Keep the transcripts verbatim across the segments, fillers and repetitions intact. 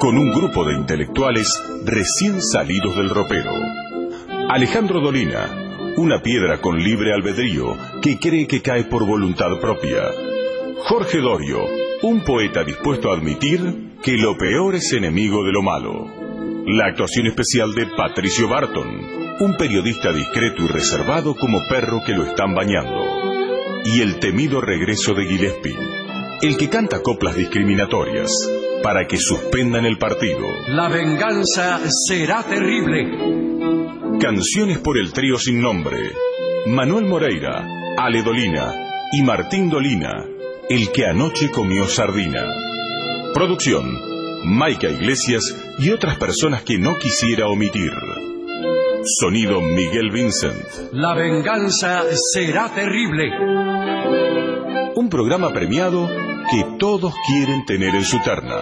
con un grupo de intelectuales recién salidos del ropero. Alejandro Dolina, una piedra con libre albedrío que cree que cae por voluntad propia. Jorge Dorio, un poeta dispuesto a admitir que lo peor es enemigo de lo malo. La actuación especial de Patricio Barton, un periodista discreto y reservado como perro que lo están bañando. Y el temido regreso de Gillespie, el que canta coplas discriminatorias para que suspendan el partido. La venganza será terrible. Canciones por el trío sin nombre. Manuel Moreira, Ale Dolina y Martín Dolina, el que anoche comió sardina. Producción, Maica Iglesias y otras personas que no quisiera omitir. Sonido Miguel Vincent. La venganza será terrible. Un programa premiado que todos quieren tener en su terna.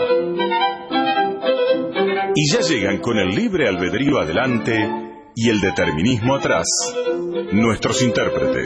Y ya llegan con el libre albedrío adelante y el determinismo atrás, nuestros intérpretes.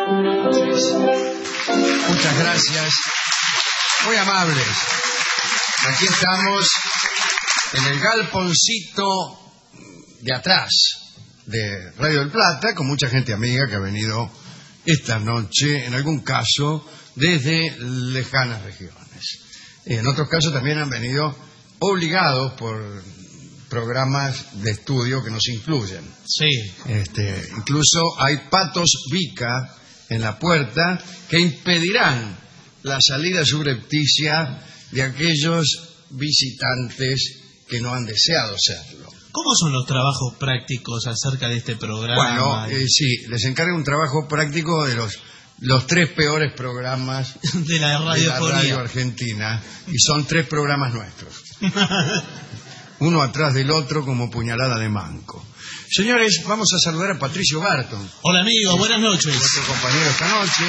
Muchas gracias, muy amables. Aquí estamos en el galponcito de atrás de Radio del Plata, con mucha gente amiga que ha venido esta noche, en algún caso, desde lejanas regiones. En otros casos también han venido obligados por programas de estudio que nos incluyen. Sí. Este, incluso hay patos Vica en la puerta que impedirán la salida subrepticia de aquellos visitantes que no han deseado serlo. ¿Cómo son los trabajos prácticos acerca de este programa? Bueno, eh, sí, les encargo un trabajo práctico de los los tres peores programas de la radio, de la radio argentina, y son tres programas nuestros. Uno atrás del otro como puñalada de manco. Señores, vamos a saludar a Patricio Barton. Hola amigo, buenas noches. Nuestro compañero esta noche.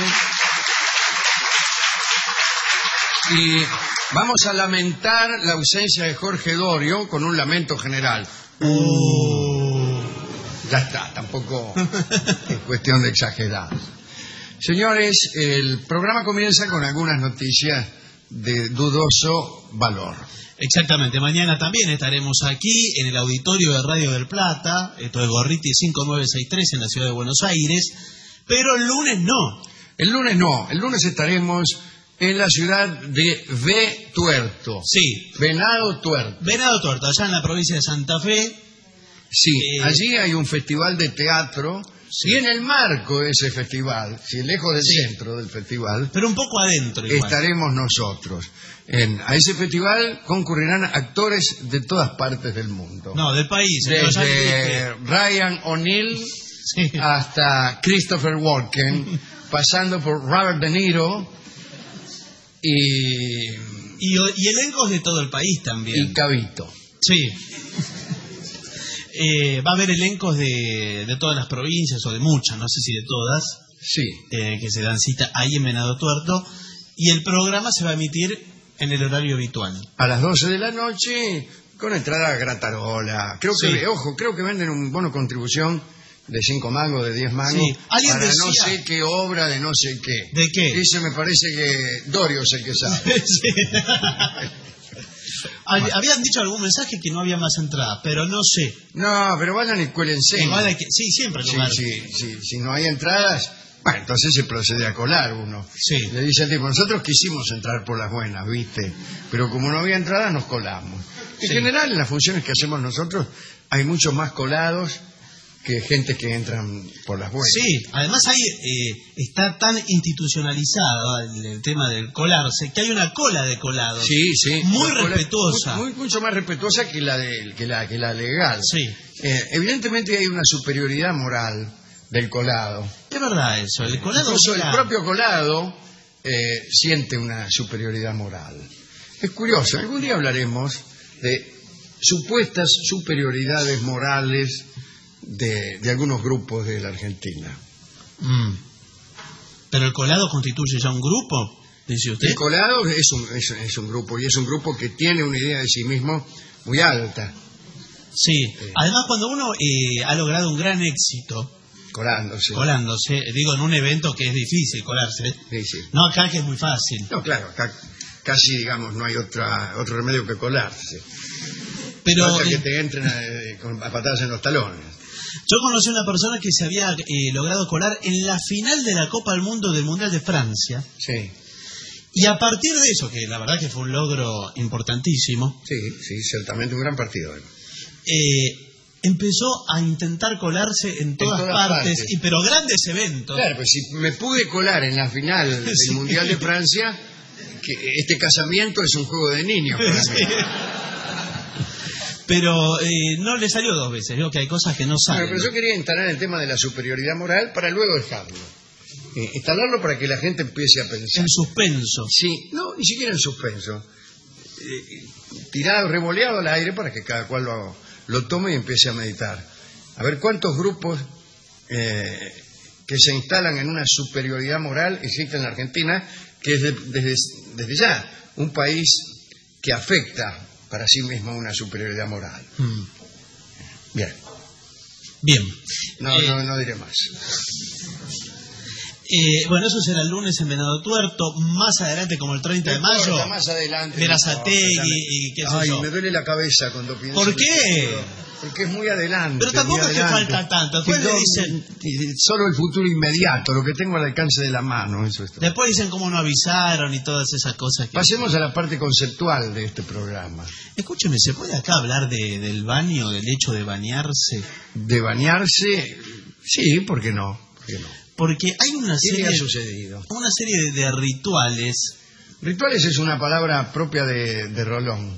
Y vamos a lamentar la ausencia de Jorge Dorio con un lamento general. Uh. Ya está, tampoco es cuestión de exagerar. Señores, el programa comienza con algunas noticias de dudoso valor. Exactamente, mañana también estaremos aquí en el auditorio de Radio del Plata, esto es Gorriti cinco nueve seis tres en la ciudad de Buenos Aires, pero el lunes no. El lunes no, el lunes estaremos en la ciudad de V. Tuerto. Sí. Venado Tuerto. Venado Tuerto, allá en la provincia de Santa Fe. Sí, eh... allí hay un festival de teatro. Sí. Y en el marco de ese festival, si lejos del sí. centro del festival, pero un poco adentro igual, estaremos nosotros. En, a ese festival concurrirán actores de todas partes del mundo. No, del país. Desde Ryan O'Neal sí. hasta Christopher Walken, pasando por Robert De Niro y... Y, y elencos de todo el país también. Y Cabito. Sí. Eh, va a haber elencos de, de todas las provincias, o de muchas, no sé si de todas, sí, eh, que se dan cita ahí en Venado Tuerto, y el programa se va a emitir en el horario habitual. A las doce de la noche, con entrada gratarola. Creo sí. que, ojo, creo que venden un bono contribución de cinco mangos, de diez mangos, sí. para decía... no sé qué obra de no sé qué. ¿De qué? Eso me parece que Dorio es el que sabe. Sí. Habían dicho algún mensaje que no había más entradas, pero no sé. No, pero vayan y cuélense. Que, sí, siempre. Sí, sí, sí, si no hay entradas, bueno, entonces se procede a colar uno. Sí. Le dice al tipo, nosotros quisimos entrar por las buenas, ¿viste? Pero como no había entradas, nos colamos. En sí. general, en las funciones que hacemos nosotros, hay muchos más colados que gente que entran por las buenas. Sí, además hay, eh, está tan institucionalizado el, el tema del colarse que hay una cola de colados. Sí, sí. Muy respetuosa. Muy, muy, mucho más respetuosa que la, de, que la, que la legal. Sí. Eh, evidentemente hay una superioridad moral del colado. Es verdad eso, el colado... Incluso el propio colado eh, siente una superioridad moral. Es curioso, algún día hablaremos de supuestas superioridades morales De, de algunos grupos de la Argentina. Mm. ¿Pero el colado constituye ya un grupo, dice usted? El colado es un, es, es un grupo, y es un grupo que tiene una idea de sí mismo muy alta. Sí, eh. además cuando uno eh, ha logrado un gran éxito... Colándose. Colándose, digo, en un evento que es difícil colarse. Sí, sí. No, acá que es muy fácil. No, claro, acá casi, digamos, no hay otra, otro remedio que colarse. Pero falta que eh, te entren a, con a patadas en los talones. yo conocí a una persona que se había eh, logrado colar en la final de la Copa del Mundo del Mundial de Francia. Sí, Y a partir de eso, que la verdad que fue un logro importantísimo, sí, sí, ciertamente un gran partido. eh, empezó a intentar colarse en todas, todas partes, partes. Y, pero grandes eventos. Claro, pues si me pude colar en la final del Sí. Mundial de Francia, que este casamiento es un juego de niños para mí. Sí. Pero eh, no le salió dos veces, veo que hay cosas que no salen. Bueno, pero yo quería instalar el tema de la superioridad moral para luego dejarlo. Eh, instalarlo para que la gente empiece a pensar. En suspenso. Sí, no, ni siquiera en suspenso. Eh, tirado, revoleado al aire para que cada cual lo, lo tome y empiece a meditar. A ver cuántos grupos eh, que se instalan en una superioridad moral existen en la Argentina, que es de- desde, desde ya un país que afecta para sí mismo una superioridad moral. Mm. Bien, Bien. no, Eh, no, no diré más. eh, bueno, eso será el lunes en Venado Tuerto. Más adelante, como el treinta de No importa, mayo, más adelante. Berazategui no importa. y qué sé Ay, yo. me duele la cabeza cuando pienso. ¿Por en qué? el futuro, Porque es muy adelante. Pero tampoco muy es que adelante. falta tanto. Después Que le no- dicen- que solo el futuro inmediato, lo que tengo al alcance de la mano, eso es todo. Después dicen cómo no avisaron y todas esas cosas. Que... Pasemos a la parte conceptual de este programa. Escúcheme, ¿se puede acá hablar de, del baño, del hecho de bañarse? De bañarse, sí, ¿por qué no? ¿Por qué no? Porque hay una ¿Qué le serie, ha sucedido? una serie de, de rituales. Rituales es una palabra propia de, de Rolón.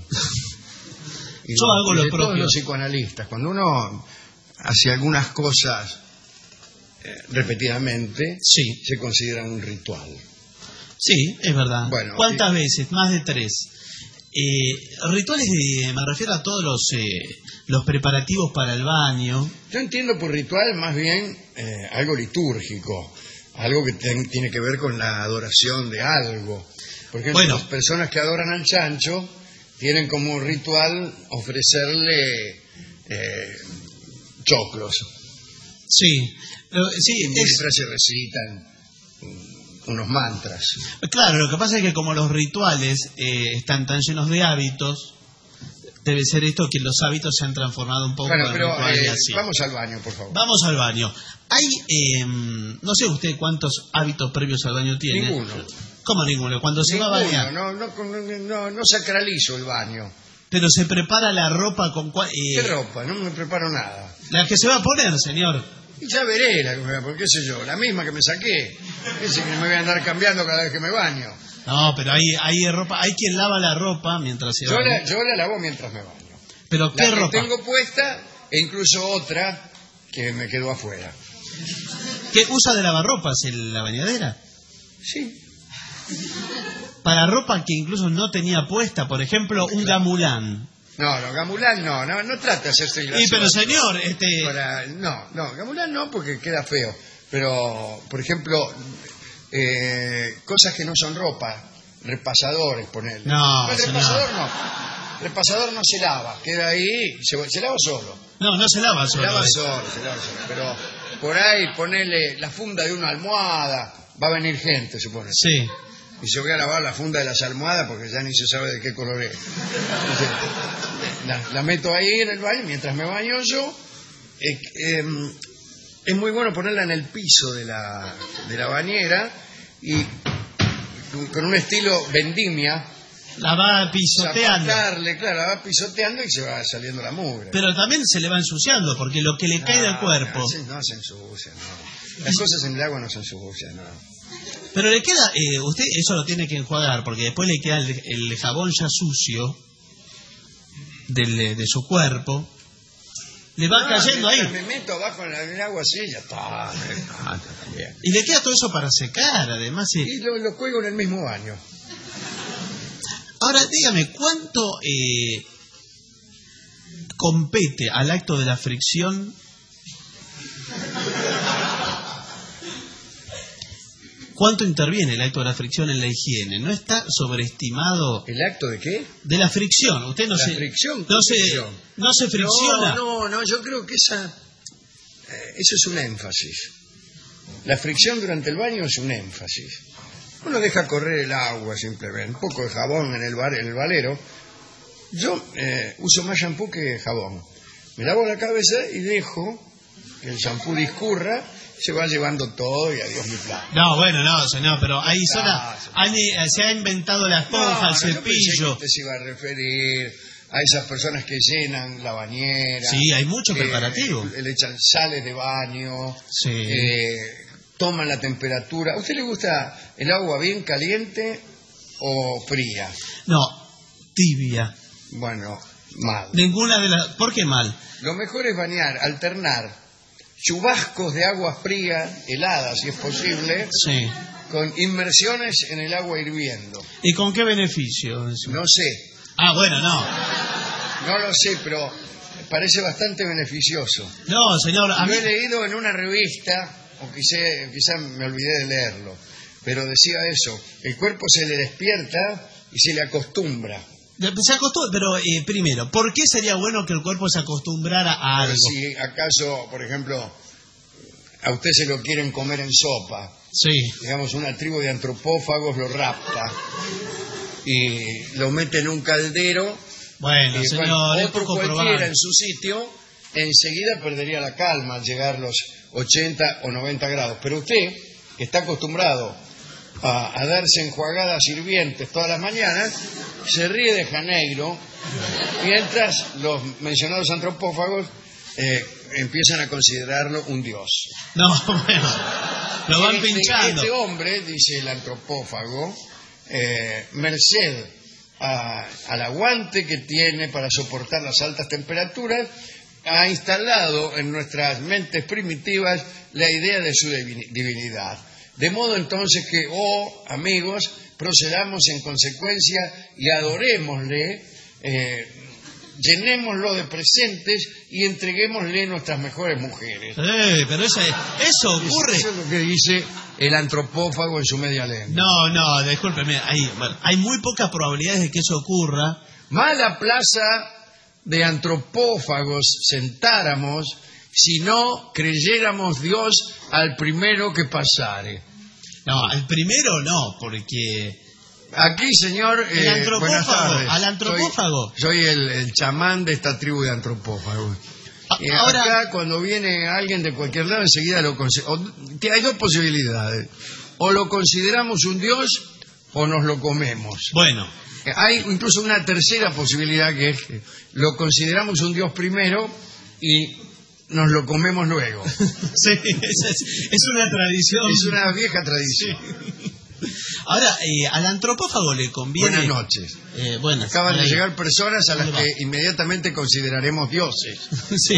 Y Yo de- hago y lo de todos propio. los psicoanalistas. Cuando uno hace algunas cosas eh, repetidamente, Sí, se considera un ritual. sí, es verdad. Bueno, ¿Cuántas veces? Más de tres. Eh, rituales, de, me refiero a todos los, eh, los preparativos para el baño. Yo entiendo por ritual más bien eh, algo litúrgico, algo que ten- tiene que ver con la adoración de algo. Por ejemplo, Bueno. las personas que adoran al chancho tienen como ritual ofrecerle eh, choclos. Sí, lo- sí, Y es, mientras se recitan mm, unos mantras. claro, lo que pasa es que como los rituales eh, están tan llenos de hábitos, debe ser esto que los hábitos se han transformado un poco Bueno, en pero rituales eh, así. vamos al baño, por favor. Vamos al baño. Hay, eh, no sé usted cuántos hábitos previos al baño tiene. Ninguno. ¿Cómo ninguno? Cuando se va a Ninguno, bañar. no, no, no, no, no sacralizo el baño. Pero se prepara la ropa con cua- eh, ¿Qué ropa? No me preparo nada. la que se va a poner, señor. Y ya veré, la, porque qué sé yo, la misma que me saqué. Ese que me voy a andar cambiando cada vez que me baño. No, pero hay, hay ropa, hay quien lava la ropa mientras se Yo baña. la, yo la lavo mientras me baño. Pero La ¿qué que ropa? tengo puesta e incluso otra que me quedó afuera. ¿Qué usa de lavarropas en la bañadera? Sí. Para ropa que incluso no tenía puesta, por ejemplo, un gamulán. No, no, gamulán no, no, no trata de hacerse gracioso. Y pero señor, este, Para- no, no, gamulán no porque queda feo. Pero, por ejemplo, eh, cosas que no son ropa, repasadores, ponerle. No, el señor. repasador no. El repasador no se lava, queda ahí, se, se lava solo. no, no se lava Se solo. lava eh. solo, se lava solo. Pero por ahí ponerle la funda de una almohada, va a venir gente, supone. Sí. Y se voy a lavar la funda de las almohadas porque ya ni se sabe de qué color es. Entonces, la, la meto ahí en el baño, mientras me baño yo. eh, eh, es muy bueno ponerla en el piso de la, de la bañera y con un estilo vendimia, La va pisoteando. zapatarle, claro, la va pisoteando y se va saliendo la mugre. Pero también se le va ensuciando, porque lo que le cae del No, cuerpo. No, se- no se ensucia, no. Las cosas en el agua no se ensucian, no. Pero le queda, eh, usted eso lo tiene que enjuagar, porque después le queda el, el jabón ya sucio del, de su cuerpo. Le va Ah, cayendo ahí. mientras me meto abajo en el agua así, ya está. me encanta también. Y le queda todo eso para secar, además. eh. Y lo, lo cuelgo en el mismo baño. Ahora, dígame, ¿cuánto eh, compete al acto de la fricción? ¿Cuánto interviene el acto de la fricción en la higiene? ¿No está sobreestimado ¿El acto de qué? de la fricción? Usted no La se fricción, no se fricción. no se fricciona. No, no, no, yo creo que esa, eh, eso es un énfasis. La fricción durante el baño es un énfasis. Uno deja correr el agua simplemente, un poco de jabón en el, bar, en el valero, Yo eh, uso más shampoo que jabón. Me lavo la cabeza y dejo que el shampoo discurra, se va llevando todo y adiós mi plan. No, bueno, no, señor, pero ahí No, sola, señor. han- eh, se ha inventado la esponja, el No, no, yo pensé que cepillo. usted se iba a referir a esas personas que llenan la bañera. Sí, hay mucho que preparativo. Le echan sales de baño, Sí. eh, toman la temperatura. ¿A usted le gusta el agua bien caliente o fría? No, tibia. Bueno, mal. Ninguna de las... ¿Por qué mal? Lo mejor es bañar, alternar chubascos de agua fría, helada si es posible, Sí. con inmersiones en el agua hirviendo. ¿Y con qué beneficio? No sé, Ah, bueno, no. no lo sé, pero parece bastante beneficioso. No, señor, a mí... Lo he leído en una revista, o quizá, quizá me olvidé de leerlo, pero decía eso, el cuerpo se le despierta y se le acostumbra. Se acostumbra, pero eh, primero, ¿por qué sería bueno que el cuerpo se acostumbrara a algo? Si acaso, por ejemplo, a usted se lo quieren comer en sopa, Sí. digamos una tribu de antropófagos lo rapta y lo mete en un caldero, Bueno, y señor, cual- es otro poco cualquiera probable. en su sitio, enseguida perdería la calma al llegar los ochenta o noventa grados. Pero usted, que está acostumbrado a, a darse enjuagadas hirvientes todas las mañanas, se ríe de Janeiro, mientras los mencionados antropófagos eh, empiezan a considerarlo un dios. No, bueno, lo van Este- pinchando. Este hombre, dice el antropófago, eh, merced a- al aguante que tiene para soportar las altas temperaturas, ha instalado en nuestras mentes primitivas la idea de su divini- divinidad. De modo entonces que, oh amigos, procedamos en consecuencia y adorémosle, eh, llenémoslo de presentes y entreguémosle nuestras mejores mujeres. Eh, pero eso, eso ocurre. Eso es lo que dice el antropófago en su media lengua. No, no, discúlpeme, hay, bueno, hay muy pocas probabilidades de que eso ocurra. Mala plaza de antropófagos sentáramos si no creyéramos Dios al primero que pasare. No, al primero no, porque... Aquí, señor, El eh, antropófago, buenas tardes. al antropófago. Soy, soy el, el chamán de esta tribu de antropófagos. A- Eh, ahora- Acá, cuando viene alguien de cualquier lado, enseguida lo consideramos. Hay dos posibilidades. O lo consideramos un dios o nos lo comemos. Bueno, Eh, Hay incluso una tercera posibilidad, que es que lo consideramos un dios primero y nos lo comemos luego. sí, es, es- es una tradición. Es una vieja tradición. Ahora, eh, al antropófago le conviene... Buenas noches. Eh, buenas. Acaban de Ahí. llegar personas a las ¿Dónde va? que inmediatamente consideraremos dioses. Sí.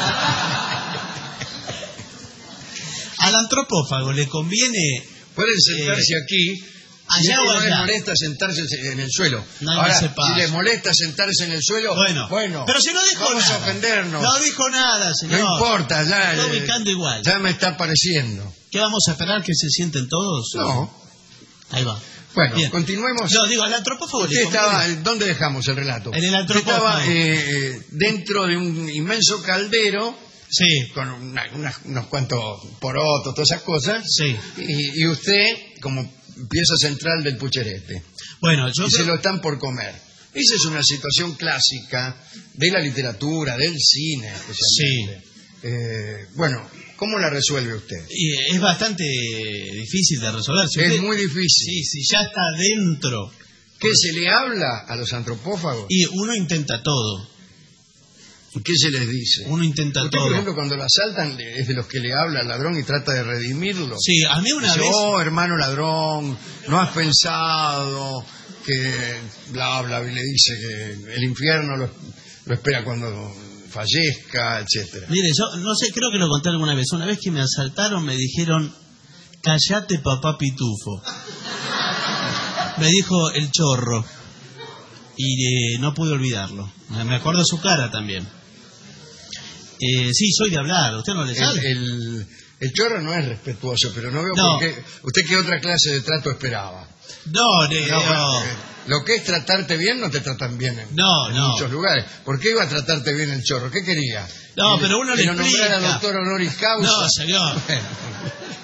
Al antropófago le conviene... Pueden sentarse aquí. Si allá o no les allá. molesta sentarse en el suelo. No, no Ahora, se pasa. si les molesta sentarse en el suelo, Bueno, bueno, pero si no dijo vamos nada. a ofendernos. No dijo nada, señor. No importa, ya, Está eh, ubicando igual. ya me está pareciendo. ¿Qué vamos a esperar que se sienten todos? No. Ahí va. Bueno, Bien. continuemos. No, digo, al antropófago Usted le conviene... estaba, ¿dónde dejamos el relato? En el Usted antropófago. estaba eh, dentro de un inmenso caldero Sí, con una- una- unos cuantos porotos, todas esas cosas, sí. y, y usted como pieza central del pucherete, Bueno, yo y se creo- lo están por comer. Esa es una situación clásica de la literatura, del cine, especialmente. Eh, bueno, ¿cómo la resuelve usted? y es bastante difícil de resolver. Si Es usted- muy difícil. Sí, si ya está dentro. ¿Qué se le habla a los antropófagos? Y uno intenta todo. ¿Y qué se les dice? Uno intenta Usted, todo. por ejemplo, cuando lo asaltan, es de los que le habla al ladrón y trata de redimirlo. Sí, a mí una Dice, vez... oh, hermano ladrón, no has pensado que bla, bla, y le dice que el infierno lo, lo espera cuando fallezca, etcétera. Mire, yo no sé, creo que lo conté alguna vez. Una vez que me asaltaron me dijeron, callate papá pitufo. Me dijo el chorro. Y eh, no pude olvidarlo. Me acuerdo su cara también. Eh, sí, soy de hablar, ¿usted no le El, sale? el- el chorro no es respetuoso, pero no veo No. por qué. ¿Usted qué otra clase de trato esperaba? No, ne- No, no. eh, lo que es tratarte bien no te tratan bien en, No, en no. muchos lugares. ¿Por qué iba a tratarte bien el chorro? ¿Qué quería? No, Que pero uno le que lo nombrara explica. doctor honoris causa. No, señor. Bueno,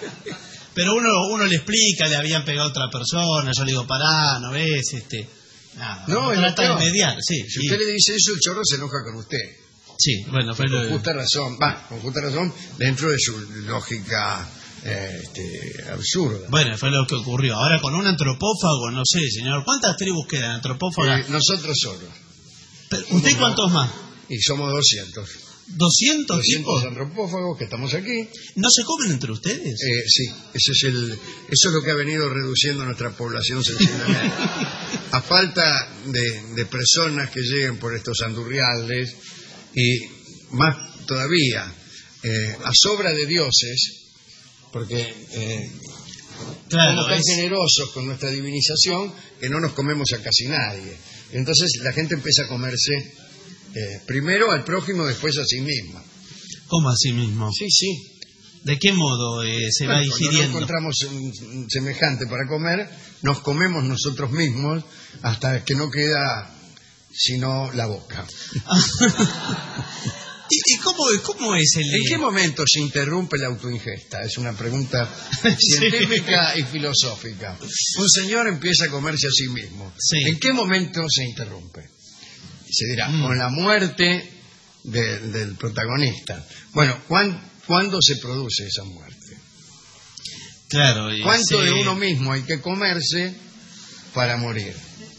Pero uno, uno le explica, le habían pegado a otra persona, yo le digo, pará, ¿no ves? Este, Nada, No, es trata de peor. mediar, sí. Si y- usted le dice eso, el chorro se enoja con usted. Sí, bueno, fue lo Con justa razón, va, con justa razón, dentro de su lógica eh, este, absurda. Bueno, fue lo que ocurrió. Ahora con un antropófago, no sé, señor. ¿Cuántas tribus quedan antropófagas? Eh, nosotros solos. Pero, ¿usted somos cuántos más? Y somos doscientos. ¿doscientos doscientos tipos? antropófagos que estamos aquí. ¿No se comen entre ustedes? Eh, sí, eso es, el, eso es lo que ha venido reduciendo nuestra población sensiblemente. A falta de, de personas que lleguen por estos andurriales y más todavía, eh, a sobra de dioses, porque eh, Claro, somos tan es- generosos con nuestra divinización que no nos comemos a casi nadie. Entonces la gente empieza a comerse eh, primero al prójimo, después a sí misma. ¿Cómo así mismo? Sí, sí. ¿De qué modo eh, se va Bueno, cuando no digiriendo? encontramos un, un semejante para comer, nos comemos nosotros mismos hasta que no queda sino la boca. ¿Y, y cómo, cómo es el...? ¿En qué momento se interrumpe la autoingesta? Es una pregunta científica y filosófica. Un señor empieza a comerse a sí mismo. Sí. ¿En qué momento se interrumpe? Y se dirá, Mm. con la muerte de- del protagonista. Bueno, ¿cuán- ¿cuándo se produce esa muerte? Claro, y ¿Cuánto se- de uno mismo hay que comerse para morir?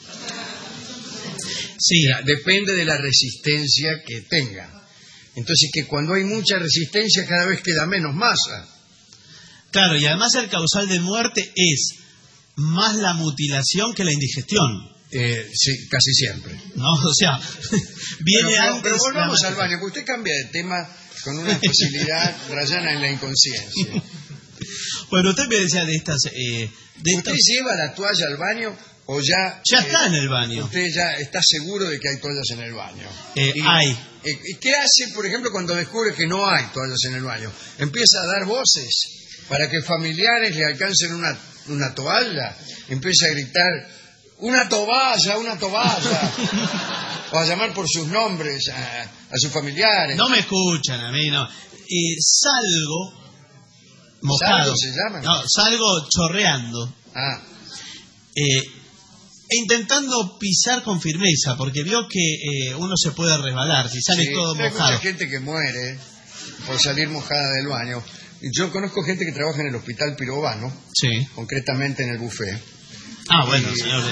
Sí, O sea, depende de la resistencia que tenga. Entonces, que cuando hay mucha resistencia, cada vez queda menos masa. claro, y además el causal de muerte es más la mutilación que la indigestión, Eh, sí, casi siempre. ¿no? O sea, viene pero, pero- antes... pero volvamos la- al baño, porque usted cambia de tema con una facilidad rayana en la inconsciencia. Bueno, usted me decía de estas... eh, de ¿Usted estos... lleva la toalla al baño o ya... Ya eh, está en el baño. Usted ya está seguro de que hay toallas en el baño? Eh, Y- hay. eh, ¿Y qué hace, por ejemplo, cuando descubre que no hay toallas en el baño? Empieza a dar voces para que familiares le alcancen una, una toalla. Empieza a gritar, ¡una toalla, una toalla! O a llamar por sus nombres a, a sus familiares. No me escuchan a mí, no. Eh, salgo mojado. ¿Salgo se llama? No, salgo chorreando. Ah, Eh, e intentando pisar con firmeza, porque vio que eh, uno se puede resbalar si sale sí, todo hay mojado. mucha gente que muere por salir mojada del baño. Y yo conozco gente que trabaja en el hospital Pirovano, Sí. concretamente en el buffet. Ah, bueno, Y- señor. eh,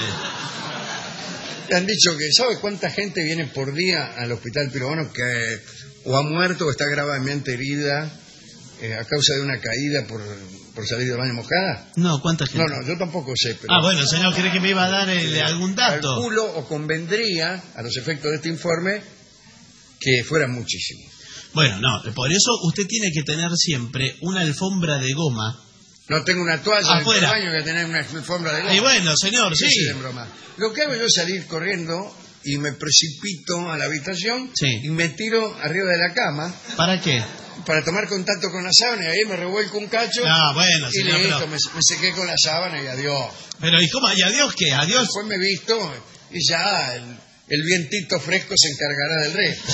Le han dicho que, ¿sabe cuánta gente viene por día al hospital Pirovano que o ha muerto o está gravemente herida eh, a causa de una caída por, por salir del baño mojada? No, ¿cuánta gente? No, no, yo tampoco sé, pero Ah, bueno, señor, ¿cree que me iba a dar el- algún dato? calculo o convendría, a los efectos de este informe, que fueran muchísimos. Bueno, no, por eso usted tiene que tener siempre una alfombra de goma. No tengo una toalla Afuera. en el baño, voy a tener una alfombra de goma. Y bueno, señor, ¿Qué sí. es en broma? Lo que hago yo es salir corriendo y me precipito a la habitación Sí. y me tiro arriba de la cama ¿Para qué? para tomar contacto con la sábana y ahí me revuelco un cacho Ah, bueno, y señor, listo, pero- me, me sequé con la sábana y adiós. Pero, ¿y cómo? ¿Y adiós qué? ¿Adiós? Después me visto y ya el, el vientito fresco se encargará del resto.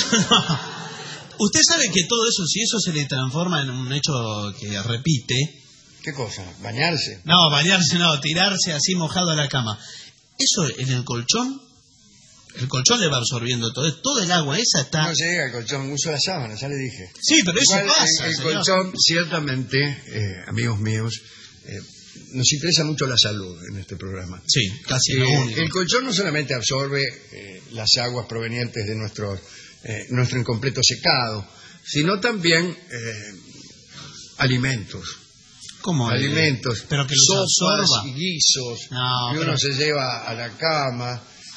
Usted sabe que todo eso, si eso se le transforma en un hecho que repite, ¿Qué cosa? ¿Bañarse? no, bañarse no, tirarse así mojado a la cama, eso en el colchón, el colchón le va absorbiendo todo, todo el agua esa está... No llega al colchón, uso la sábana, ya le dije. Sí, pero eso Igual, pasa, el, el señor. colchón, ciertamente, eh, amigos míos, eh, nos interesa mucho la salud en este programa. Sí, casi Eh, lo único. el colchón no solamente absorbe eh, las aguas provenientes de nuestro, eh, nuestro incompleto secado, sino también eh, alimentos. ¿Cómo? eh? alimentos, Pero que los sopas absorba. y guisos No, que uno pero- se lleva a la cama,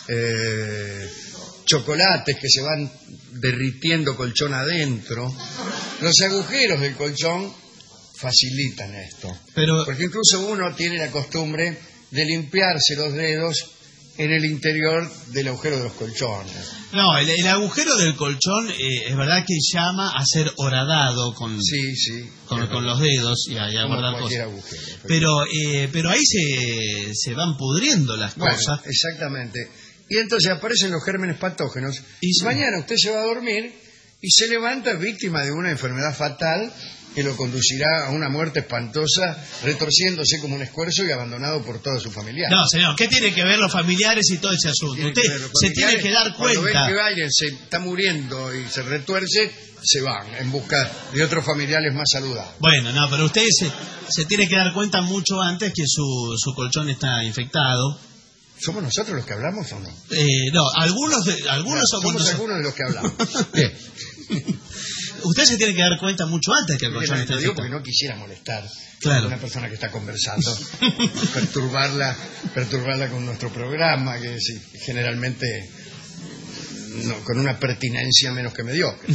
eh, chocolates que se van derritiendo colchón adentro. Los agujeros del colchón facilitan esto. Pero, Porque incluso uno tiene la costumbre de limpiarse los dedos en el interior del agujero de los colchones. no, el, el agujero del colchón eh, es verdad que llama a ser horadado con, Sí, sí. con, es con verdad. los dedos y a, y a Como guardar cualquier cosas. agujero. Pero, eh, pero ahí se, se van pudriendo las Bueno, cosas. exactamente. Y entonces aparecen los gérmenes patógenos Y y sí. mañana usted se va a dormir y se levanta víctima de una enfermedad fatal que lo conducirá a una muerte espantosa, retorciéndose como un escuerzo y abandonado por todos sus familiares. No, señor, ¿qué tiene que ver los familiares y todo ese asunto? Tiene Usted que ver, los se tiene familiares, que dar cuando cuenta. ven que alguien se está muriendo y se retuerce, se van en busca de otros familiares más saludables. Bueno, no, pero usted se, se tiene que dar cuenta mucho antes que su, su colchón está infectado. ¿Somos nosotros los que hablamos o no? Eh, no, algunos, de, algunos No, somos, somos nosotros. algunos de los que hablamos. Bien. Usted se tiene que dar cuenta mucho antes que el colchón esté Lo digo infectado. porque no quisiera molestar Claro. a una persona que está conversando, perturbarla, perturbarla con nuestro programa, que sí, generalmente no, con una pertinencia menos que mediocre.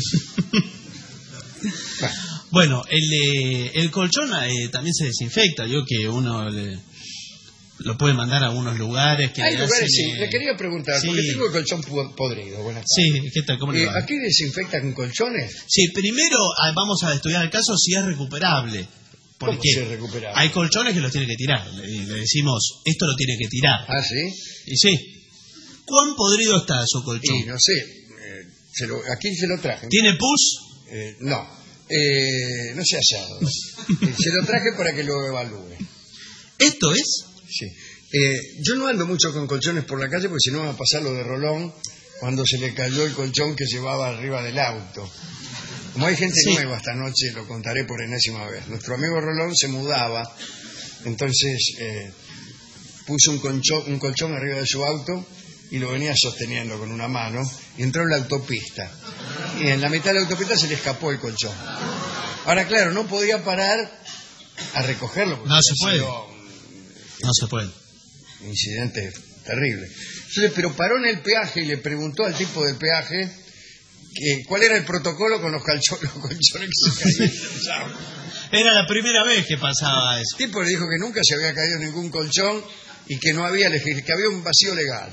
Bueno, Bueno, el, eh, el colchón eh, también se desinfecta. Yo que uno le, lo puede mandar a algunos lugares que hay le lugares, hacen, sí. eh, Le quería preguntar, sí. porque tengo el colchón pu- podrido. Buenas Sí, tardes. ¿qué tal? ¿Cómo le Eh, va? ¿Aquí desinfectan colchones? Sí, primero ah, vamos a estudiar el caso si es recuperable. ¿Cómo Porque si es recuperable? hay colchones que los tiene que tirar. Le, le decimos, esto lo tiene que tirar. Ah, ¿sí? Y sí. ¿Cuán podrido está su colchón? Y no sé, eh, se lo, ¿a quién se lo traje? ¿Tiene pus? Eh, no, eh, no se ha hallado. Eh, se lo traje para que lo evalúe. ¿Esto es? Sí. Eh, yo no ando mucho con colchones por la calle porque si no me va a pasar lo de Rolón cuando se le cayó el colchón que llevaba arriba del auto. Como hay gente Sí. nueva esta noche, lo contaré por enésima vez. Nuestro amigo Rolón se mudaba, entonces eh, puso un, concho- un colchón arriba de su auto y lo venía sosteniendo con una mano y entró en la autopista. Y en la mitad de la autopista se le escapó el colchón. Ahora, claro, no podía parar a recogerlo. porque No se había puede. sido No se puede. un incidente terrible. Entonces, pero paró en el peaje y le preguntó al tipo del peaje que, cuál era el protocolo con los, calcho- los colchones que se caían en los autos. Era la primera vez que pasaba eso. El tipo le dijo que nunca se había caído ningún colchón y que no había legis- que había un vacío legal.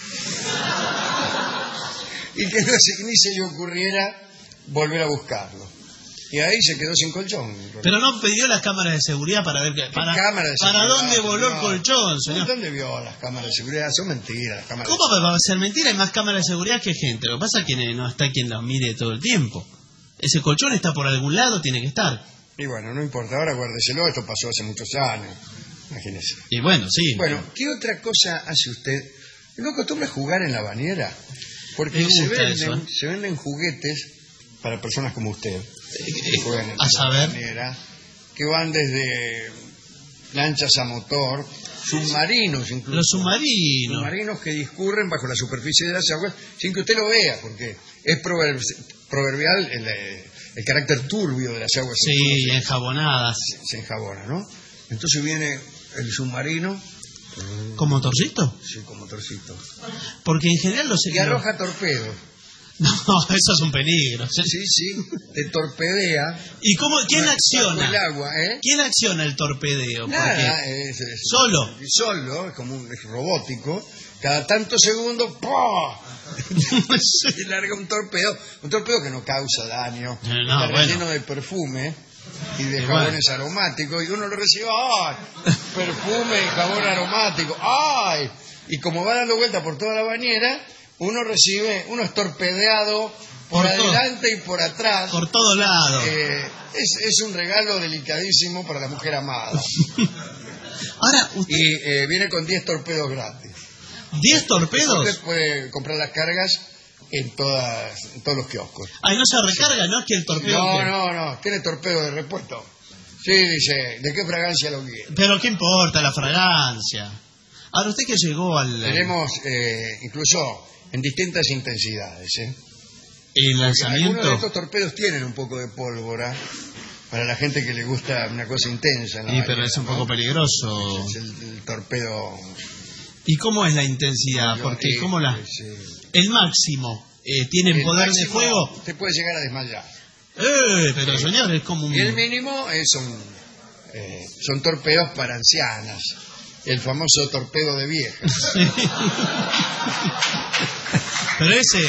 Y que no se- ni se le ocurriera volver a buscarlo. Y ahí se quedó sin colchón. Pero no pidió las cámaras de seguridad para ver que, para, Cámara de para seguridad, dónde voló el señor. colchón, señor. ¿Dónde vio las cámaras de seguridad? Son mentiras las cámaras de ¿Cómo va a ser mentira? Hay más cámaras de seguridad que gente. Lo que pasa es que no está quien las mire todo el tiempo. Ese colchón está por algún lado, tiene que estar. Y bueno, no importa, ahora guárdeselo, esto pasó hace muchos años. Imagínese. Y bueno, sí. Bueno, ¿qué otra cosa hace usted? ¿No acostumbra jugar en la bañera? Porque Me se gusta venden, eso, ¿eh? se venden juguetes para personas como usted, que Eh, juegan en a la saber. bañera, que van desde lanchas a motor, submarinos incluso. Los submarinos. Submarinos que discurren bajo la superficie de las aguas sin que usted lo vea, porque es prover- proverbial el, eh, el carácter turbio de las aguas. Sí, enjabonadas. Se enjabona, ¿no? Entonces viene el submarino, ¿Con motorcito? sí, con motorcito, Porque en general los... y arroja torpedos. No, eso es un peligro. Sí, sí, te torpedea. ¿Y cómo, quién bajo acciona? el agua, ¿eh? ¿Quién acciona el torpedeo? Nada, Porque es, es- Solo. Solo, es como un es robótico. Cada tantos segundos, ¡pah! Se larga un torpedo. Un torpedo que no causa daño. Eh, no, Está bueno. relleno de perfume y de Y jabones aromáticos. Y uno lo recibe, ¡ay! Perfume y jabón aromático, ¡ay! Y como va dando vuelta por toda la bañera, uno recibe, uno es torpedeado por, Por todo. adelante y por atrás. por todos lados. Eh, es, es un regalo delicadísimo para la mujer amada. Ahora, usted, Y eh, viene con diez torpedos gratis. ¿diez Usted torpedos? puede comprar las cargas en, todas, en todos los kioscos. Ay, no se recarga, ¿no? Es que el torpedo... No, que- no, no. Tiene torpedo de repuesto. Sí, dice, ¿de qué fragancia lo quiere? Pero ¿qué importa la fragancia? Ahora, usted que llegó al... Tenemos eh, incluso en distintas intensidades. ¿eh? el Algunos de lanzamiento... estos torpedos tienen un poco de pólvora para la gente que le gusta una cosa intensa. En la Sí, pero bañera, es un ¿no? poco peligroso. Es el, el torpedo. ¿Y cómo es la intensidad? Porque eh, ¿cómo la... es, eh, El máximo, eh, ¿tiene el poder de máximo, fuego? Usted puede llegar a desmayar. Eh, pero señor, es como un... Y el mínimo es un, eh, son torpedos para ancianas. El famoso torpedo de viejas. Sí. Pero ese...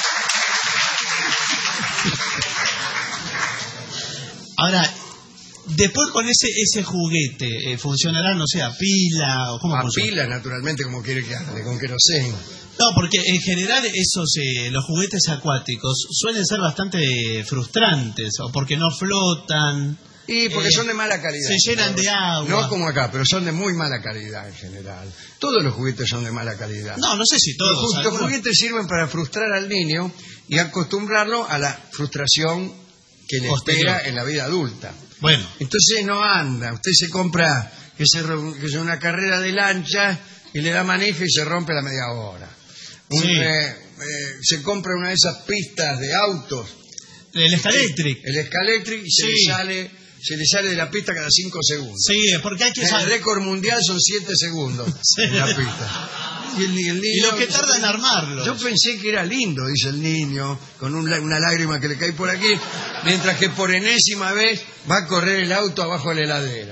Ahora, Después con ese ese juguete, eh, ¿funcionará, no sé, a pila o cómo A funciona? pila, naturalmente, como quiere que ande, con querosén. No, porque en general esos eh, los juguetes acuáticos suelen ser bastante frustrantes, o porque no flotan. Y porque eh, son de mala calidad. Se llenan de agua. No como acá, pero son de muy mala calidad en general. Todos los juguetes son de mala calidad. No, no sé si todos. Los, ju- los algunos- juguetes sirven para frustrar al niño y acostumbrarlo a la frustración que le Posterior. espera en la vida adulta. Bueno, Entonces no anda. Usted se compra que se, ro- que sea una carrera de lancha y le da manija y se rompe a la media hora. Un, Sí. eh, eh, se compra una de esas pistas de autos, el Escaléctric. el Escaléctric, y se, Sí. le sale, se le sale de la pista cada cinco segundos. Sí, porque hay que El saber. récord mundial son siete segundos Sí. en la pista. Y, el, el Y niño- lo que tarda en armarlo. Yo pensé que era lindo, dice el niño, con un la- una lágrima que le cae por aquí, mientras que por enésima vez va a correr el auto abajo de la heladera.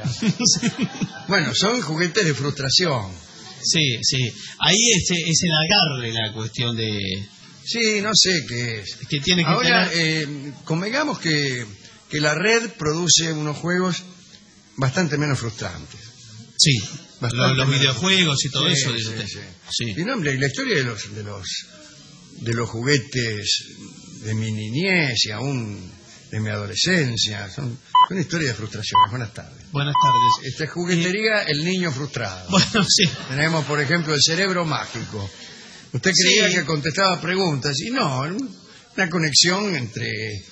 Bueno, son juguetes de frustración. Sí, sí. Ahí es, es el agarre la cuestión de Sí, no sé qué es. que tiene que Ahora, tener. eh, convengamos que, que la red produce unos juegos bastante menos frustrantes. Sí, bastante lo- los menos. videojuegos y todo Sí, eso. sí, dice usted. sí. Sí. Y no, hombre, la historia de los, de los de los juguetes de mi niñez y aún de mi adolescencia son, son historias de frustraciones. Buenas tardes. Buenas tardes. Esta es juguetería El Niño Frustrado. Bueno, sí. Tenemos, por ejemplo, el cerebro mágico. Usted creía Sí. que contestaba preguntas y no, una conexión entre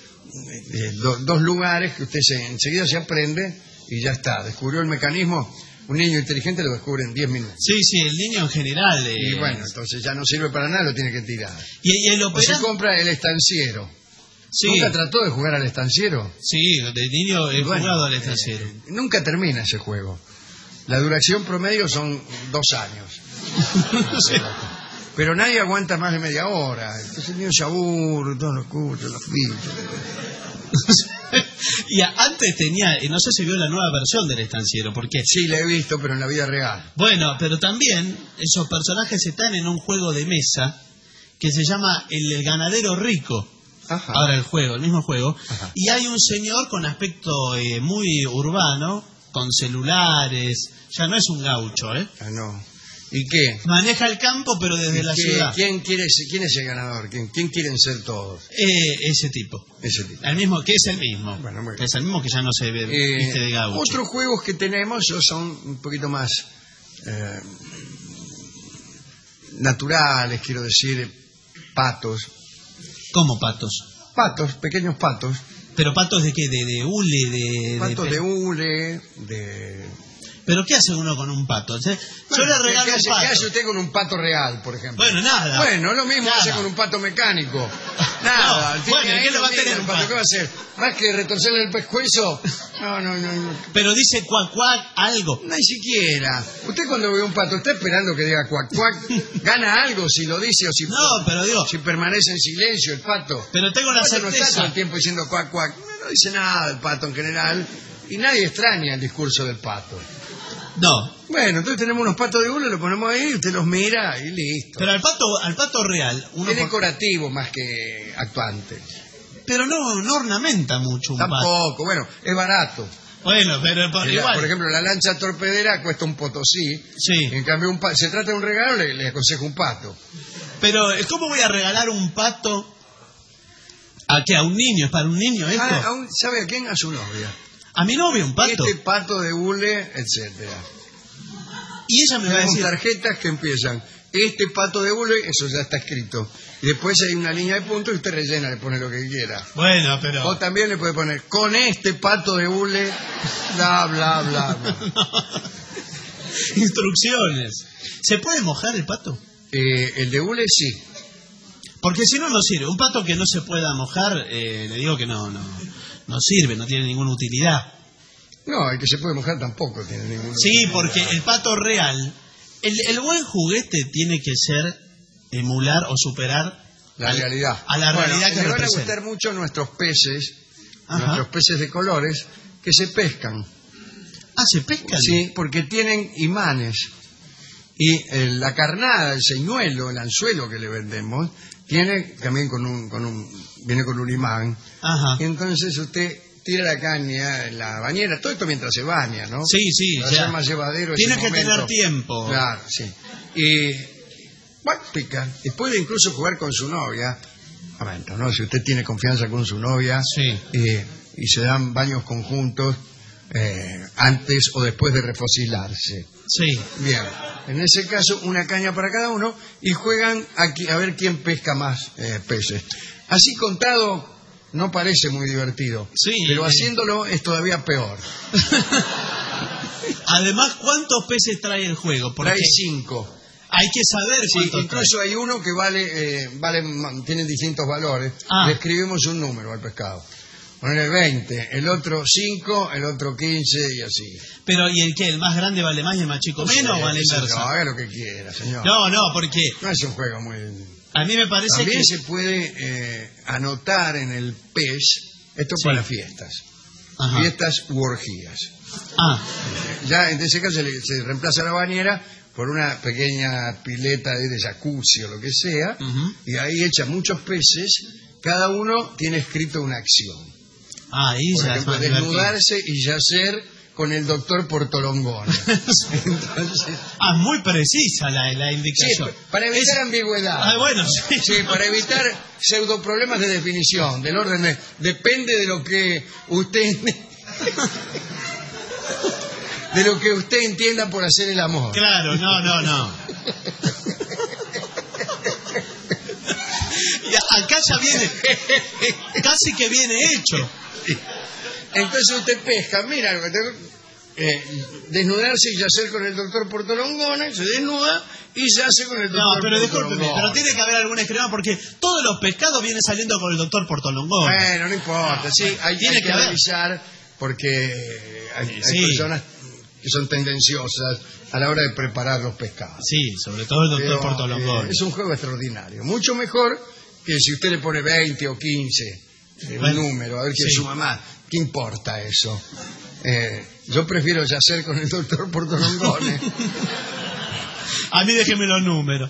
eh, do- dos lugares que usted se, enseguida se aprende y ya está. Descubrió el mecanismo. Un niño inteligente lo descubre en diez minutos. Sí, sí, el niño en general. eh, Y bueno, entonces ya no sirve para nada, lo tiene que tirar. y, y el O se operante. compra el estanciero. Sí, ¿Nunca trató de jugar al estanciero? sí, de niño he Bueno, jugado al eh, estanciero. nunca termina ese juego. La duración promedio son dos años. Sí. Pero nadie aguanta más de media hora. Entonces el niño se aburre, todos los cuchos, los fichos. Y a- antes tenía, y no sé si vio la nueva versión del estanciero, porque Sí, la he visto, pero en la vida real. bueno, pero también esos personajes están en un juego de mesa que se llama El, el Ganadero Rico. Ajá. Ahora el juego, el mismo juego. Ajá. Y hay un señor con aspecto eh, muy urbano, con celulares, ya no es un gaucho, ¿eh? Ah, no. ¿Y qué? Maneja el campo, pero desde la ¿Qué? ciudad. ¿Quién, quiere, ser- ¿Quién es el ganador? ¿Quién, quién quieren ser todos? Eh, ese tipo. Ese tipo. El mismo, que es el mismo. Bueno, muy bien. Es el mismo que ya no se ve, Eh, viste de gaucho. otros juegos que tenemos son un poquito más eh, naturales, quiero decir, patos. ¿Cómo patos? Patos, pequeños patos. ¿Pero patos de qué? ¿De, de hule? De, Patos de, de hule, de... ¿Pero qué hace uno con un pato? Yo Bueno, le regalo ¿qué, un hace, pato. qué hace usted con un pato real, por ejemplo? Bueno, nada. Bueno, lo mismo Nada. hace con un pato mecánico. Nada. No, tiene bueno, ahí ¿qué le va a mira, tener el un pato? pato? ¿Qué va a hacer? ¿Más que retorcerle el pescuezo? No, no, no, no. Pero dice cuac cuac algo. Ni siquiera. Usted cuando ve un pato, ¿está esperando que diga cuac cuac? ¿Gana algo si lo dice o si, No, pero digo, si permanece en silencio el pato? pero tengo la El pato no está todo certeza. el tiempo diciendo cuac cuac. No dice nada el pato en general. Y nadie extraña el discurso del pato. No, Bueno, entonces tenemos unos patos de hule, lo ponemos ahí, usted los mira y listo. pero al pato, al pato real, uno Es por- decorativo más que actuante. pero no, no ornamenta mucho un pato. Tampoco, bueno, es barato. Bueno, pero por, La- igual. por ejemplo, la lancha torpedera cuesta un potosí. Sí. En cambio, un pa- se trata de un regalo, le, le aconsejo un pato. Pero ¿cómo voy a regalar un pato a qué? ¿A un niño? ¿Es para un niño esto? Ah, a un- ¿Sabe a quién? A su novia. A mi novia un pato. Este pato de hule, etcétera. Y ella me va a Tenemos decir, tarjetas que empiezan, este pato de hule, eso ya está escrito. Y después hay una línea de puntos y usted rellena, le pone lo que quiera. bueno, pero O también le puede poner, con este pato de hule, bla, bla, bla, bla. instrucciones. ¿Se puede mojar el pato? Eh, el de hule sí. Porque si no, no sirve. Un pato que no se pueda mojar, eh, le digo que no, no, no sirve, no tiene ninguna utilidad. No, el que se puede mojar tampoco tiene ningún. Sí, porque el pato real, el, el buen juguete tiene que ser emular o superar La al- realidad. a la Bueno, realidad que le van a representa. gustar mucho nuestros peces, Ajá. nuestros peces de colores, que se pescan. Ah, se pescan. Sí, porque tienen imanes. Y eh, la carnada, el señuelo, el anzuelo que le vendemos, tiene también con un, con un, viene con un imán. Ajá. Y entonces usted tira la caña en la bañera, todo esto mientras se baña, ¿no? Sí, sí. Para ya. ser más llevadero ese Tiene que momento. tener tiempo. Claro, sí. Y, bueno, pica. Y puede incluso jugar con su novia. Momento, ¿no? Si usted tiene confianza con su novia Sí. eh, y se dan baños conjuntos eh, antes o después de refocilarse. Sí. Bien, en ese caso una caña para cada uno y juegan a, qui- a ver quién pesca más eh, peces. Así contado no parece muy divertido, Sí. pero haciéndolo es todavía peor. Además, ¿cuántos peces trae el juego? Porque Trae cinco. hay que saber Sí, cuántos incluso hay uno que vale, eh, vale, tienen distintos valores. Ah. Le escribimos un número al pescado. Ponele veinte, el otro cinco, el otro quince y así. trae. Pero, ¿y el qué? ¿El más grande vale más y el más chico menos Sí, o a la sí, inversa? no, haga lo que quiera, señor. No, no, porque No es un juego muy... a mí me parece También que... se puede eh, anotar en el pez, esto Sí. para fiestas, Ajá. fiestas u orgías. Ah, Ya en ese caso se, le- se reemplaza la bañera por una pequeña pileta de, de jacuzzi o lo que sea, Ujú. y ahí echa muchos peces, cada uno tiene escrito una acción. ah, ahí Por ya es ejemplo, más divertido. desnudarse y yacer con el doctor Portolongone. Entonces, Ah, muy precisa la, la sí, indicación. para evitar Es- ambigüedad. Ah, bueno, sí. Sí, para evitar pseudoproblemas de definición, del orden de... Depende de lo que usted... de lo que usted entienda por hacer el amor. Claro, no, no, no. Y acá ya viene, casi que viene hecho. Entonces usted pesca, mira, eh, desnudarse y yacer con el doctor Portolongone, se desnuda y yace con el doctor No, pero discúlpeme, Portolongone. pero tiene que haber alguna escribana porque todos los pescados vienen saliendo con el doctor Portolongone. Bueno, no importa, sí, hay, Tiene hay que, que haber. revisar porque hay, hay Sí. personas que son tendenciosas a la hora de preparar los pescados. Sí, sobre todo el doctor Pero, Portolongone. eh, es un juego extraordinario, mucho mejor que si usted le pone veinte o quince, eh, Bueno, un número, a ver quién sí. suma más. ¿Qué importa eso? Eh, yo prefiero yacer con el doctor Portolongone. A mí déjeme los números.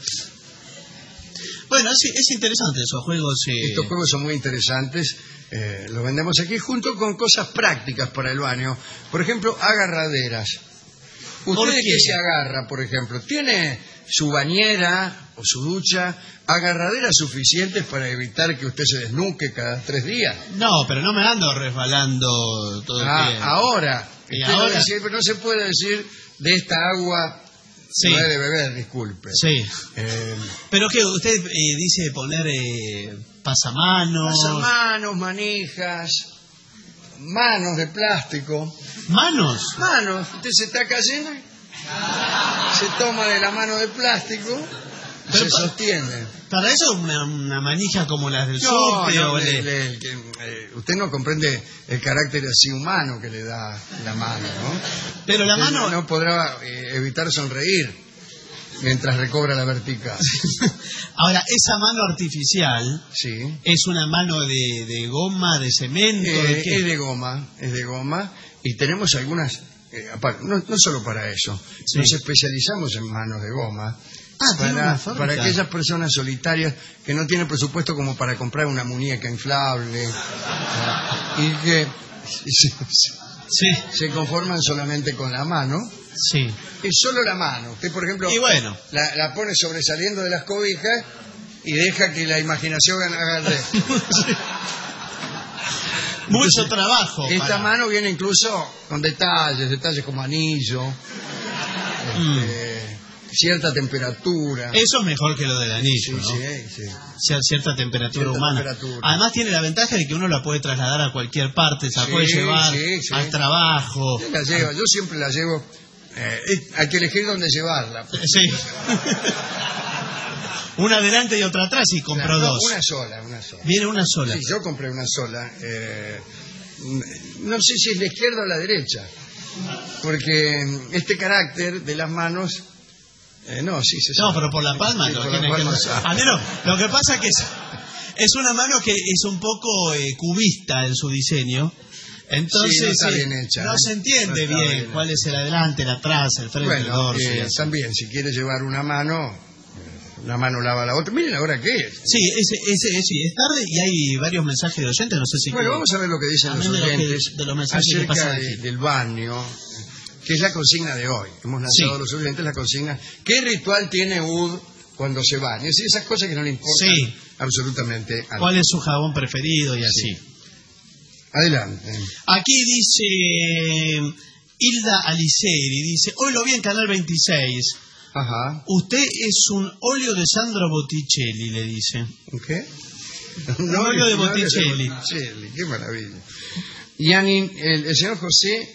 Bueno, es, es interesante esos juegos. eh, Estos juegos son muy interesantes, eh, los vendemos aquí junto con cosas prácticas para el baño. Por ejemplo, agarraderas. ¿Por ¿Usted de qué? qué se agarra, por ejemplo? ¿Tiene su bañera o su ducha agarraderas suficientes para evitar que usted se desnuque cada tres días? No, pero no me ando resbalando todo el Ah, tiempo. ahora, ¿Y usted lo ahora? dice, pero no se puede decir de esta agua Sí. no he de beber, disculpe. Sí. Eh, Pero que usted eh, dice poner eh, pasamanos. pasamanos, manijas, manos de plástico. ¿Manos? Manos, usted se está cayendo y se toma de la mano de plástico y Pero se pa- sostiene. Para eso una, una manija como las del No, subte no, o le- de- le- el que, eh, usted no comprende el carácter así humano que le da la mano, ¿no? Pero la Usted mano... no podrá eh, evitar sonreír mientras recobra la vertical. Ahora, esa mano artificial Sí. es una mano de, de goma, de cemento, Eh, ¿de qué? es de goma, es de goma y tenemos algunas, eh, aparte, no, no solo para eso, Sí. nos especializamos en manos de goma. Ah, tiene para, una fábrica. para aquellas personas solitarias que no tienen presupuesto como para comprar una muñeca inflable eh, y que se, Sí, se conforman solamente con la mano. sí. Es solo la mano. Usted, por ejemplo, Y bueno. la, la pone sobresaliendo de las cobijas y deja que la imaginación haga el resto. Mucho Entonces, trabajo. Esta para- mano viene incluso con detalles, detalles como anillo, Mm. este, cierta temperatura. Eso es mejor que lo del anillo, Sí, ¿no? sí, sí. Cier- cierta temperatura Cierta humana. temperatura. Además tiene la ventaja de que uno la puede trasladar a cualquier parte, se la Sí, puede llevar sí, sí. al trabajo. Yo la llevo, yo siempre la llevo. Eh, eh, hay que elegir dónde llevarla. Sí. Una adelante y otra atrás y compró No, dos. Una sola, una sola. Viene una sola. Sí, yo compré una sola. eh, no sé si es la izquierda o la derecha. Porque este carácter de las manos. eh, no, sí se No, sabe. pero por la palma Sí, lo por la tiene que... palma sabe. A mí no, lo que pasa que es, es una mano que es un poco eh, cubista en su diseño. Entonces Sí, no está eh, bien hecha, no ¿eh? se entiende No está bien bien cuál es el adelante, el atrás, el frente, el Bueno, dorso. y eh, así. también, si quiere llevar una mano, eh, una mano lava la otra. Miren ahora qué es. Sí, ese, ese, sí, es tarde y hay varios mensajes de oyentes, no sé si... Bueno, vamos a ver lo que dicen los de lo oyentes que, de los mensajes que acerca pasan de- aquí. del baño, que es la consigna de hoy. Hemos lanzado Sí. a los oyentes la consigna. ¿Qué ritual tiene U D cuando se baña? Es decir, esas cosas que no le importan Sí. absolutamente a ¿Cuál nadie. es su jabón preferido y así? Adelante. Aquí dice Hilda Aliceri, dice, hoy lo vi en Canal veintiséis. Ajá. Usted es un óleo de Sandro Botticelli, le dice. ¿Qué? Un óleo de no, Botticelli. Botticelli, qué maravilla. Y Ani- el, el señor José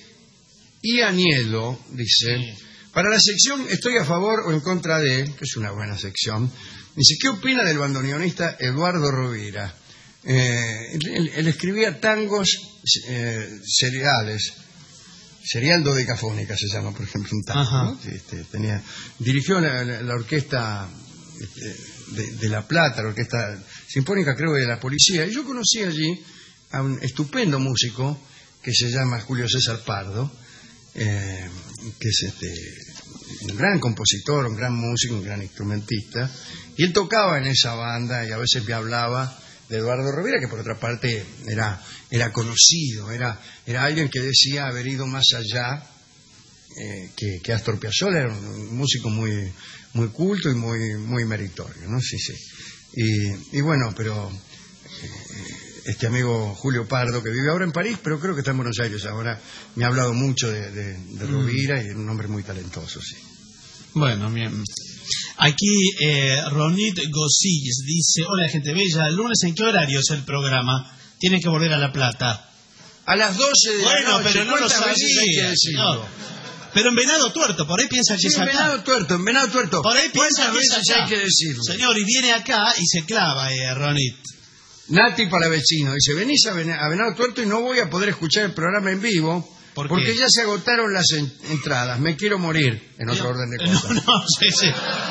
Ianielo dice, Sí. para la sección estoy a favor o en contra de, que es una buena sección, dice, ¿qué opina del bandoneonista Eduardo Rovira? Eh, él, él escribía tangos eh, seriales, serial dodecafónica se llama, por ejemplo, un tango, Ajá. ¿no? Este, tenía, dirigió la, la- la orquesta este, de, de La Plata, la orquesta sinfónica creo de la policía, y yo conocí allí a un estupendo músico que se llama Julio César Pardo, eh, que es este un gran compositor, un gran músico, un gran instrumentista, y él tocaba en esa banda y a veces me hablaba de Eduardo Rovira, que por otra parte era, era conocido, era, era alguien que decía haber ido más allá eh, que, que Astor Piazzolla, era un, un músico muy, muy culto y muy, muy meritorio, ¿no? Sí, sí. Y, y bueno, pero eh, este amigo Julio Pardo, que vive ahora en París, pero creo que está en Buenos Aires ahora, me ha hablado mucho de, de, de Rovira y es un hombre muy talentoso, sí. Bueno, bien. Aquí eh, Ronit Gosillas dice, hola gente bella, ¿el lunes en qué horario es el programa? Tienen que volver a La Plata. A las doce de Bueno, la noche, pero no lo ¿cuántas veces hay que sabía, decirlo? señor. Pero en Venado Tuerto, por ahí piensa que Sí, es en acá. Venado Tuerto, en Venado Tuerto. Por ahí piensa ¿Cuántas que es veces acá. hay que decirlo? Señor, y viene acá y se clava, eh, Ronit. Nati Palavecino dice, venís a, Ven- a Venado Tuerto y no voy a poder escuchar el programa en vivo ¿Por qué? porque ya se agotaron las en- entradas. Me quiero morir, en otro orden de No, cosas. no, sí, sí.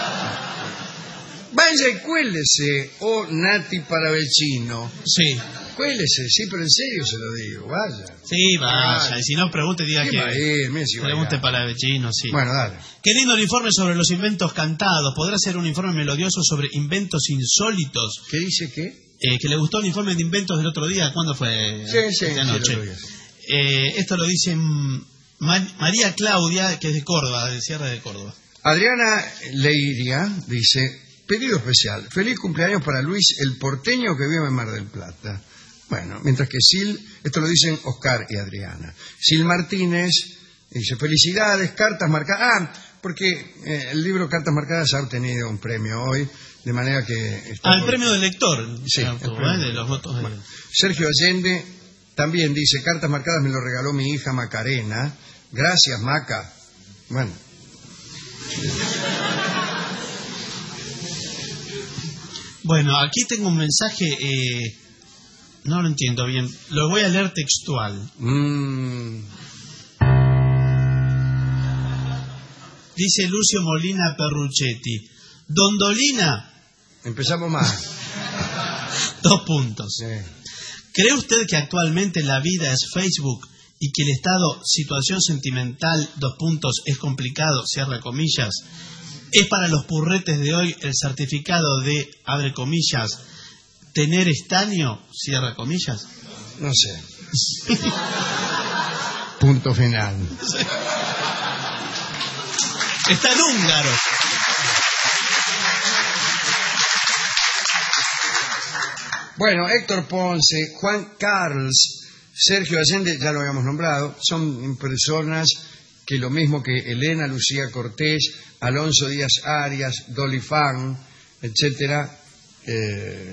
Vaya y cuélese, oh Nati Palavecino. Sí, Cuélese, sí, pero en serio se lo digo, vaya. sí, vaya. Ay. Y si no, pregunte, diga ¿Quién va a que... ir? Mire si va a ir. Pregunte para el vecino, sí. Bueno, dale. Qué lindo el informe sobre los inventos cantados. ¿Podrá ser un informe melodioso sobre inventos insólitos? ¿Qué dice qué? Eh, que le gustó el informe de inventos del otro día. ¿Cuándo fue? Sí, sí, Esta sí, noche. lo voy a hacer. Eh, esto lo dice mm, Ma- María Claudia, que es de Córdoba, de Sierra de Córdoba. Adriana Leiria dice, pedido especial, feliz cumpleaños para Luis, el porteño que vive en Mar del Plata. Bueno, mientras que Sil, esto lo dicen Oscar y Adriana. Sil Martínez dice, felicidades, cartas marcadas. Ah, porque eh, el libro Cartas Marcadas ha obtenido un premio hoy, de manera que... está Ah, el por- premio del lector. Sí, claro, el tú, premio. ¿eh? De los votos de... Sergio Allende también dice, cartas marcadas me lo regaló mi hija Macarena. Gracias, Maca. Bueno. Bueno, aquí tengo un mensaje, eh, no lo entiendo bien, lo voy a leer textual. Mm, Dice Lucio Molina Perruchetti, Dondolina, empezamos más. dos puntos. Sí. ¿Cree usted que actualmente la vida es Facebook y que el estado situación sentimental, dos puntos, es complicado, cierra comillas? ¿Es para los purretes de hoy el certificado de, abre comillas, tener estaño, cierra comillas? No sé. Punto final. Está en húngaro. Bueno, Héctor Ponce, Juan Carls, Sergio Allende, ya lo habíamos nombrado, son personas que lo mismo que Elena Lucía Cortés, Alonso Díaz Arias, Dolly Fan, etcétera, eh,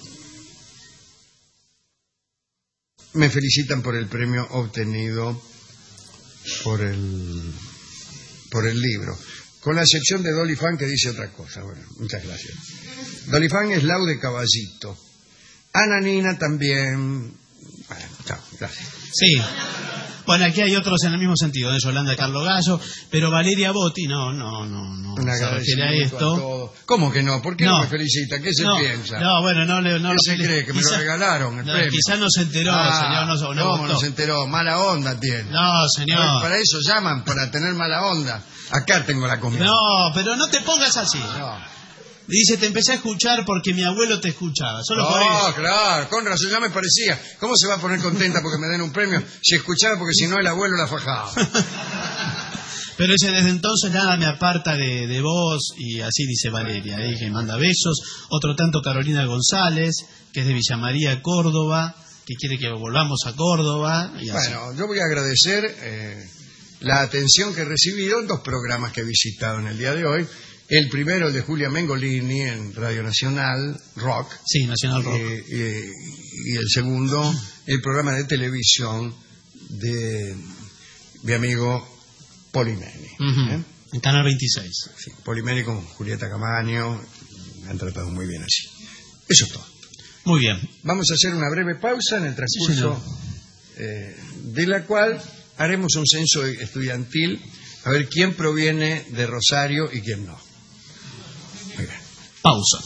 me felicitan por el premio obtenido por el por el libro. Con la excepción de Dolly Fan que dice otra cosa. Bueno, muchas gracias. Dolly Fan es Laude Caballito. Ana Nina también. Bueno, chao, gracias. Sí. Bueno, aquí hay otros en el mismo sentido, de Yolanda Carlo Gallo, pero Valeria Botti, no, no, no, no. Un se refiere a agradecimiento a esto. todos. ¿Cómo que no? ¿Por qué no, No. me felicita? ¿Qué se no, piensa? No, bueno, no le. No ¿Qué lo se fel- cree? ¿Que me lo quizá- regalaron el no, premio? Quizá no se enteró, Ah, señor, no, no ¿cómo votó. no se enteró? Mala onda tiene. No, señor. Para eso llaman, para tener mala onda. Acá tengo la comida. No, pero no te pongas así. No. Dice, te empecé a escuchar porque mi abuelo te escuchaba. Solo por Oh, eso. claro, con razón, ya me parecía. ¿Cómo se va a poner contenta porque me den un premio si escuchaba porque si no el abuelo la fajaba? Pero dice, desde entonces nada me aparta de, de vos, y así dice Valeria, ¿eh? Que manda besos. Otro tanto Carolina González, que es de Villa María, Córdoba, que quiere que volvamos a Córdoba. Y así. Bueno, yo voy a agradecer eh, la atención que he recibido en dos programas que he visitado en el día de hoy. El primero, el de Julia Mengolini en Radio Nacional Rock. Sí, Nacional Rock. Eh, eh, y el segundo, el programa de televisión de mi amigo Polimeni. Uh-huh. ¿eh? En Canal veintiséis. Sí, Polimeni con Julieta Camaño. Me han tratado muy bien así. Eso es todo. Muy bien. Vamos a hacer una breve pausa en el transcurso Sí, eh, de la cual haremos un censo estudiantil a ver quién proviene de Rosario y quién no. Muy bien. Pausa.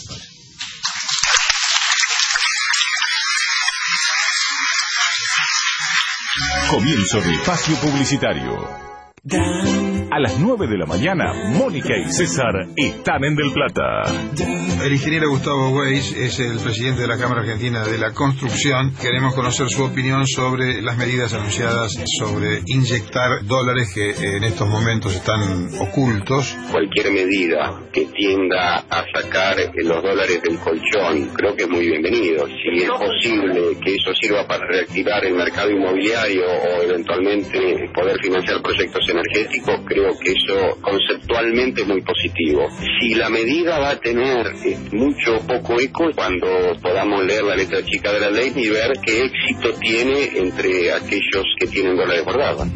Comienzo de espacio publicitario. A las nueve de la mañana, Mónica y César están en Del Plata. El ingeniero Gustavo Weiss es el presidente de la Cámara Argentina de la Construcción. Queremos conocer su opinión sobre las medidas anunciadas sobre inyectar dólares que en estos momentos están ocultos. Cualquier medida que tienda a sacar los dólares del colchón, creo que es muy bienvenido. Si es posible que eso sirva para reactivar el mercado inmobiliario o eventualmente poder financiar proyectos energéticos, creo que eso conceptualmente es muy positivo. Si la medida va a tener eh, mucho o poco eco, cuando podamos leer la letra chica de la ley y ver qué éxito tiene entre aquellos que tienen dólares guardados.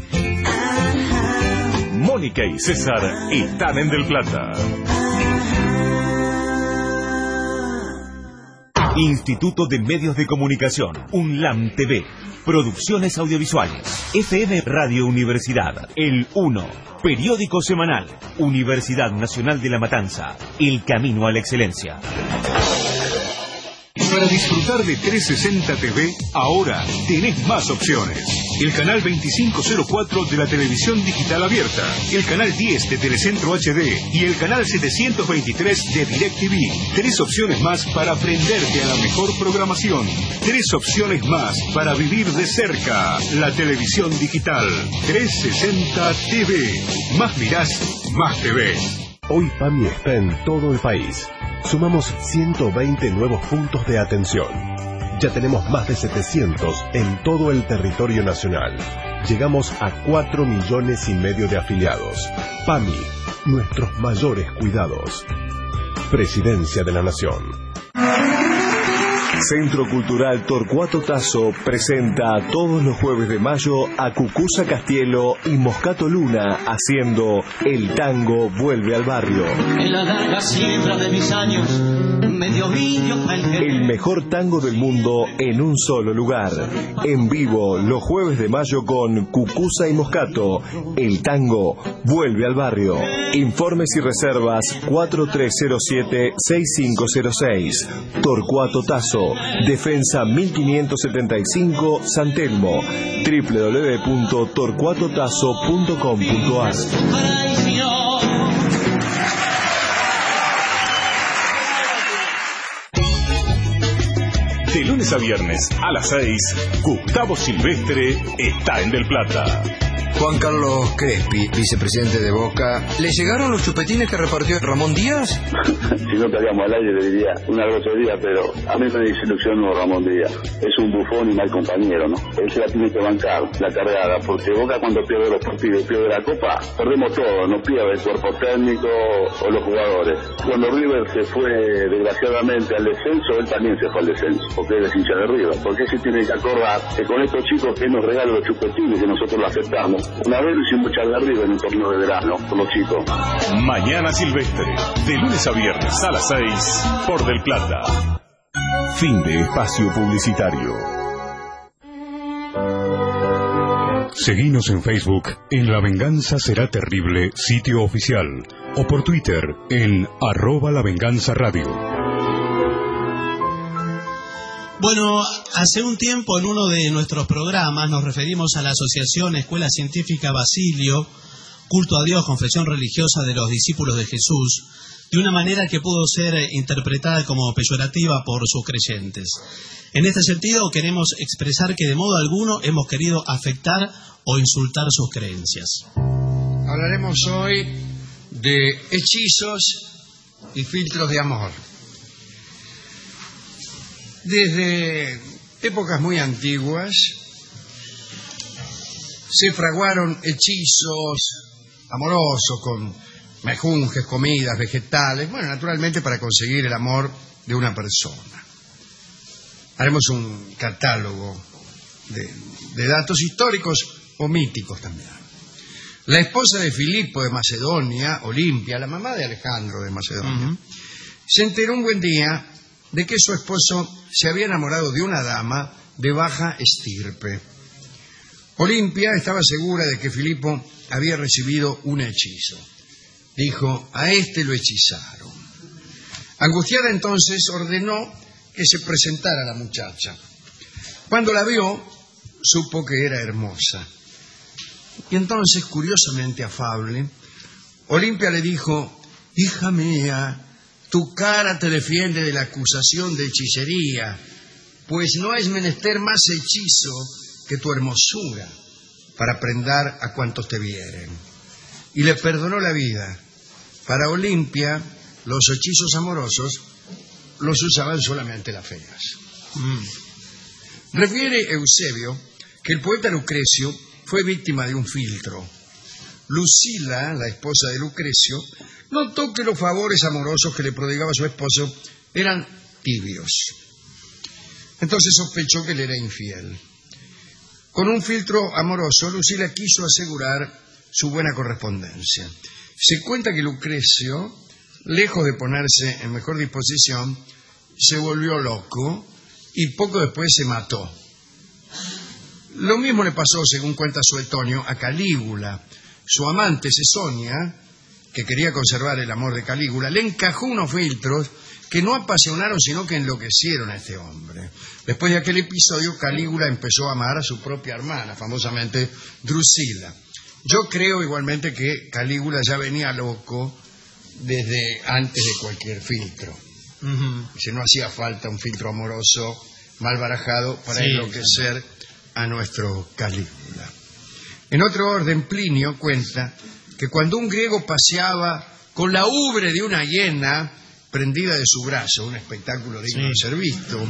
Mónica y César están en Del Plata. Instituto de Medios de Comunicación, UNLAM T V, Producciones Audiovisuales, F M Radio Universidad, El Uno, Periódico Semanal, Universidad Nacional de La Matanza, El Camino a la Excelencia. Para disfrutar de trescientos sesenta T V, ahora tenés más opciones. El canal veinticinco cero cuatro de la televisión digital abierta, el canal diez de Telecentro H D y el canal setecientos veintitrés de DirecTV. Tres opciones más para prenderte a la mejor programación. Tres opciones más para vivir de cerca la televisión digital. trescientos sesenta T V. Más mirás, más te ves. Hoy PAMI está en todo el país. Sumamos ciento veinte nuevos puntos de atención. Ya tenemos más de setecientos en todo el territorio nacional. Llegamos a cuatro millones y medio de afiliados. PAMI, nuestros mayores cuidados. Presidencia de la Nación. Centro Cultural Torcuato Tasso presenta todos los jueves de mayo a Cucuza Castielo y Moscato Luna haciendo El Tango Vuelve al Barrio. En la larga siembra de mis años, medio viño el mejor tango del mundo en un solo lugar. En vivo los jueves de mayo con Cucuza y Moscato. El Tango Vuelve al Barrio. Informes y reservas cuatro tres cero siete, seis cinco cero seis. Torcuato Tasso, Defensa mil quinientos setenta y cinco, San Telmo. doble u doble u doble u punto torcuato tasso punto com punto a r. De lunes a viernes a las seis, Gustavo Silvestre está en Del Plata. Juan Carlos Crespi, vicepresidente de Boca. ¿Le llegaron los chupetines que repartió Ramón Díaz? Si no estaríamos al aire le diría una grosería, pero a mí me desilusionó Ramón Díaz. Es un bufón y mal compañero, ¿no? Él se la tiene que bancar, la cargada, porque Boca cuando pierde los partidos y pierde la Copa, perdemos todo, no pierde el cuerpo técnico o los jugadores. Cuando River se fue desgraciadamente al descenso, él también se fue al descenso, porque él es hincha de River. Porque se tiene que acordar que con estos chicos que nos regalan los chupetines, que nosotros lo aceptamos. Una vez hicimos charla arriba en un torneo de verano con los chicos. Mañana Silvestre, de lunes a viernes a las seis, por Del Plata. Fin de espacio publicitario. Seguinos en Facebook en La Venganza Será Terrible, sitio oficial, o por Twitter en arroba La Venganza Radio. Bueno, hace un tiempo en uno de nuestros programas nos referimos a la Asociación Escuela Científica Basilio, Culto a Dios, Confesión Religiosa de los Discípulos de Jesús, de una manera que pudo ser interpretada como peyorativa por sus creyentes. En este sentido, queremos expresar que de modo alguno hemos querido afectar o insultar sus creencias. Hablaremos hoy de hechizos y filtros de amor. Desde épocas muy antiguas se fraguaron hechizos amorosos con mejunjes, comidas, vegetales, bueno, naturalmente para conseguir el amor de una persona. Haremos un catálogo de, de datos históricos o míticos también. La esposa de Filipo de Macedonia, Olimpia, la mamá de Alejandro de Macedonia, uh-huh. se enteró un buen día de que su esposo se había enamorado de una dama de baja estirpe. Olimpia estaba segura de que Filipo había recibido un hechizo. Dijo, a este lo hechizaron. Angustiada entonces ordenó que se presentara la muchacha. Cuando la vio, supo que era hermosa. Y entonces, curiosamente afable, Olimpia le dijo, hija mía, tu cara te defiende de la acusación de hechicería, pues no es menester más hechizo que tu hermosura para prendar a cuantos te vieren. Y le perdonó la vida. Para Olimpia, los hechizos amorosos los usaban solamente las feas. Mm. Refiere Eusebio que el poeta Lucrecio fue víctima de un filtro. Lucila, la esposa de Lucrecio, notó que los favores amorosos que le prodigaba su esposo eran tibios. Entonces sospechó que él era infiel. Con un filtro amoroso, Lucila quiso asegurar su buena correspondencia. Se cuenta que Lucrecio, lejos de ponerse en mejor disposición, se volvió loco y poco después se mató. Lo mismo le pasó, según cuenta Suetonio, a Calígula. Su amante, Cesonia, que quería conservar el amor de Calígula, le encajó unos filtros que no apasionaron, sino que enloquecieron a este hombre. Después de aquel episodio, Calígula empezó a amar a su propia hermana, famosamente Drusila. Yo creo igualmente que Calígula ya venía loco desde antes de cualquier filtro. Uh-huh. Si no hacía falta un filtro amoroso mal barajado para sí, enloquecer a nuestro Calígula. En otro orden, Plinio cuenta que cuando un griego paseaba con la ubre de una hiena prendida de su brazo, un espectáculo digno sí. de ser visto,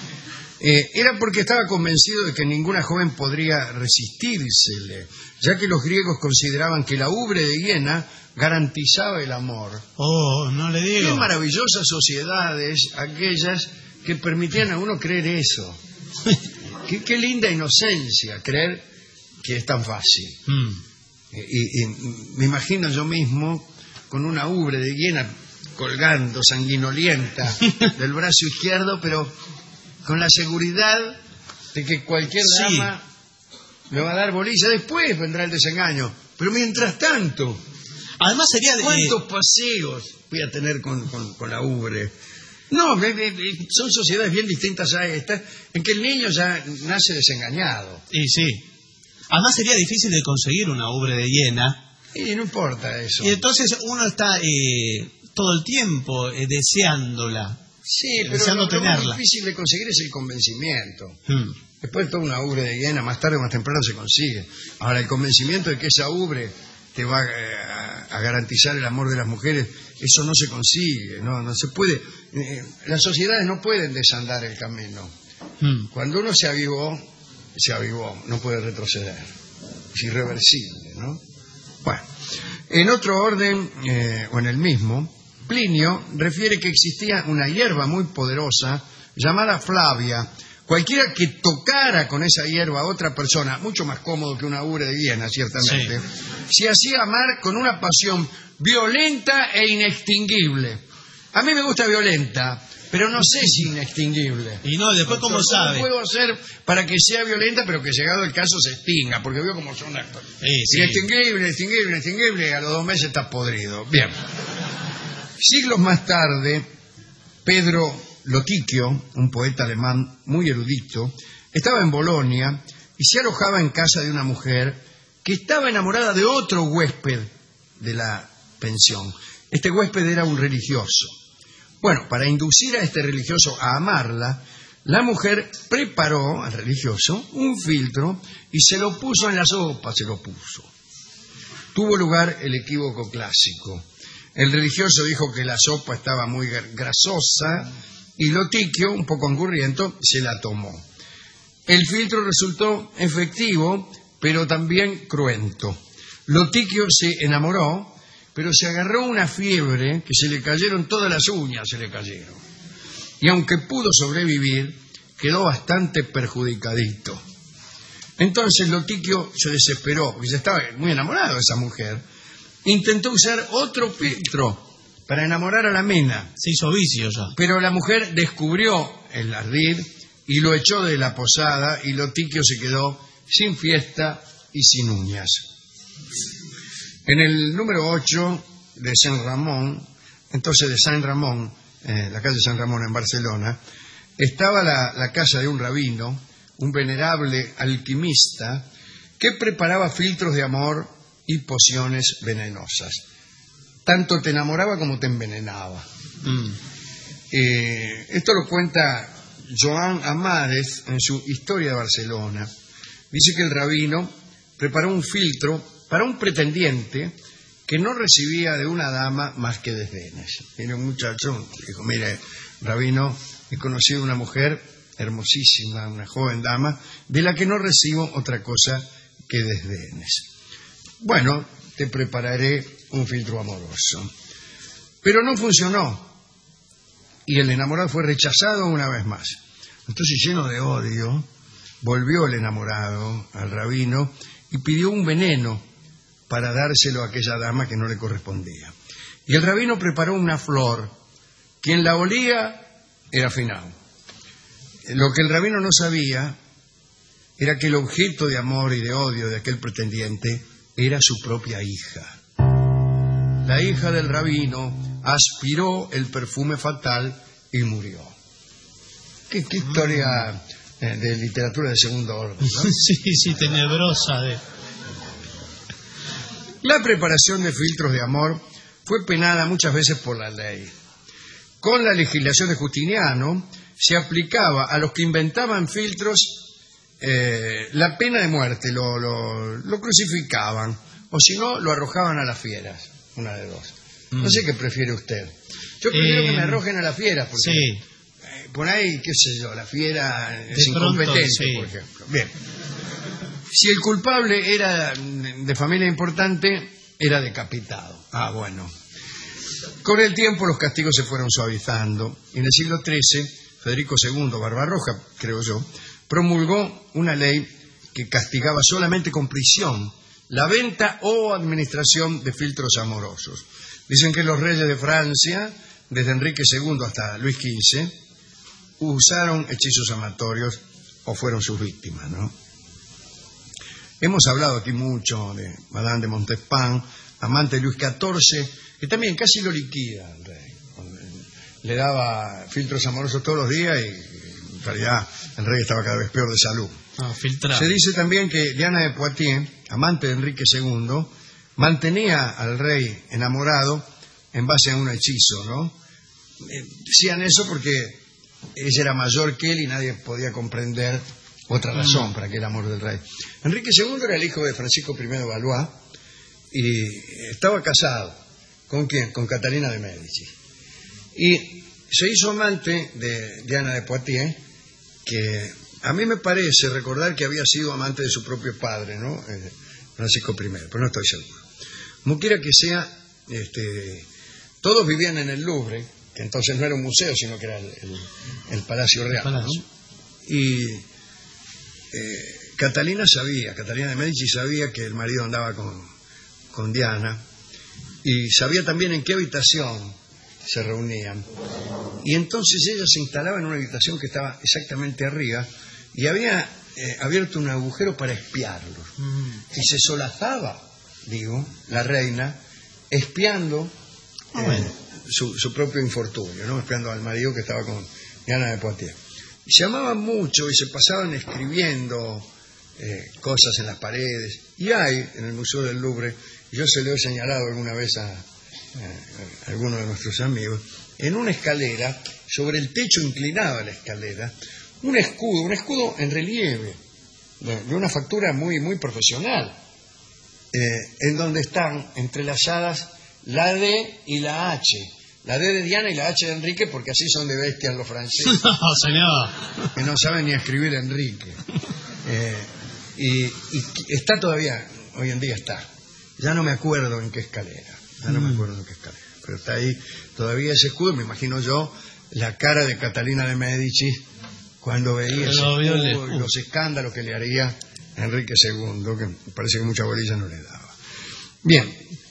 eh, era porque estaba convencido de que ninguna joven podría resistírsele, ya que los griegos consideraban que la ubre de hiena garantizaba el amor. Oh, no le digo. Qué maravillosas sociedades aquellas que permitían a uno creer eso. qué, qué linda inocencia creer que es tan fácil. Mm. Y, y me imagino yo mismo con una ubre de hiena colgando sanguinolienta del brazo izquierdo, pero con la seguridad de que cualquier sí. dama me va a dar bolilla. Después vendrá el desengaño, pero mientras tanto, además sería de... ¿cuántos paseos voy a tener con, con, con la ubre? No, son sociedades bien distintas a estas, en que el niño ya nace desengañado. Y sí. Además sería difícil de conseguir una ubre de hiena. Y no importa eso. Y entonces uno está eh, todo el tiempo eh, deseándola. Sí, pero deseando lo, lo tenerla. más difícil de conseguir es el convencimiento. Hmm. Después toda una ubre de hiena, más tarde o más temprano se consigue. Ahora, el convencimiento de que esa ubre te va a, a garantizar el amor de las mujeres, eso no se consigue, no, no se puede. Eh, las sociedades no pueden desandar el camino. Hmm. Cuando uno se avivó, se avivó, no puede retroceder. Es irreversible, ¿no? Bueno, en otro orden, eh, o en el mismo, Plinio refiere que existía una hierba muy poderosa llamada Flavia. Cualquiera que tocara con esa hierba a otra persona, mucho más cómodo que una ubre de hiena, ciertamente, sí. se hacía amar con una pasión violenta e inextinguible. A mí me gusta violenta, pero no sé si inextinguible. Y no, después cómo sabe. ¿Cómo puedo hacer para que sea violenta, pero que llegado el caso se extinga? Porque veo cómo son actos. Sí, sí. Inextinguible, inextinguible, inextinguible, a los dos meses está podrido. Bien. Siglos más tarde, Pedro Lotiquio, un poeta alemán muy erudito, estaba en Bolonia y se alojaba en casa de una mujer que estaba enamorada de otro huésped de la pensión. Este huésped era un religioso. Bueno, para inducir a este religioso a amarla, la mujer preparó al religioso un filtro y se lo puso en la sopa, se lo puso. Tuvo lugar el equívoco clásico. El religioso dijo que la sopa estaba muy grasosa y Lotiquio, un poco angurriento, se la tomó. El filtro resultó efectivo, pero también cruento. Lotiquio se enamoró, pero se agarró una fiebre que se le cayeron todas las uñas, se le cayeron. Y aunque pudo sobrevivir, quedó bastante perjudicadito. Entonces Lotiquio se desesperó, porque ya estaba muy enamorado de esa mujer. Intentó usar otro filtro para enamorar a la mena. Se hizo vicio ya. Pero la mujer descubrió el ardid y lo echó de la posada y Lotiquio se quedó sin fiesta y sin uñas. En el número ocho de San Ramón, entonces de San Ramón, eh, la calle San Ramón en Barcelona, estaba la, la casa de un rabino, un venerable alquimista, que preparaba filtros de amor y pociones venenosas. Tanto te enamoraba como te envenenaba. Mm. Eh, esto lo cuenta Joan Amades en su Historia de Barcelona. Dice que el rabino preparó un filtro para un pretendiente que no recibía de una dama más que desdenes. Viene un muchacho, dijo, mire, rabino, he conocido una mujer hermosísima, una joven dama, de la que no recibo otra cosa que desdenes. Bueno, te prepararé un filtro amoroso. Pero no funcionó. Y el enamorado fue rechazado una vez más. Entonces, lleno de odio, volvió el enamorado al rabino y pidió un veneno para dárselo a aquella dama que no le correspondía. Y el rabino preparó una flor. Quien la olía era Finau. Lo que el rabino no sabía era que el objeto de amor y de odio de aquel pretendiente era su propia hija. La hija del rabino aspiró el perfume fatal y murió. Qué, qué historia eh, de literatura de segundo orden, ¿no? Sí, sí, tenebrosa. De... La preparación de filtros de amor fue penada muchas veces por la ley. Con la legislación de Justiniano se aplicaba a los que inventaban filtros eh, la pena de muerte, lo, lo, lo crucificaban, o si no, lo arrojaban a las fieras, una de dos. Mm. No sé qué prefiere usted. Yo prefiero eh, que me arrojen a las fieras, porque sí. eh, por ahí, qué sé yo, la fiera es de incompetente, pronto, sí. por ejemplo. Bien. Si el culpable era de familia importante, era decapitado. Ah, bueno. Con el tiempo los castigos se fueron suavizando. En el siglo trece, Federico segundo Barbarroja, creo yo, promulgó una ley que castigaba solamente con prisión la venta o administración de filtros amorosos. Dicen que los reyes de Francia, desde Enrique segundo hasta Luis quince, usaron hechizos amatorios o fueron sus víctimas, ¿no? Hemos hablado aquí mucho de Madame de Montespan, amante de Luis catorce, que también casi lo liquida al rey. Le daba filtros amorosos todos los días y en realidad el rey estaba cada vez peor de salud. Ah, filtrado. Se dice también que Diana de Poitiers, amante de Enrique segundo, mantenía al rey enamorado en base a un hechizo, ¿no? Eh, decían eso porque ella era mayor que él y nadie podía comprender otra razón mm. para aquel amor del rey. Enrique segundo era el hijo de Francisco primero de Valois y estaba casado. ¿Con quién? Con Catalina de Médici. Y se hizo amante de Diana de Poitiers, que a mí me parece recordar que había sido amante de su propio padre, ¿no? Eh, Francisco primero, pero no estoy seguro. Como quiera que sea, este, todos vivían en el Louvre, que entonces no era un museo, sino que era el, el, el Palacio Real. El Palacio. ¿No? Y eh, Catalina sabía, Catalina de Médici sabía que el marido andaba con, con Diana, y sabía también en qué habitación se reunían. Y entonces ella se instalaba en una habitación que estaba exactamente arriba y había eh, abierto un agujero para espiarlos. Mm. Y se solazaba, digo, la reina, espiando eh, bueno. su, su propio infortunio, ¿no? Espiando al marido que estaba con Diana de Poitiers. Y se amaban mucho y se pasaban escribiendo eh, cosas en las paredes. Y hay en el Museo del Louvre, yo se lo he señalado alguna vez a eh, algunos de nuestros amigos, en una escalera, sobre el techo inclinado de la escalera, un escudo, un escudo en relieve, de, de una factura muy, muy profesional, eh, en donde están entrelazadas la D y la H. La D de Diana y la H de Enrique, porque así son de bestias los franceses. No, señor. Que no saben ni escribir Enrique. Eh, y, y está todavía, hoy en día está. Ya no me acuerdo en qué escalera. Ya no mm. me acuerdo en qué escalera. Pero está ahí todavía ese escudo. Me imagino yo la cara de Catalina de Medici cuando veía ese escudo y los escándalos que le haría a Enrique segundo, que parece que mucha bolilla no le daba. Bien.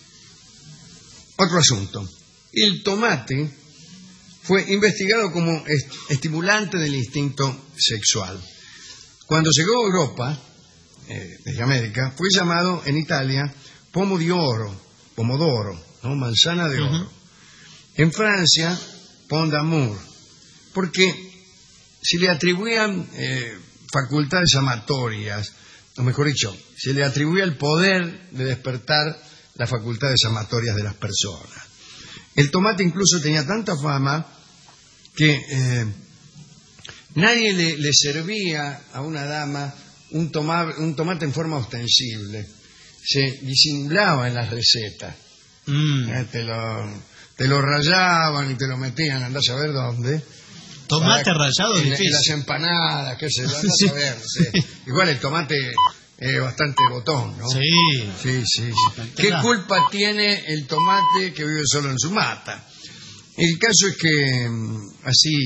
Otro asunto. El tomate fue investigado como estimulante del instinto sexual. Cuando llegó a Europa, eh, desde América, fue llamado en Italia pomo di oro, pomodoro, ¿no? Manzana de oro. Uh-huh. En Francia, pont d'amour, porque se le atribuían eh, facultades amatorias, o mejor dicho, se le atribuía el poder de despertar las facultades amatorias de las personas. El tomate incluso tenía tanta fama que eh, nadie le, le servía a una dama un, toma, un tomate en forma ostensible. Se disimulaba en las recetas. Mm. Eh, te, lo, te lo rayaban y te lo metían, andás a ver dónde. Tomate Para, rallado en, difícil. En las empanadas, qué sé yo, andás sí. a ver. No sé. Igual el tomate... Es bastante botón, ¿no? Sí. Sí, sí, sí. ¿Qué culpa tiene el tomate que vive solo en su mata? El caso es que así,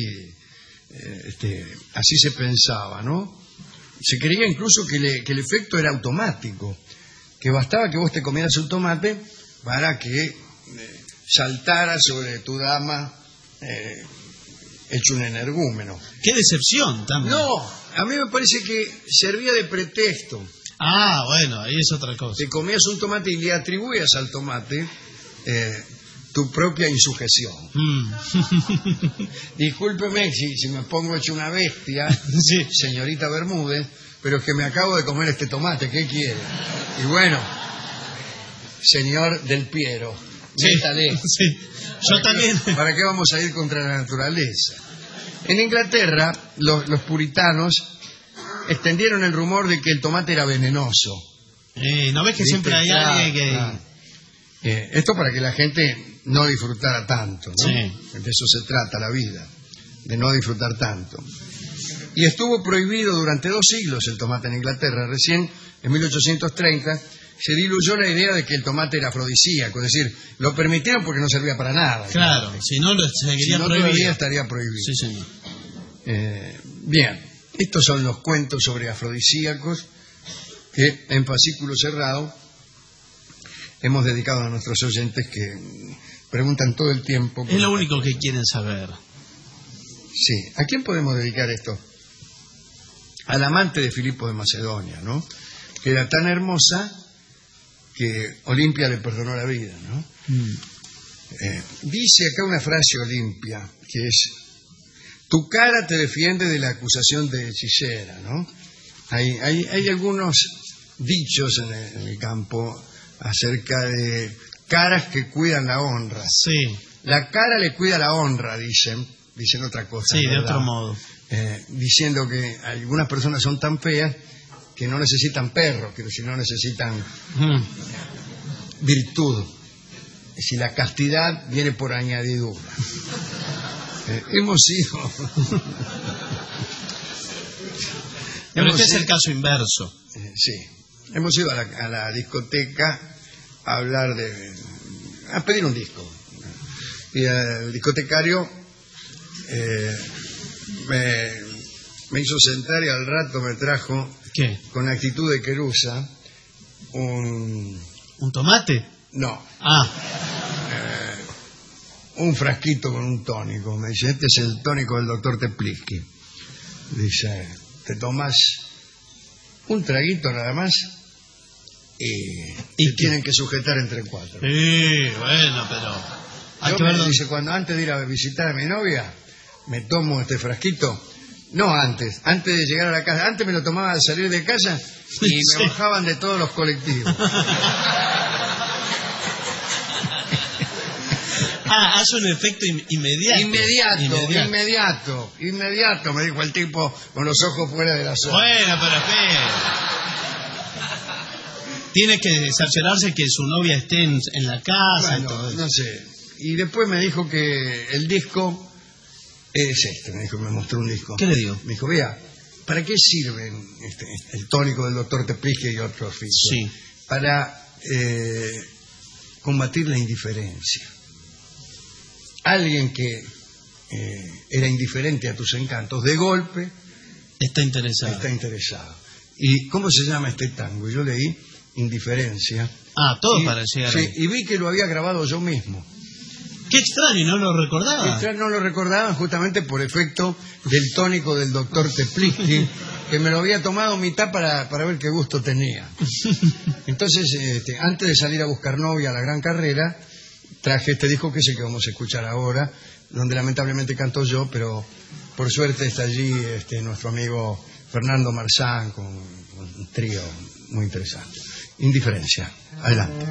este, así se pensaba, ¿no? Se creía incluso que, le, que el efecto era automático, que bastaba que vos te comieras un tomate para que eh, saltara sobre tu dama eh, hecho un energúmeno. ¡Qué decepción también! No, a mí me parece que servía de pretexto. Ah, bueno, ahí es otra cosa. Te comías un tomate y le atribuías al tomate eh, tu propia insujeción. Mm. Discúlpeme si, si me pongo hecho una bestia, sí. señorita Bermúdez, pero es que me acabo de comer este tomate, ¿qué quiere? Y bueno, señor Del Piero, sí. métale. Sí. Yo también. Qué, ¿Para qué vamos a ir contra la naturaleza? En Inglaterra, los, los puritanos extendieron el rumor de que el tomate era venenoso. Eh, ¿No ves que siempre hay claro, alguien que...? Claro. Eh, esto para que la gente no disfrutara tanto, ¿no? Sí. De eso se trata la vida, de no disfrutar tanto. Y estuvo prohibido durante dos siglos el tomate en Inglaterra. Recién, en mil ochocientos treinta, se diluyó la idea de que el tomate era afrodisíaco. Es decir, lo permitieron porque no servía para nada. Claro, si no, lo seguiría si no prohibido. todavía estaría prohibido. Sí, señor. Eh, bien. Estos son los cuentos sobre afrodisíacos que en fascículo cerrado hemos dedicado a nuestros oyentes que preguntan todo el tiempo. Es lo único que quieren saber. Sí. ¿A quién podemos dedicar esto? Al amante de Filipo de Macedonia, ¿no? Que era tan hermosa que Olimpia le perdonó la vida, ¿no? Mm. Eh, dice acá una frase Olimpia que es: tu cara te defiende de la acusación de hechicera, ¿no? Hay, hay, hay algunos dichos en el, en el campo acerca de caras que cuidan la honra. Sí. La cara le cuida la honra, dicen, dicen otra cosa. Sí, ¿verdad? de otro modo. Eh, diciendo que algunas personas son tan feas que no necesitan perros, que si no necesitan mm. virtud. Si la castidad viene por añadidura. Eh, hemos ido. Pero este es el caso inverso. Eh, sí. Hemos ido a la, a la discoteca a hablar de. a pedir un disco. Y el discotecario eh, me, me hizo sentar y al rato me trajo, ¿qué? Con actitud de querusa, un. ¿Un tomate? No. Ah. Eh, un frasquito con un tónico. Me dice, este es el tónico del doctor Tepliski. Dice, te tomas un traguito nada más y, y te tienen que sujetar entre cuatro. Sí, bueno, pero... Hay Yo que me verlo. dice, cuando antes de ir a visitar a mi novia, me tomo este frasquito. No antes, antes de llegar a la casa. Antes me lo tomaba al salir de casa y Sí. me bajaban de todos los colectivos. Ah, hace un efecto in- inmediato. Inmediato, inmediato. inmediato, inmediato, me dijo el tipo con los ojos fuera de la zona. Bueno, pero espera. Tiene que cerciorarse que su novia esté en, en la casa. Bueno, y todo eso. no sé. Y después me dijo que el disco es este, me dijo, me mostró un disco. ¿Qué le dio? Me dijo, vea, ¿para qué sirven este, el tónico del doctor Teplice y otros oficios? Sí. Para eh, combatir la indiferencia. Alguien que eh, era indiferente a tus encantos, de golpe está interesado. Está interesado. ¿Y cómo se llama este tango? Yo leí Indiferencia. Ah, todo y, para llegar sí, ahí. y vi que lo había grabado yo mismo. Qué extraño, no lo recordaba. Extra- no lo recordaba justamente por efecto del tónico del doctor Teplice, que me lo había tomado mitad para, para ver qué gusto tenía. Entonces, este, antes de salir a buscar novia a la gran carrera, traje este disco que es el que vamos a escuchar ahora, donde lamentablemente canto yo, pero por suerte está allí este, nuestro amigo Fernando Marzán con, con un trío muy interesante. Indiferencia. Adelante.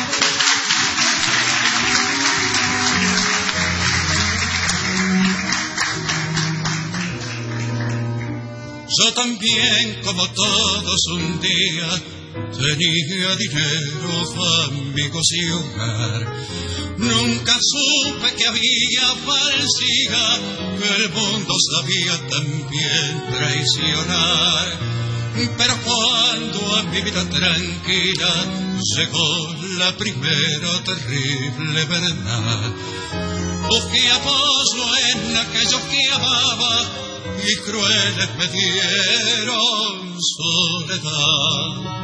Yo también, como todos un día, tenía dinero, amigos y hogar. Nunca supe que había falsidad, que el mundo sabía también traicionar. Pero cuando a mi vida tranquila llegó la primera terrible verdad, busqué apoyo en aquellos que amaba y crueles me dieron soledad.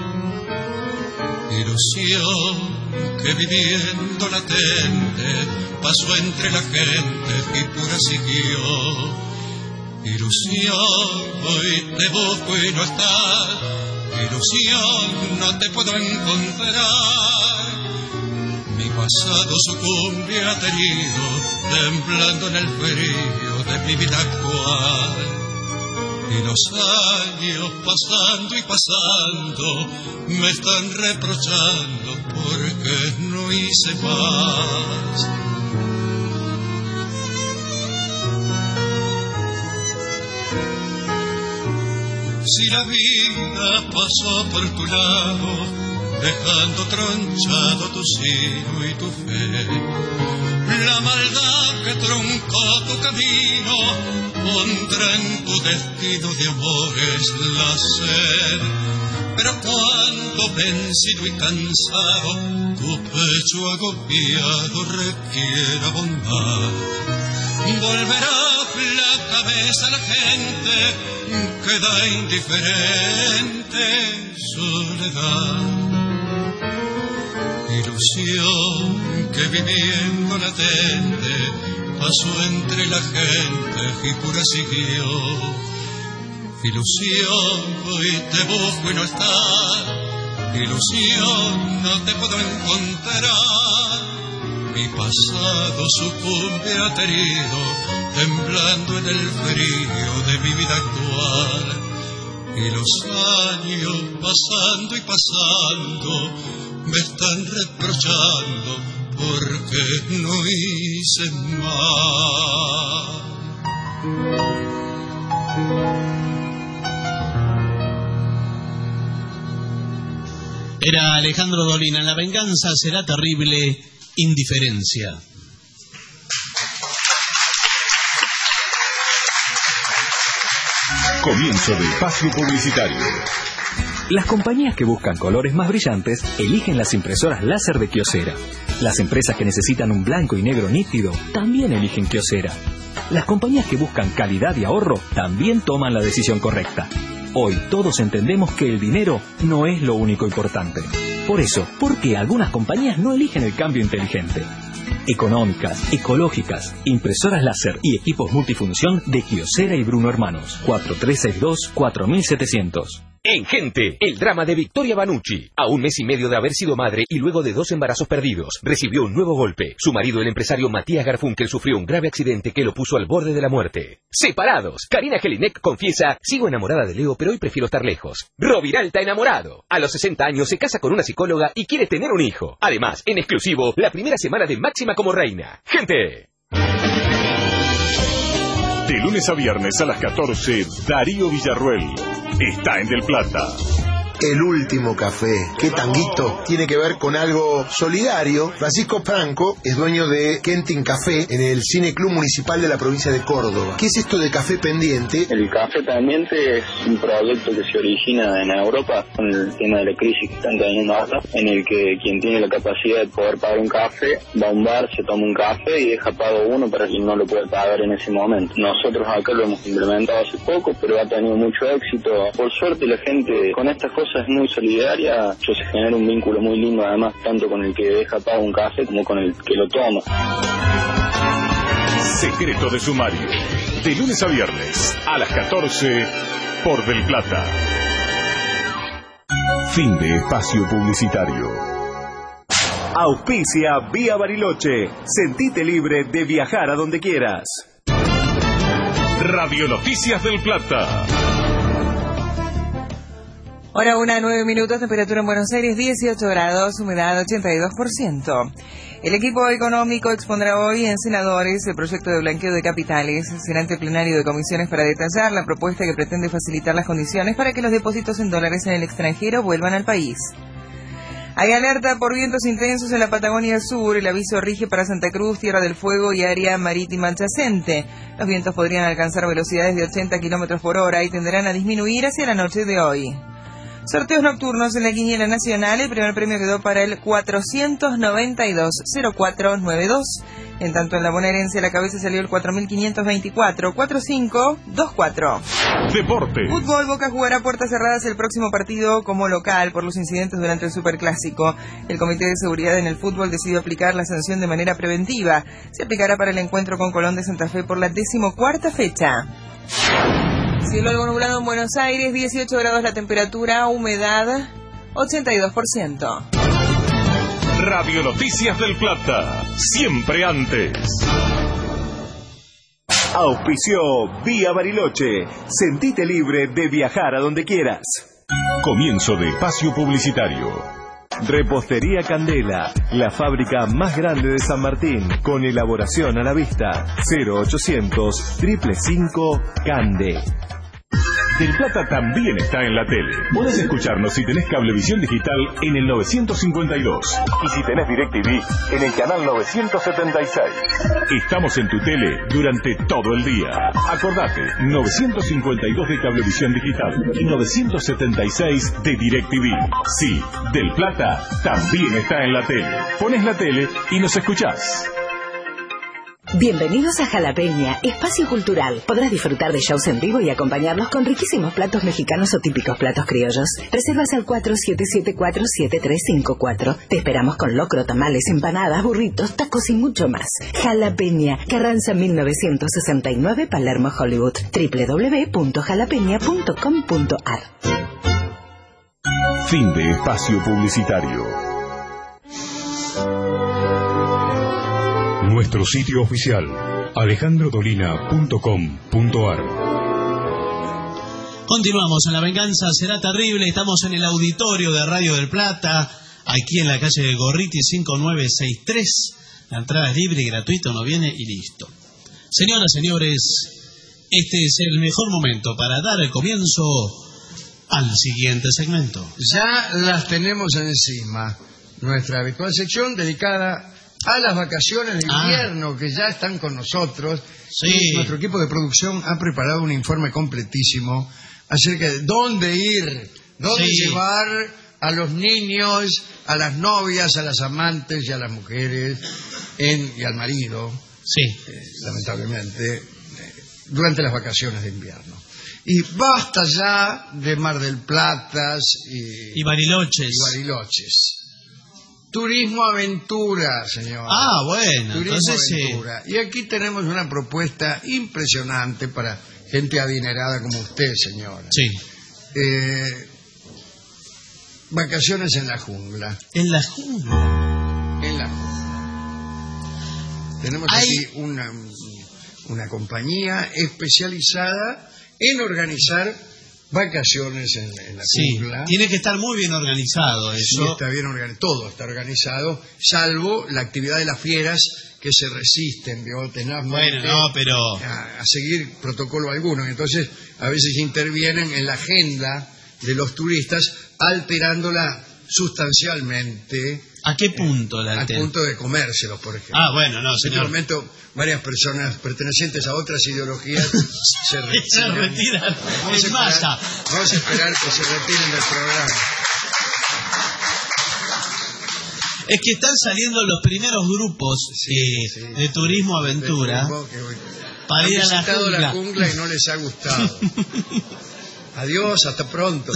Ilusión que viviendo latente pasó entre la gente y pura siguió. Ilusión, hoy te busco y no estás. Ilusión, no te puedo encontrar. Mi pasado sucumbe aterido, temblando en el frío de mi vida actual. Y los años pasando y pasando me están reprochando porque no hice más. Si la vida pasó por tu lado, dejando tronchado tu sino y tu fe, la maldad que truncó tu camino pondrá en tu destino de amores la sed. Pero cuando vencido y cansado, tu pecho agobiado requiera bondad, volverá la cabeza a la gente que da indiferente soledad. Ilusión que viviendo latente pasó entre la gente y pura siguió. Ilusión, hoy te busco y no estás. Ilusión, no te puedo encontrar. Mi pasado sucumbe aterido, temblando en el frío de mi vida actual. Y los años pasando y pasando me están reprochando porque no hice más. Era Alejandro Dolina. La venganza será terrible. Indiferencia. Comienzo de espacio publicitario. Las compañías que buscan colores más brillantes eligen las impresoras láser de Kyocera. Las empresas que necesitan un blanco y negro nítido también eligen Kyocera. Las compañías que buscan calidad y ahorro también toman la decisión correcta. Hoy todos entendemos que el dinero no es lo único importante. Por eso, ¿por qué algunas compañías no eligen el cambio inteligente? Económicas, ecológicas, impresoras láser y equipos multifunción de Kyocera y Bruno Hermanos. cuatro tres seis dos, cuatro siete cero cero. En Gente, el drama de Victoria Banucci. A un mes y medio de haber sido madre y luego de dos embarazos perdidos, recibió un nuevo golpe. Su marido, el empresario Matías Garfunkel, sufrió un grave accidente que lo puso al borde de la muerte. Separados, Karina Jelinek confiesa: sigo enamorada de Leo, pero hoy prefiero estar lejos. Roviralta enamorado. A los sesenta años se casa con una psicóloga y quiere tener un hijo. Además, en exclusivo, la primera semana de Máxima como reina. Gente. De lunes a viernes a las catorce, Darío Villarruel está en Del Plata. El último café. ¿Qué tanguito? Tiene que ver con algo solidario. Francisco Franco es dueño de Kentin Café en el Cine Club Municipal de la provincia de Córdoba. ¿Qué es esto de Café Pendiente? El Café Pendiente es un proyecto que se origina en Europa con el tema de la crisis que están teniendo ahora, en el que quien tiene la capacidad de poder pagar un café va a un bar, se toma un café y deja pago uno para quien no lo puede pagar en ese momento. Nosotros acá lo hemos implementado hace poco, pero ha tenido mucho éxito. Por suerte la gente con estas cosas es muy solidaria, se genera un vínculo muy lindo además, tanto con el que deja pago un café como con el que lo toma. Secreto de Sumario, de lunes a viernes a las catorce por Del Plata. Fin de espacio publicitario. Auspicia Vía Bariloche. Sentite libre de viajar a donde quieras. Radio Noticias Del Plata. Hora una, nueve minutos, temperatura en Buenos Aires dieciocho grados, humedad ochenta y dos por ciento. El equipo económico expondrá hoy en Senadores el proyecto de blanqueo de capitales. Será ante plenario de comisiones para detallar la propuesta que pretende facilitar las condiciones para que los depósitos en dólares en el extranjero vuelvan al país. Hay alerta por vientos intensos en la Patagonia Sur. El aviso rige para Santa Cruz, Tierra del Fuego y área marítima adyacente. Los vientos podrían alcanzar velocidades de ochenta kilómetros por hora y tenderán a disminuir hacia la noche de hoy. Sorteos nocturnos en la quiniela nacional. El primer premio quedó para el cuatrocientos noventa y dos cero cuatro noventa y dos. En tanto, en la bonaerense a la cabeza salió el cuatro mil quinientos veinticuatro cuarenta y cinco veinticuatro. Deporte. Fútbol. Boca jugará puertas cerradas el próximo partido como local por los incidentes durante el Superclásico. El Comité de Seguridad en el Fútbol decidió aplicar la sanción de manera preventiva. Se aplicará para el encuentro con Colón de Santa Fe por la decimocuarta fecha. Cielo algo nublado en Buenos Aires, dieciocho grados la temperatura, humedad ochenta y dos por ciento. Radio Noticias Del Plata, siempre antes. Auspició Vía Bariloche. Sentite libre de viajar a donde quieras. Comienzo de espacio publicitario. Repostería Candela, la fábrica más grande de San Martín, con elaboración a la vista. cero ochocientos, cinco cinco cinco, Cande. Del Plata también está en la tele. Podés escucharnos si tenés Cablevisión Digital en el novecientos cincuenta y dos. Y si tenés DirecTV, en el canal novecientos setenta y seis. Estamos en tu tele durante todo el día. Acordate, novecientos cincuenta y dos de Cablevisión Digital y novecientos setenta y seis de DirecTV. Sí, Del Plata también está en la tele. Pones la tele y nos escuchás. Bienvenidos a Jalapeña, espacio cultural. Podrás disfrutar de shows en vivo y acompañarlos con riquísimos platos mexicanos o típicos platos criollos. Reservas al cuatro siete siete cuatro siete tres cinco cuatro. Te esperamos con locro, tamales, empanadas, burritos, tacos y mucho más. Jalapeña, Carranza mil novecientos sesenta y nueve, Palermo, Hollywood. doble u doble u doble u punto jalapeña punto com punto a r. Fin de espacio publicitario. Nuestro sitio oficial, alejandro dolina punto com punto a r. Continuamos en La Venganza Será Terrible. Estamos en el auditorio de Radio del Plata, aquí en la calle de Gorriti cinco nueve seis tres. La entrada es libre y gratuita, uno viene y listo. Señoras, señores, este es el mejor momento para dar el comienzo al siguiente segmento. Ya las tenemos encima. Nuestra habitual sección dedicada a las vacaciones de invierno, ah. que ya están con nosotros. Sí. Y nuestro equipo de producción ha preparado un informe completísimo acerca de dónde ir, dónde sí. llevar a los niños, a las novias, a las amantes y a las mujeres en, y al marido, sí. eh, lamentablemente, eh, durante las vacaciones de invierno. Y basta ya de Mar del Plata y, y Bariloches. Y Bariloches. Turismo aventura, señor. Ah, bueno. Turismo entonces aventura. Sí. Y aquí tenemos una propuesta impresionante para gente adinerada como usted, señora. Sí. Eh, Vacaciones en la jungla. ¿En la jungla? En la jungla. Tenemos Hay... aquí una, una compañía especializada en organizar vacaciones en, en la sí, jungla. Tiene que estar muy bien organizado eso. Sí, está bien organizado. Todo está organizado, salvo la actividad de las fieras que se resisten, ¿vio? tenazmente bueno, no, pero... a, a seguir protocolo alguno. Entonces, a veces intervienen en la agenda de los turistas, alterándola sustancialmente. ¿A qué punto la alteran? Al punto de comérselos, por ejemplo. Ah, bueno, no, señor. En este momento, varias personas pertenecientes a otras ideologías se retiran. Se retiran vamos en a masa. esperar, vamos a esperar que se retiren del programa. Es que están saliendo los primeros grupos sí, eh, sí, de turismo aventura para ir a la jungla. la jungla y no les ha gustado. Adiós, hasta pronto.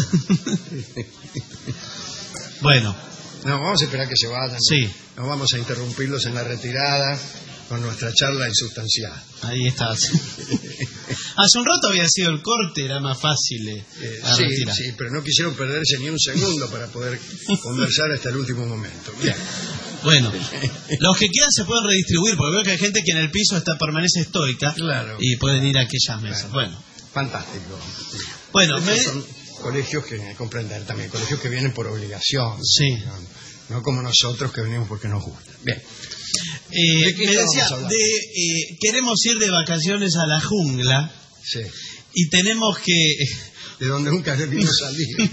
Bueno. No, vamos a esperar que se vayan. Sí. No vamos a interrumpirlos en la retirada con nuestra charla insustancial. Ahí está. Hace un rato había sido el corte, era más fácil. Eh, eh, sí, retirar. sí, pero no quisieron perderse ni un segundo para poder conversar hasta el último momento. Bien. Bueno, los que quieran se pueden redistribuir, porque veo que hay gente que en el piso está permanece estoica. Claro. Y pueden ir a aquellas mesas. Bueno. bueno. Fantástico. Bueno, me... son colegios que comprender también, colegios que vienen por obligación. Sí. No, no como nosotros que venimos porque nos gusta. Bien. Eh, me decía, de, eh, queremos ir de vacaciones a la jungla. Sí. Y tenemos que... De donde nunca debimos salir.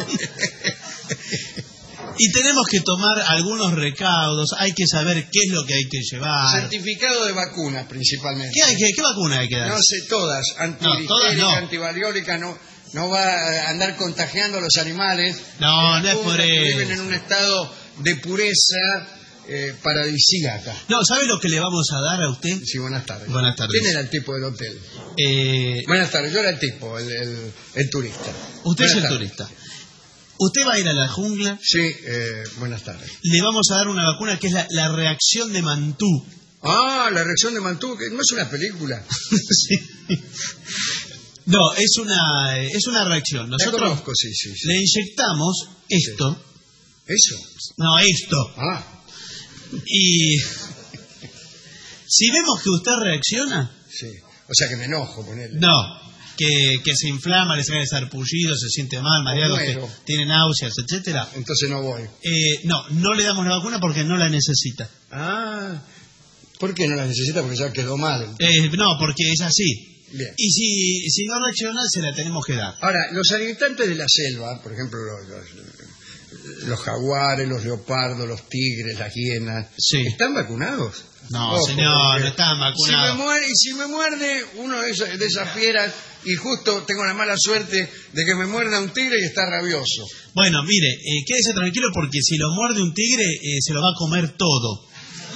Y tenemos que tomar algunos recaudos, hay que saber qué es lo que hay que llevar. Certificado de vacuna, principalmente. ¿Qué, hay que, qué vacuna hay que dar? No sé, todas. Antilisérica, no, no. antivariólica, no, no va a andar contagiando a los animales. No, no es por eso. Viven en un estado de pureza eh, paradisíaca. No, ¿sabe lo que le vamos a dar a usted? Sí, buenas tardes. Buenas tardes. ¿Quién era el tipo del hotel? Eh... Buenas tardes, yo era el tipo, el, el, el turista. Usted buenas es el tardes. turista. ¿Usted va a ir a la jungla? Sí, eh, buenas tardes. Le vamos a dar una vacuna que es la, la reacción de Mantú. Ah, la reacción de Mantú, que no es una película. Sí. No, es una es una reacción. Nosotros la conozco, sí, sí, sí. le inyectamos esto. Sí. ¿Eso? No, esto. Ah. Y si vemos que usted reacciona... Sí, o sea que me enojo con él. No. Que, que se inflama, le sale sarpullido, se siente mal, mareado, que tiene náuseas, etcétera. Entonces no voy. Eh, no, no le damos la vacuna porque no la necesita. Ah, ¿por qué no la necesita? Porque ya quedó mal. Eh, no, porque es así. Bien. Y si, si no reacciona, se la tenemos que dar. Ahora, los habitantes de la selva, por ejemplo, los, los, los jaguares, los leopardos, los tigres, las hienas, sí. ¿están vacunados? No, Ojo, señor, no están vacunados. Si me muerde, y si me muerde uno de, esos, de esas fieras y justo tengo la mala suerte de que me muerda un tigre y está rabioso. Bueno, mire, eh, quédese tranquilo porque si lo muerde un tigre eh, se lo va a comer todo.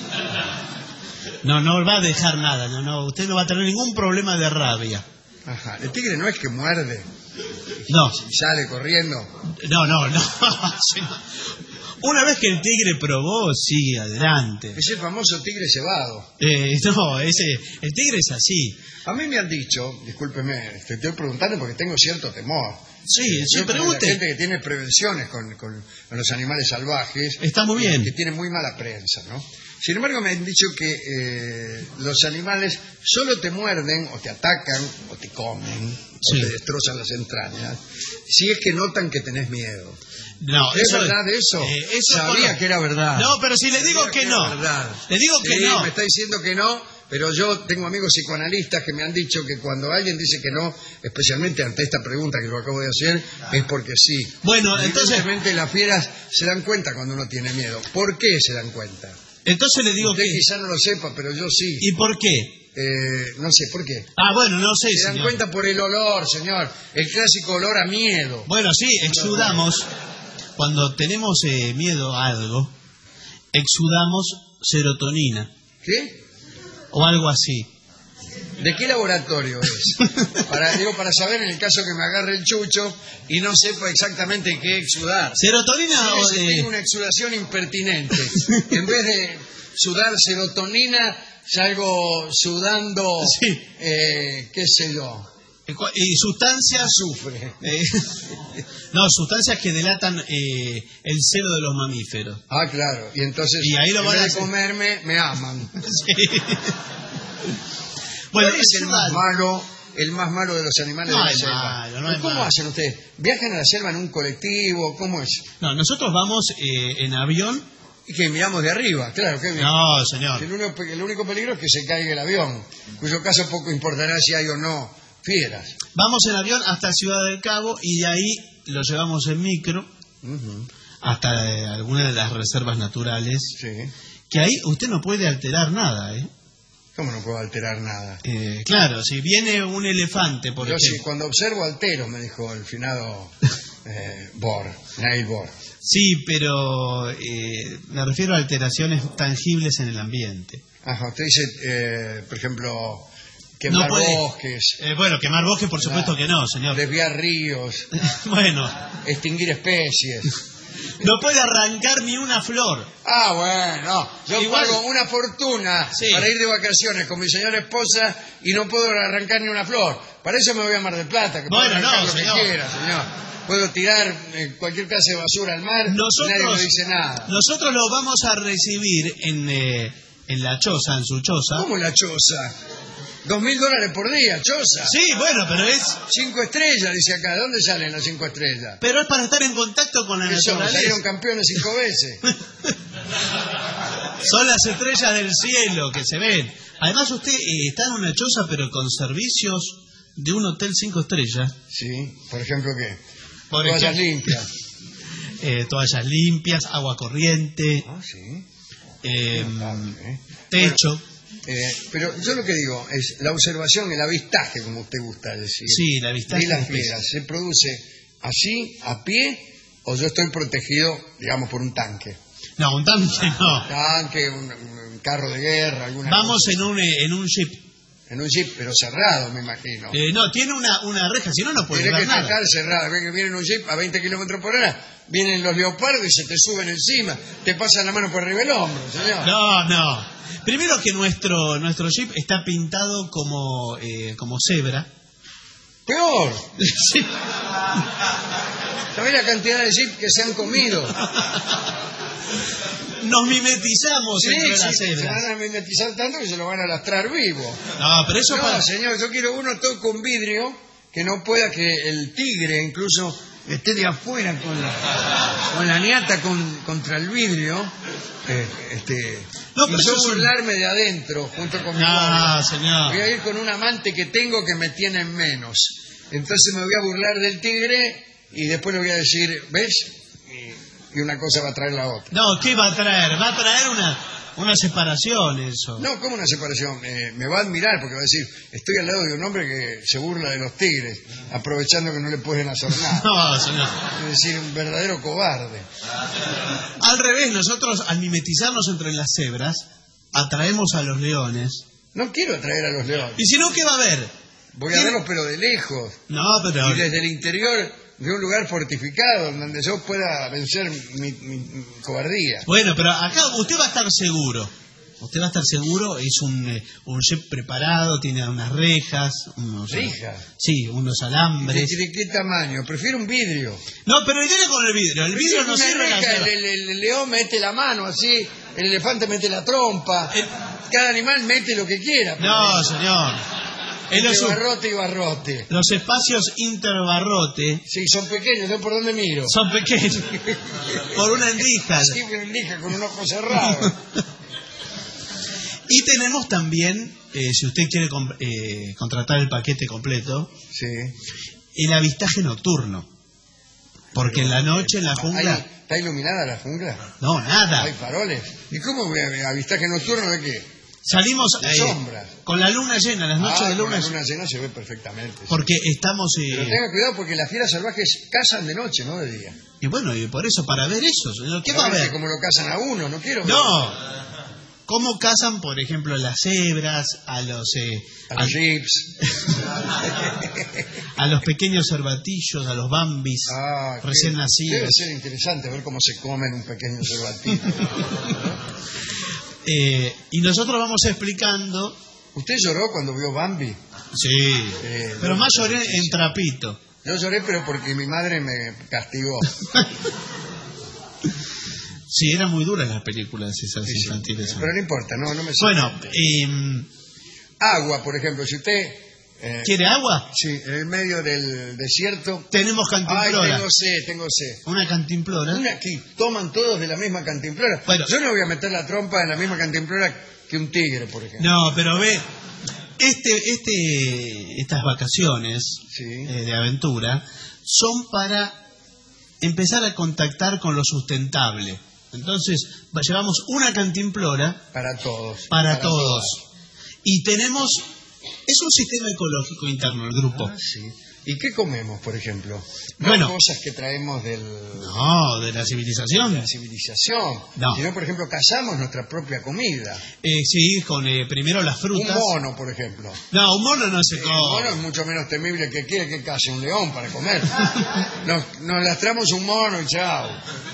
No, no va a dejar nada, no, no, usted no va a tener ningún problema de rabia. Ajá, el tigre no es que muerde. No. Y sale corriendo. No, no, no. Una vez que el tigre probó, sigue adelante. Es el famoso tigre cebado. Eh, no, ese, el tigre es así. A mí me han dicho, discúlpeme, te estoy preguntando porque tengo cierto temor. Sí, eh, sí, pregunte. La gente que tiene prevenciones con, con, con los animales salvajes. Está muy bien. Que tiene muy mala prensa, ¿no? Sin embargo, me han dicho que eh, los animales solo te muerden o te atacan o te comen sí. o te destrozan las entrañas si es que notan que tenés miedo. No, ¿Es eso, verdad eso? Eh, eso Sabía por... que era verdad. No, pero si le digo Sabía que, que no. Verdad. Le digo que sí, no. Me está diciendo que no, pero yo tengo amigos psicoanalistas que me han dicho que cuando alguien dice que no, especialmente ante esta pregunta que lo acabo de hacer, es porque sí. Bueno, entonces... Evidentemente las fieras se dan cuenta cuando uno tiene miedo. ¿Por qué se dan cuenta? Entonces le digo Usted que... quizá no lo sepa, pero yo sí. ¿Y por qué? Eh, no sé, ¿por qué? Ah, bueno, no sé, Se dan señor. cuenta por el olor, señor. El clásico olor a miedo. Bueno, sí, exudamos. Cuando tenemos eh, miedo a algo, exudamos serotonina. ¿Qué? O algo así. ¿De qué laboratorio es? Para, digo, para saber en el caso que me agarre el chucho y no sepa exactamente qué exudar. ¿Serotonina o de...? Tengo una exudación impertinente. En vez de sudar serotonina, salgo sudando, sí. eh, qué sé yo, Y sustancias... Sufre. Eh, no, sustancias que delatan eh, el celo de los mamíferos. Ah, claro. Y entonces, y ahí lo en van vez a de hacer... comerme, me aman. Sí. Bueno, ¿cuál es el más malo, el más malo de los animales no de la hay selva? malo, no hay ¿Cómo malo. hacen ustedes? ¿Viajan a la selva en un colectivo? ¿Cómo es? No, nosotros vamos eh, en avión. Y que miramos de arriba, claro. Que no, señor. El único, el único peligro es que se caiga el avión, cuyo caso poco importará si hay o no fieras. Vamos en avión hasta Ciudad del Cabo y de ahí lo llevamos en micro uh-huh. hasta eh, algunas de las reservas naturales. Sí. Que ahí usted no puede alterar nada, ¿eh? ¿Cómo no puedo alterar nada? Eh, claro, si viene un elefante, por Yo ejemplo... sí, cuando observo altero, me dijo el finado eh, Bohr, Neil Bohr. Sí, pero eh, me refiero a alteraciones tangibles en el ambiente. Ajá, usted dice, eh, por ejemplo, quemar no puede, bosques. Eh, bueno, quemar bosques, por supuesto que no, señor. Desviar ríos. Bueno. Extinguir especies. No puede arrancar ni una flor. Ah, bueno, yo Igual, pago una fortuna sí. para ir de vacaciones con mi señora esposa y no puedo arrancar ni una flor. Para eso me voy a Mar del Plata, que bueno, puedo arrancar no, lo señor. que quiera, señor. Puedo tirar eh, cualquier clase de basura al mar nosotros, y nadie me dice nada. Nosotros lo vamos a recibir en, eh, en la choza, en su choza. ¿Cómo la choza? Dos mil dólares por día, choza. Sí, bueno, pero es... Cinco estrellas, dice acá. ¿De dónde salen las cinco estrellas? Pero es para estar en contacto con la naturaleza. Salieron campeones cinco veces. Son las estrellas del cielo que se ven. Además usted eh, está en una choza, pero con servicios de un hotel cinco estrellas. Sí, por ejemplo, ¿qué? Por toallas ejemplo, limpias. Eh, toallas limpias, agua corriente. Ah, sí. Eh, ¿eh? Techo. Bueno, eh, pero yo lo que digo es la observación, el avistaje, como usted gusta decir. Sí, el avistaje. Y las fieras, ¿se produce así, a pie, o yo estoy protegido, digamos, por un tanque? No, un tanque no. Tanque, un, un carro de guerra, alguna Vamos cosa. en un, en un jeep. En un jeep, pero cerrado, me imagino. Eh, no, tiene una, una reja, si no, no puede Tiene ver que nada. estar cerrado. Ven que viene en un jeep a veinte kilómetros por hora, vienen los leopardos y se te suben encima, te pasan la mano por arriba del hombro, señor. No, no. Primero que nuestro nuestro jeep está pintado como eh, como cebra. ¡Peor! Sí. ¿Sabés la cantidad de jeep que se han comido? Nos mimetizamos sí, entre sí, las cebras. se van a mimetizar tanto que se lo van a lastrar vivo. No, pero eso no, para... señor, yo quiero uno todo con vidrio, que no pueda que el tigre incluso esté de afuera con la, con la niata con, contra el vidrio. Eh, este, no, y pero yo eso burlarme es un... de adentro, junto con mi No, novia. señor. Voy a ir con un amante que tengo que me tiene en menos. Entonces me voy a burlar del tigre y después le voy a decir, ¿ves? Y, y una cosa va a traer la otra. No, ¿qué va a traer? Va a traer una, una separación eso. No, ¿cómo una separación? Eh, me va a admirar porque va a decir, estoy al lado de un hombre que se burla de los tigres, aprovechando que no le pueden hacer nada. No, señor. Es decir, un verdadero cobarde. Al revés, nosotros al mimetizarnos entre las cebras, atraemos a los leones. No quiero atraer a los leones. ¿Y si no, qué va a haber? Voy a verlos, pero de lejos. No, pero... Y desde el interior de un lugar fortificado, donde yo pueda vencer mi, mi, mi cobardía. Bueno, pero acá usted va a estar seguro. Usted va a estar seguro, es un, eh, un jeep preparado, tiene unas rejas. Unos, ¿Rejas? Sí, unos alambres. ¿De, de qué tamaño? Prefiero un vidrio. No, pero idea con el vidrio. El vidrio no sirve. Reja, el, el, el, el león mete la mano así, el elefante mete la trompa, el... cada animal mete lo que quiera. No, señor. Entre los, barrote y barrote. Los espacios interbarrote. Sí, son pequeños, ¿no? ¿Por dónde miro? Son pequeños. Por una endija. Sí, una endija con un ojo cerrado. Y tenemos también, eh, si usted quiere eh, contratar el paquete completo, sí, el avistaje nocturno. Porque Pero, en la noche en la jungla... ¿Hay, ¿Está iluminada la jungla? No, nada. ¿Hay faroles? ¿Y cómo avistaje nocturno de qué? Salimos de eh, sombras. Con la luna llena, las noches ah, de luna. Con la luna llena se ve perfectamente. Porque sí. estamos... Eh... Pero tenga cuidado porque las fieras salvajes cazan de noche, no de día. Y bueno, y por eso, para ver eso, señor. ¿Qué va a ver? Como lo cazan a uno, no quiero ver. No. ¿Cómo cazan, por ejemplo, las cebras, a los... Eh, a los jeeps? A los pequeños cervatillos, a los bambis ah, recién que, nacidos. Debe ser interesante ver cómo se comen un pequeño cervatillo. eh, y nosotros vamos explicando ¿Usted lloró cuando vio Bambi? Sí, Eh, pero no, más lloré en Trapito. Yo lloré, pero porque mi madre me castigó. Sí, eran muy duras las películas esas Sí, sí. infantiles. Pero no importa, no, no me Bueno, eh, agua, por ejemplo, si usted... eh, ¿quiere agua? Sí, en el medio del desierto... Tenemos cantimplora. Ay, tengo sed, tengo sed. Una cantimplora. Una aquí, toman todos de la misma cantimplora. Bueno. Yo no voy a meter la trompa en la misma cantimplora que un tigre, por ejemplo. No, pero ve, este, este, estas vacaciones Sí. eh, de aventura son para empezar a contactar con lo sustentable. Entonces, va- llevamos una cantimplora Para todos. para, todos. Y tenemos, es un sistema ecológico interno el grupo. Ah, sí. ¿Y qué comemos, por ejemplo? No Bueno. cosas que traemos del, No, de la civilización. de la civilización. No. Sino, por ejemplo, cazamos nuestra propia comida. Eh, sí, con eh, primero las frutas. Un mono, por ejemplo. No, un mono no se Eh, un mono es come. mucho menos temible que quiere que case un león para comer. Nos, nos lastramos un mono y chao.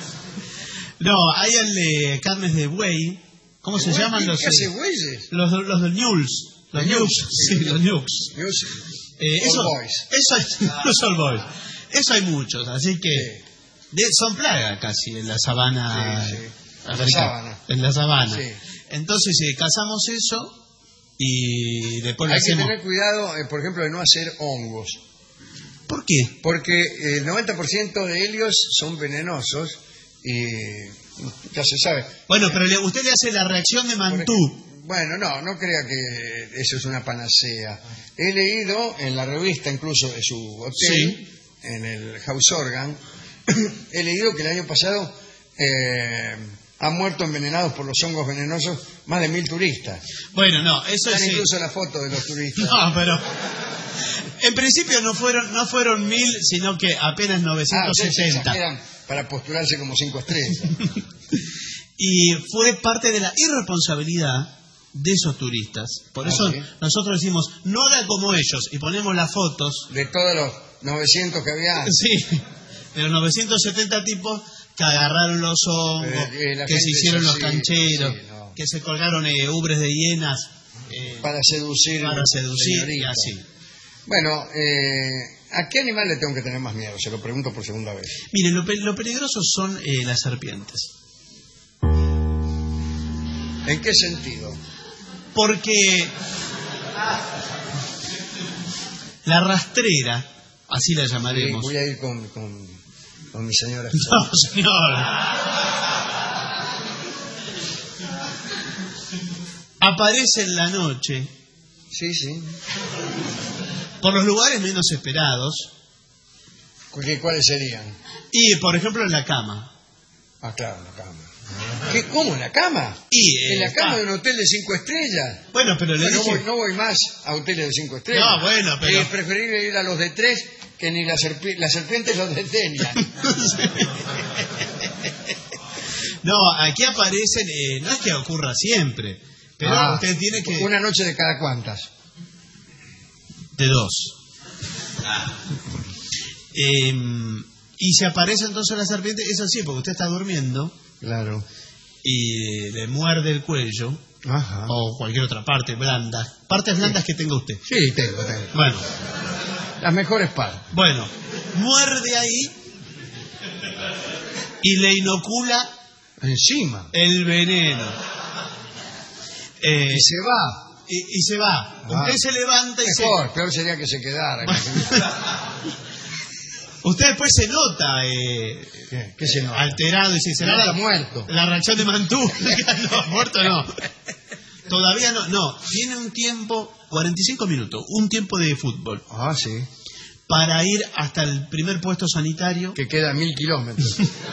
No, hay el, eh, carnes de buey. ¿Cómo se ¿Qué llaman los? ¿Qué hace eh, bueyes? Los, los de Mules. Los Los Nukes. Nukes, Sí, los Nukes. Dios, Eh, All eso, Boys. eso hay, los All Boys. Eso hay muchos, así que de- son plaga casi en la sabana. Sí, sí. En la africana. sabana. En la sabana. Sí. Entonces eh, cazamos eso y después lo Hay que hacemos. tener cuidado, eh, por ejemplo, de no hacer hongos. ¿Por qué? Porque el noventa por ciento de ellos son venenosos y ya se sabe. Bueno, pero le- usted le hace la reacción de Mantú. Bueno, no, no crea que eso es una panacea. He leído en la revista, incluso de su hotel, en el House Organ, he leído que el año pasado eh, han muerto envenenados por los hongos venenosos más de mil turistas. Bueno, no, eso Están es. incluso la foto de los turistas. No, pero en principio no fueron no fueron mil, sino que apenas Ah, novecientos ustedes setenta. exageran para postularse como cinco estrellas. Y fue parte de la irresponsabilidad de esos turistas. Por Ah, eso ¿sí? nosotros decimos, no haga como ellos, y ponemos las fotos. De todos los novecientos que había antes. Sí, de los novecientos setenta tipos que agarraron los hongos, Eh, eh, la que se gente hicieron es los así, cancheros, sí, no. que se colgaron eh, ubres de hienas eh, Para seducir. para seducir y señorita. así. Bueno, eh, ¿a qué animal le tengo que tener más miedo? Se lo pregunto por segunda vez. Miren, lo, pe- lo peligroso son eh, las serpientes. ¿En qué sentido? Porque la rastrera, así la Sí, llamaremos. voy a ir con, con, con mi señora. No, señor. Aparece en la noche Sí, sí. por los lugares menos esperados ¿Qué- ¿Cuáles serían? y, por ejemplo, en la cama. Ah, claro, en la cama. ¿Qué, ¿Cómo? ¿En la cama? Y, eh, ¿En la cama ah, de un hotel de cinco estrellas? Bueno, pero le Bueno, no, dije... voy, no voy más a hoteles de cinco estrellas. No, bueno, pero- Es preferible ir a los de tres que ni las serpi- las serpientes los desdeñan. No, aquí aparecen, eh, no es que ocurra siempre, pero Ah, usted tiene que... Una noche de cada cuantas. De dos. Eh, y si aparece entonces la serpiente, eso sí, porque usted está durmiendo Claro. y le muerde el cuello Ajá. o cualquier otra parte blanda. Partes blandas que tenga usted. Sí, tengo, tengo. Bueno, Las mejores partes. bueno, muerde ahí y le inocula Encima. el veneno. Eh, Y se va. y, y se va. Ah. Usted se levanta y se... Mejor, peor sería que se quedara. que se- Usted después se nota eh, ¿Qué? ¿Qué se nota? alterado y si Se será nota la, muerto. la reacción de Mantú. No, muerto no. Todavía no. No, tiene un tiempo, cuarenta y cinco minutos, un tiempo de fútbol Ah, sí. para ir hasta el primer puesto sanitario Que queda a mil kilómetros.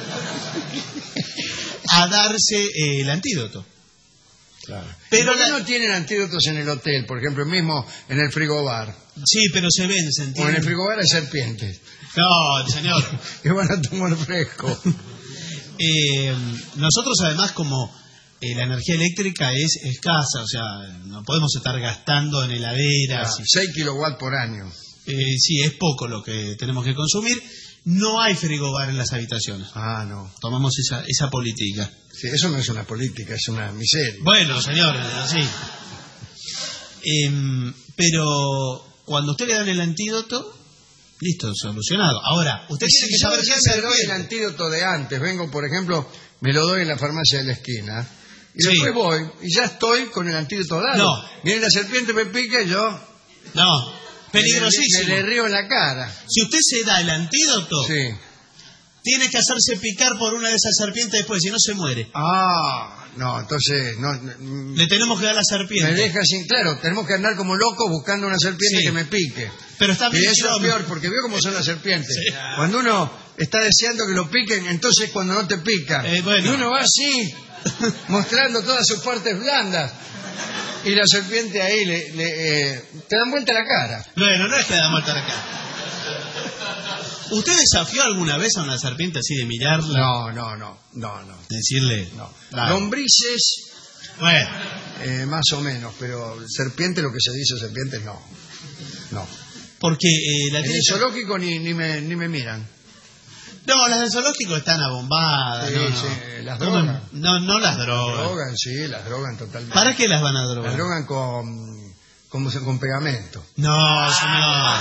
a darse eh, el antídoto. Claro. Pero ¿Por qué la- no tienen antídotos en el hotel? Por ejemplo, mismo en el frigobar. Sí, pero se vencen. O en tienen- el frigobar hay serpientes. No, señor. Que van a tomar fresco. Eh, nosotros además como eh, la energía eléctrica es escasa, o sea, no podemos estar gastando en heladeras. y- seis kilowatts por año. Eh, sí, es poco lo que tenemos que consumir. No hay frigobar en las habitaciones. Ah, no. Tomamos esa, esa política. Sí, eso no es una política, es una miseria. Bueno, señor, sí. Eh, pero cuando usted le dan el antídoto, listo, solucionado. Ahora, usted si tiene que yo saber ya qué me doy el antídoto de antes, vengo, por ejemplo, me lo doy en la farmacia de la esquina, y Sí. después voy, y ya estoy con el antídoto dado. No. Viene la serpiente, me pica y yo... No, peligrosísimo. Me, me le río en la cara. Si usted se da el antídoto, sí. tiene que hacerse picar por una de esas serpientes después, si no se muere. Ah, no, entonces... No, no, le tenemos que dar la serpiente. Me deja sin... Claro, tenemos que andar como locos buscando una serpiente Sí. que me pique. Pero está y bien. eso es peor, porque veo cómo son las serpientes. Sí. Cuando uno está deseando que lo piquen, entonces cuando no te pica. Eh, bueno. Y uno va así, mostrando todas sus partes blandas. Y la serpiente ahí le, le eh, te dan vuelta la cara. Bueno, no es que da vuelta la cara. ¿Usted desafió alguna vez a una serpiente así de mirarla? No, no, no, no, no. Decirle... No. Claro. Lombrices, Bueno, eh, más o menos, pero serpiente, lo que se dice serpiente, no. No. porque eh, la En el tiene- zoológico ni, ni, me, ni me miran. No, las del zoológico están abombadas. Sí, no, no. sí, las Comen- drogan. No, no las drogan. Las drogan, sí, las drogan totalmente. ¿Para qué las van a drogar? Las drogan con, con, con pegamento. No, señor.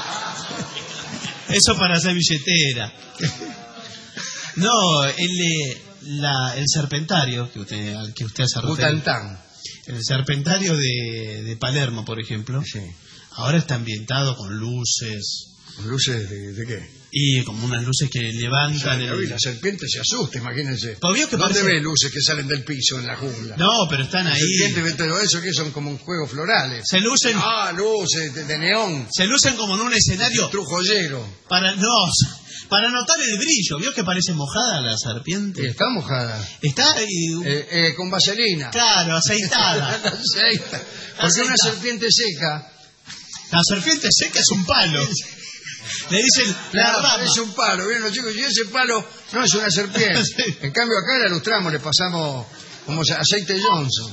Eso para hacer billetera. No, el, eh, la, el serpentario que usted, al que usted hace referencia. Butantán. El serpentario de, de Palermo, por ejemplo. Sí. Ahora está ambientado con luces. ¿Luces de, de qué? Y como unas luces que levantan Ya, el... y la serpiente se asusta, imagínense. Pues vio que ¿Dónde parece- ve luces que salen del piso en la jungla? No, pero están La ahí. serpiente ve todo eso, que son como juegos florales. Se lucen... Ah, luces de, de neón. Se lucen como en un escenario Trujollero. para no para notar el brillo. ¿Vio que parece mojada la serpiente? Y está mojada. Está y- Eh, eh, con vaselina. claro, aceitada. Aceita. Porque Aceita. una serpiente seca... La serpiente seca es un palo. Le dicen la Claro, rama. es un palo, bien los chicos, y ese palo no es una serpiente. Sí. En cambio acá la lustramos, le pasamos como aceite Johnson.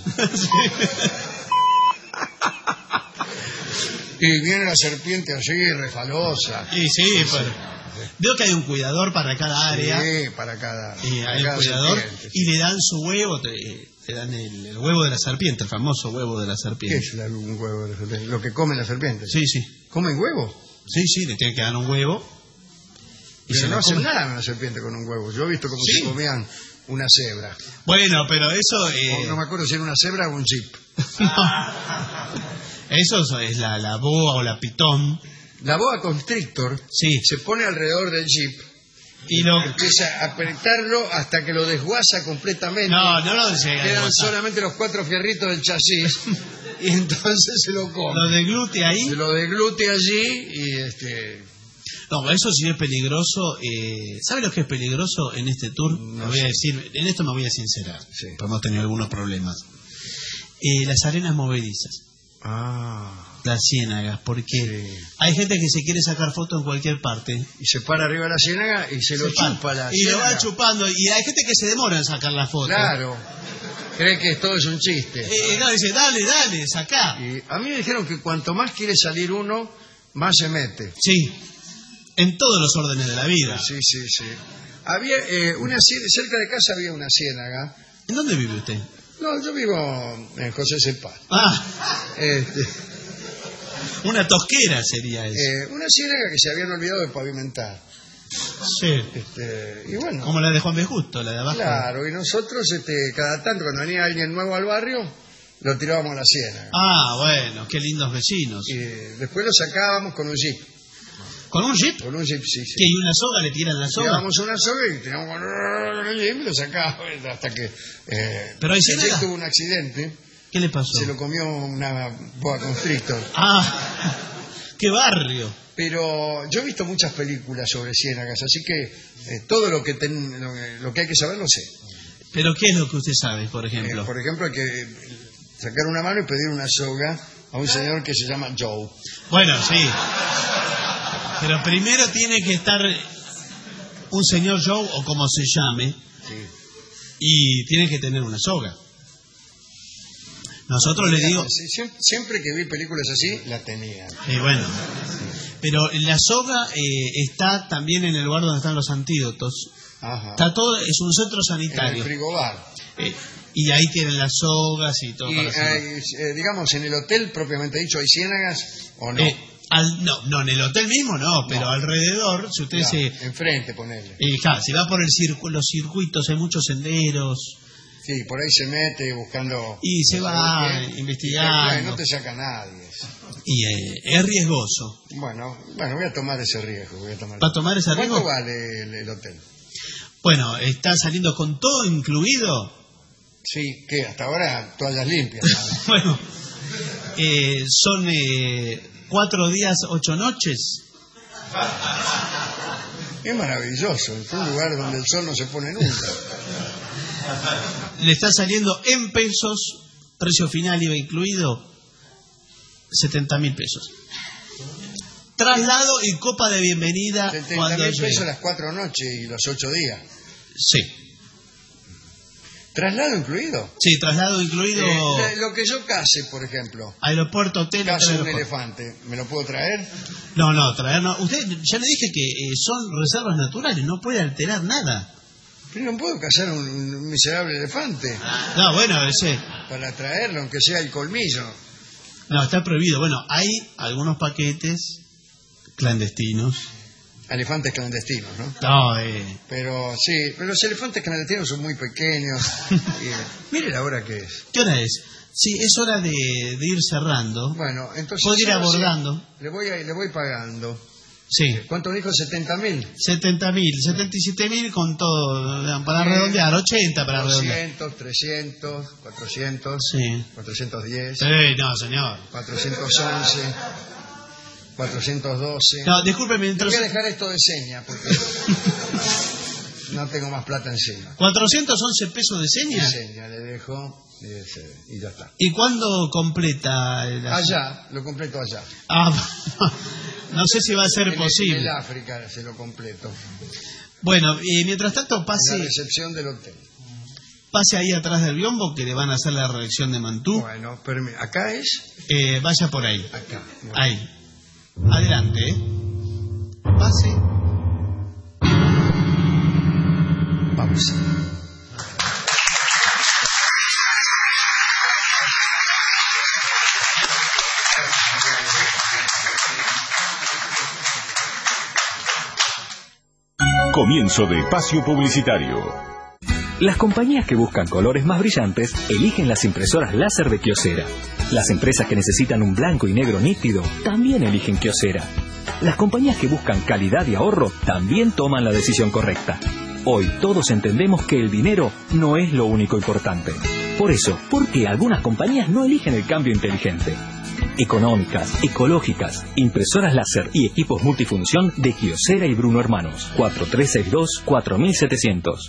Y viene la serpiente así, refalosa. Y sí, pero veo que hay un cuidador para cada área. Sí, para cada, Y para hay un cada cuidador serpiente. y le dan su huevo, te, te dan el, el huevo de la serpiente, el famoso huevo de la ¿Qué serpiente. es la- un huevo de la serpiente? Lo que come la serpiente. Sí, sí. ¿Comen huevo? Sí, sí, le tienen que dar un huevo. Y Pero se no lo hacen comen. nada una serpiente con un huevo. Yo he visto cómo Sí. se comían una cebra. Bueno, pero eso... eh, O no me acuerdo si era una cebra o un jeep. Eso es la, la boa o la pitón. La boa constrictor Sí. se pone alrededor del jeep. Y lo... Empieza a apretarlo hasta que lo desguaza completamente. No, no lo llega a Quedan desguazar. solamente los cuatro fierritos del chasis y entonces se lo come. Lo deglute ahí. Se lo deglute allí y este... No, eso sí es peligroso. Eh, ¿Sabe lo que es peligroso en este tour? No Me voy a sé. decir, en esto me voy a sincerar. Sí. Porque hemos tenido algunos problemas. Eh, las arenas movedizas, Ah. las ciénagas, porque Sí. hay gente que se quiere sacar fotos en cualquier parte. Y se para arriba de la ciénaga y se lo Se para. chupa la y lo va ciénaga. chupando. Y hay gente que se demora en sacar la foto. Claro. Cree que todo es un chiste. Eh, no, dice, dale, dale, sacá. Y a mí me dijeron que cuanto más quiere salir uno, más se mete. Sí, en todos los órdenes de la vida. Sí, sí, sí. Había eh, una cie- cerca de casa había una ciénaga. ¿En dónde vive usted? No, yo vivo en José Cepaz. Ah, Este, una tosquera sería eso. eh, una ciénaga que se habían olvidado de pavimentar. Sí. Este, y bueno, Como la de Juan B. Justo, la de abajo. claro, y nosotros este, cada tanto cuando venía alguien nuevo al barrio, lo tirábamos a la ciénaga. Ah, bueno, qué lindos vecinos. Y después lo sacábamos con un jeep. ¿Con un jeep? Con un jeep, sí, sí. ¿Que y una soga le tiran la soga? Tirábamos una soga y tirábamos con el jeep y lo sacábamos hasta que eh, Pero hay el ciénaga. jeep tuvo un accidente, ¿Qué le pasó? se lo comió una boa constrictor. Ah, qué barrio. Pero yo he visto muchas películas sobre ciénagas, así que eh, todo lo que, ten- lo, que- lo que hay que saber lo sé. ¿Pero qué es lo que usted sabe, por ejemplo? Eh, por ejemplo, hay que sacar una mano y pedir una soga a un señor que se llama Joe. Bueno, sí. Pero primero tiene que estar un señor Joe, o como se llame, Sí. y tiene que tener una soga. Nosotros le digo... Sí, siempre, siempre que vi películas así, la tenía. Y bueno, pero la soga eh, está también en el lugar donde están los antídotos. Ajá. Está todo, es un centro sanitario. En el frigobar. Eh, y ahí tienen las sogas y todo. Y, para hacer. eh, eh, digamos, en el hotel propiamente dicho, ¿hay ciénagas o no? Eh, al, no, no, en el hotel mismo no, pero no. alrededor, si usted claro, se... enfrente, ponele. Eh, claro, si va por el circu los circuitos, hay muchos senderos. Sí, por ahí se mete buscando... Y se va que, investigando. Y no te saca nadie. Y eh, es riesgoso. Bueno, bueno, voy a tomar ese riesgo. Voy a tomar ¿Va a tomar ese riesgo? ¿Cuánto vale el, el hotel? Bueno, está saliendo con todo incluido. Sí, que hasta ahora toallas limpias. Bueno, eh, son eh, cuatro días, ocho noches. Es maravilloso, es un lugar donde el sol no se pone nunca. Le está saliendo en pesos, precio final I V A incluido, setenta mil pesos. Traslado y copa de bienvenida. setenta mil pesos las cuatro noches y los ocho días. Sí. ¿Traslado incluido? Sí, traslado incluido. Eh, lo que yo case, por ejemplo. Aeropuerto, hotel. Case un elefante. ¿Me lo puedo traer? No, no, traer no. Usted, ya le dije que eh, son reservas naturales, no puede alterar nada. Pero no puedo cazar un, un miserable elefante. No, bueno, ese... Para traerlo, aunque sea el colmillo. No, está prohibido. Bueno, hay algunos paquetes clandestinos. Elefantes clandestinos, ¿no? No, eh... Pero sí, pero los elefantes clandestinos son muy pequeños. y, mire la hora que es. ¿Qué hora es? Sí, es hora de, de ir cerrando. Bueno, entonces... Puede ir abordando. Sí, le, voy a, le voy pagando. Sí. ¿Cuánto dijo? ¿setenta mil? setenta mil, setenta y siete mil con todo, para redondear, ochenta para redondear. doscientos, trescientos, cuatrocientos, sí. cuatrocientos diez. Sí, no, señor. cuatrocientos once, cuatrocientos doce. No, discúlpeme. Voy a dejar esto de seña porque no tengo más plata encima. ¿cuatrocientos once pesos de seña? De seña, le dejo y ya está. ¿Y cuándo completa? El allá, lo completo allá. Ah, no sé si va a ser en posible. En el África se lo completo. Bueno, y mientras tanto pase... En la recepción del hotel. Pase ahí atrás del biombo que le van a hacer la reelección de Mantú. Bueno, pero ¿acá es? Eh, vaya por ahí. Acá. Bueno. Ahí. Adelante, ¿eh? Pase. Vamos. Comienzo de espacio publicitario. Las compañías que buscan colores más brillantes eligen las impresoras láser de Kyocera. Las empresas que necesitan un blanco y negro nítido también eligen Kyocera. Las compañías que buscan calidad y ahorro también toman la decisión correcta. Hoy todos entendemos que el dinero no es lo único importante. Por eso, ¿por qué algunas compañías no eligen el cambio inteligente? Económicas, ecológicas, impresoras láser y equipos multifunción de Kyocera y Bruno Hermanos. cuatro tres seis dos, cuatro setecientos.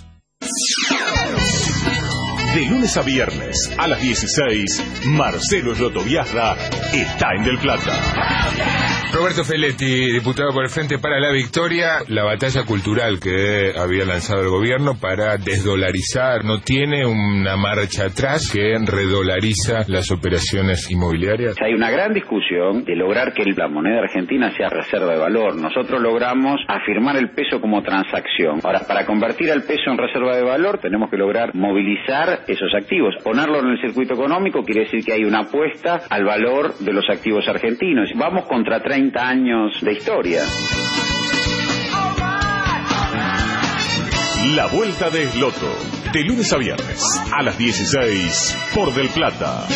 De lunes a viernes a las dieciséis, Marcelo Eslotoviazda está en Del Plata. Roberto Feletti, diputado por el Frente para la Victoria, la batalla cultural que había lanzado el gobierno para desdolarizar, ¿no tiene una marcha atrás que redolariza las operaciones inmobiliarias? Hay una gran discusión de lograr que la moneda argentina sea reserva de valor. Nosotros logramos afirmar el peso como transacción. Ahora, para convertir al peso en reserva de valor, tenemos que lograr movilizar esos activos. Ponerlo en el circuito económico quiere decir que hay una apuesta al valor de los activos argentinos. Vamos contra treinta años de historia. La Vuelta de Esloto, de lunes a viernes a las dieciséis por Del Plata.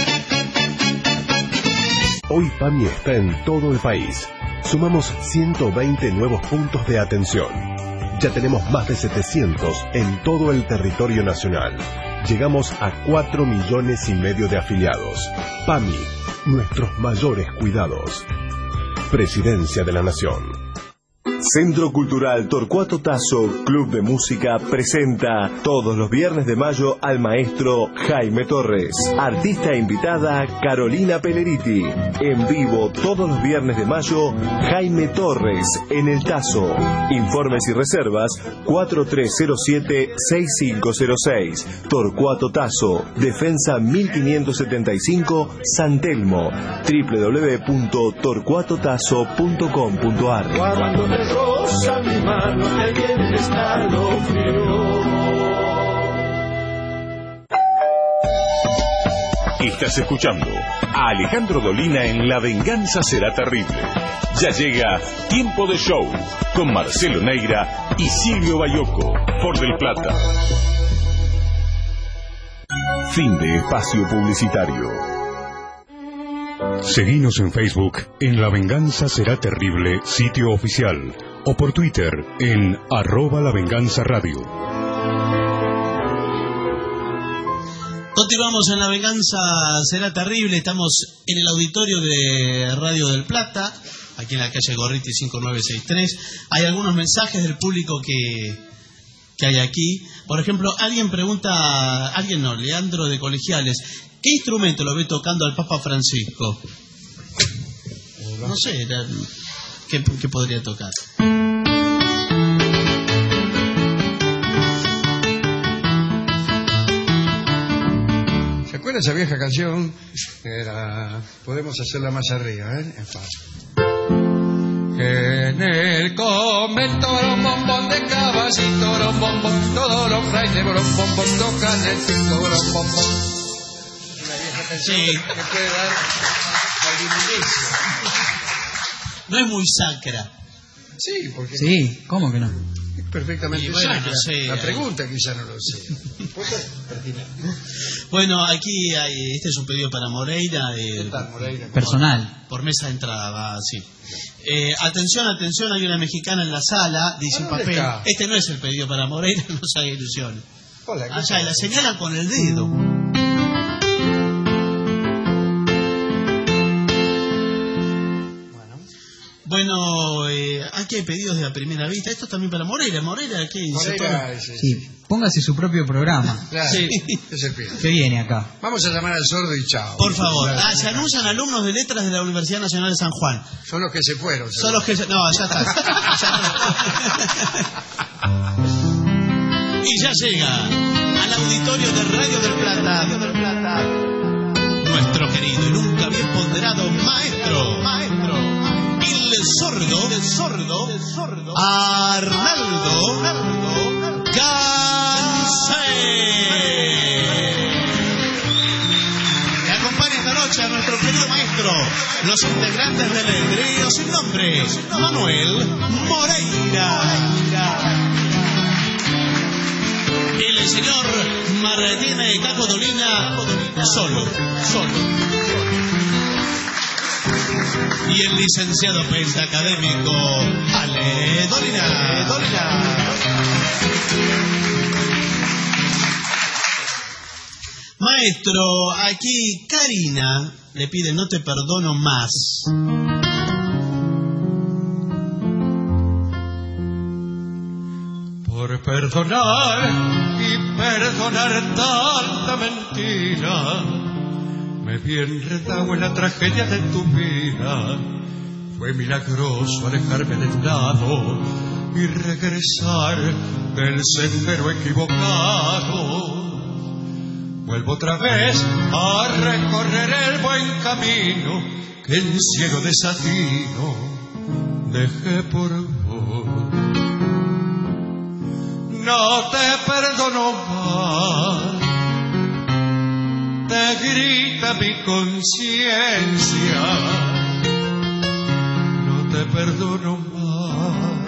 Hoy PAMI está en todo el país. Sumamos ciento veinte nuevos puntos de atención. Ya tenemos más de setecientos en todo el territorio nacional. Llegamos a cuatro millones y medio de afiliados. PAMI, nuestros mayores cuidados. Presidencia de la Nación. Centro Cultural Torcuato Tasso, Club de Música, presenta todos los viernes de mayo al maestro Jaime Torres. Artista invitada Carolina Pelleriti. En vivo todos los viernes de mayo, Jaime Torres en el Tasso. Informes y reservas cuatro tres cero siete, seis cinco cero seis. Torcuato Tasso, Defensa mil quinientos setenta y cinco, San Telmo. doble u doble u doble u punto torcuato tasso punto com punto a r. rosa mi mano, que bien está lo frío. Estás escuchando a Alejandro Dolina en La Venganza Será Terrible. Ya llega Tiempo de Show con Marcelo Neira y Silvio Bayoco por Del Plata. Fin de espacio publicitario. Seguinos en Facebook en La Venganza Será Terrible, sitio oficial, o por Twitter en arroba La Venganza Radio. Continuamos en La Venganza Será Terrible. Estamos en el auditorio de Radio del Plata, aquí en la calle Gorriti cinco nueve seis tres. Hay algunos mensajes del público que, que hay aquí. Por ejemplo, alguien pregunta, alguien no, Leandro de Colegiales, ¿qué instrumento lo ve tocando al Papa Francisco? No sé, ¿qué, qué podría tocar? ¿Se acuerdan esa vieja canción? Era... Podemos hacerla más arriba, ¿eh? Es fácil. En el convento bombón de caballito, bombón, todos los frailes bombón tocan el cinto bombón. Una vieja canción sí. que puede dar algún inicio. No es muy sacra. Sí, porque... Sí, ¿cómo que no? Es perfectamente bueno, sacra. No sé, La hay... pregunta quizá no lo sé. Bueno, aquí hay, este es un pedido para Moreira. De, tal, Moreira? Personal. Por mesa de entrada, va así. Eh, atención, atención, hay una mexicana en la sala, dice un papel. Está? Este no es el pedido para Moreira, no se haga ilusiones. Hola, allá, y la señalan con el dedo. Bueno, eh, aquí hay pedidos de la primera vista. Esto es también para Moreira. Moreira, ¿qué dice? Moreira, ese, sí, póngase su propio programa. Claro, sí. ese pide. Que viene acá. Vamos a llamar al sordo y chao. Por favor. Ah, se anuncian alumnos de letras de la Universidad Nacional de San Juan. Son los que se fueron. Son los que se... No, ya está. Y ya llega al auditorio de Radio del Plata, Radio del Plata, nuestro querido y nunca bien ponderado maestro, maestro, el sordo, el sordo, el sordo, Arnaldo, Arnaldo Gansé. Le acompaña esta noche a nuestro querido maestro, los integrantes del trío sin nombre, Manuel Moreira. El señor Martín Caco Dolina, solo, solo. Y el licenciado pentacadémico Ale Dolina, Dolina. Maestro, aquí Karina le pide no te perdono más. Por perdonar y perdonar tanta mentira, me vi enredado en la tragedia de tu vida. Fue milagroso alejarme de tu lado y regresar del sendero equivocado. Vuelvo otra vez a recorrer el buen camino que en cielo desatino dejé por vos. No te perdono más, te grita mi conciencia. No te perdono más,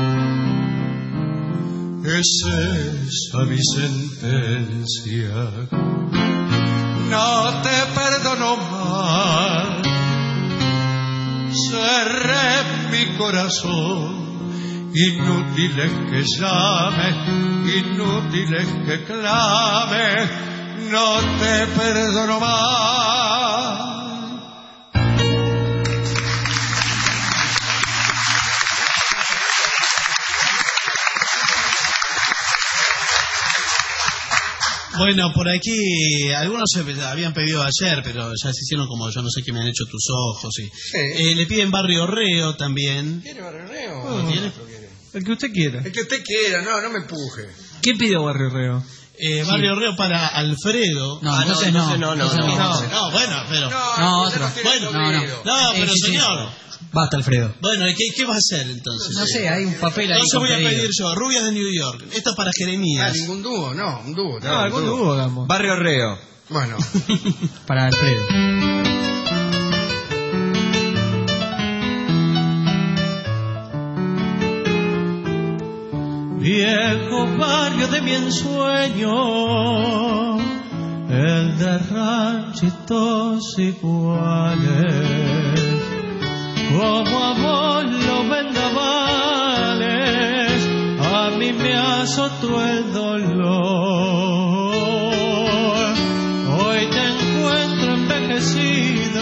es esa mi sentencia. No te perdono más, cerré mi corazón. Inútil es que llame, inútil es que clame, no te perdono más. Bueno, por aquí algunos se habían pedido ayer, pero ya se hicieron como yo no sé qué me han hecho tus ojos. Y, sí. eh, le piden Barrio Reo también. ¿Tiene Barrio Reo? ¿No tiene? El que usted quiera. El que usted quiera, no, no me empuje. ¿Qué pidió Barrio Reo? Eh, Barrio Reo para Alfredo. No, entonces no. no, no, no, no, no, bueno, pero... No, otro. Bueno, no, no. No, pero Eh, sí, señor... Basta, Alfredo. Bueno, ¿y qué, qué va a hacer entonces? No sé, hay un papel ahí. Entonces voy a con pedir pedido. yo, Rubias de New York. Esto es para Jeremías. Ah, ningún dúo, no, un dúo. No, algún dúo, digamos. Barrio Reo. Bueno. Para Alfredo. Viejo barrio de mi ensueño, el de ranchitos iguales, como a vos los vendavales, a mí me azotó el dolor. Hoy te encuentro envejecido,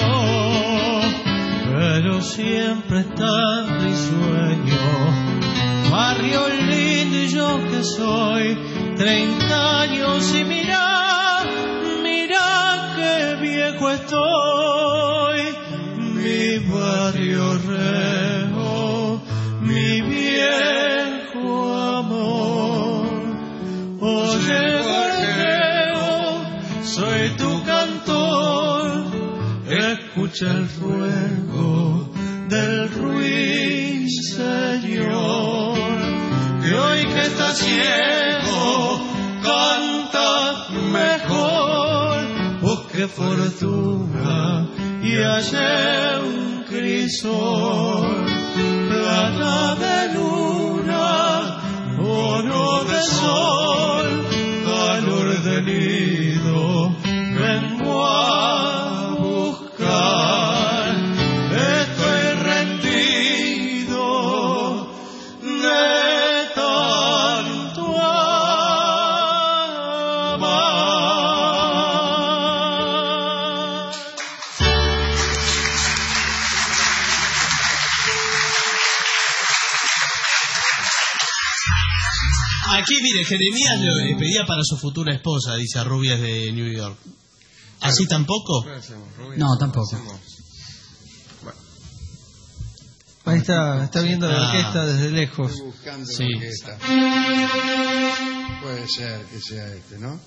pero siempre tan risueño. Barrio lindo y yo que soy treinta años y mira, mira qué viejo estoy. Mi barrio Reo, mi viejo amor. Oye Barrio, soy tu cantor, escucha el fuego del ruiseñor. Y hoy que está ciego, canta mejor. Busque fortuna y hallé un crisol. Plata de luna, oro de sol, calor de nido, vengo a buscar. Estoy rendido de tanto amar. Aquí, mire, Jeremías le pedía para su futura esposa, dice a Rubias de New York. ¿Así tampoco? No, tampoco. Ahí está, está viendo la Ah. orquesta desde lejos. Estoy buscando Sí. la orquesta. Puede ser que sea este, ¿no?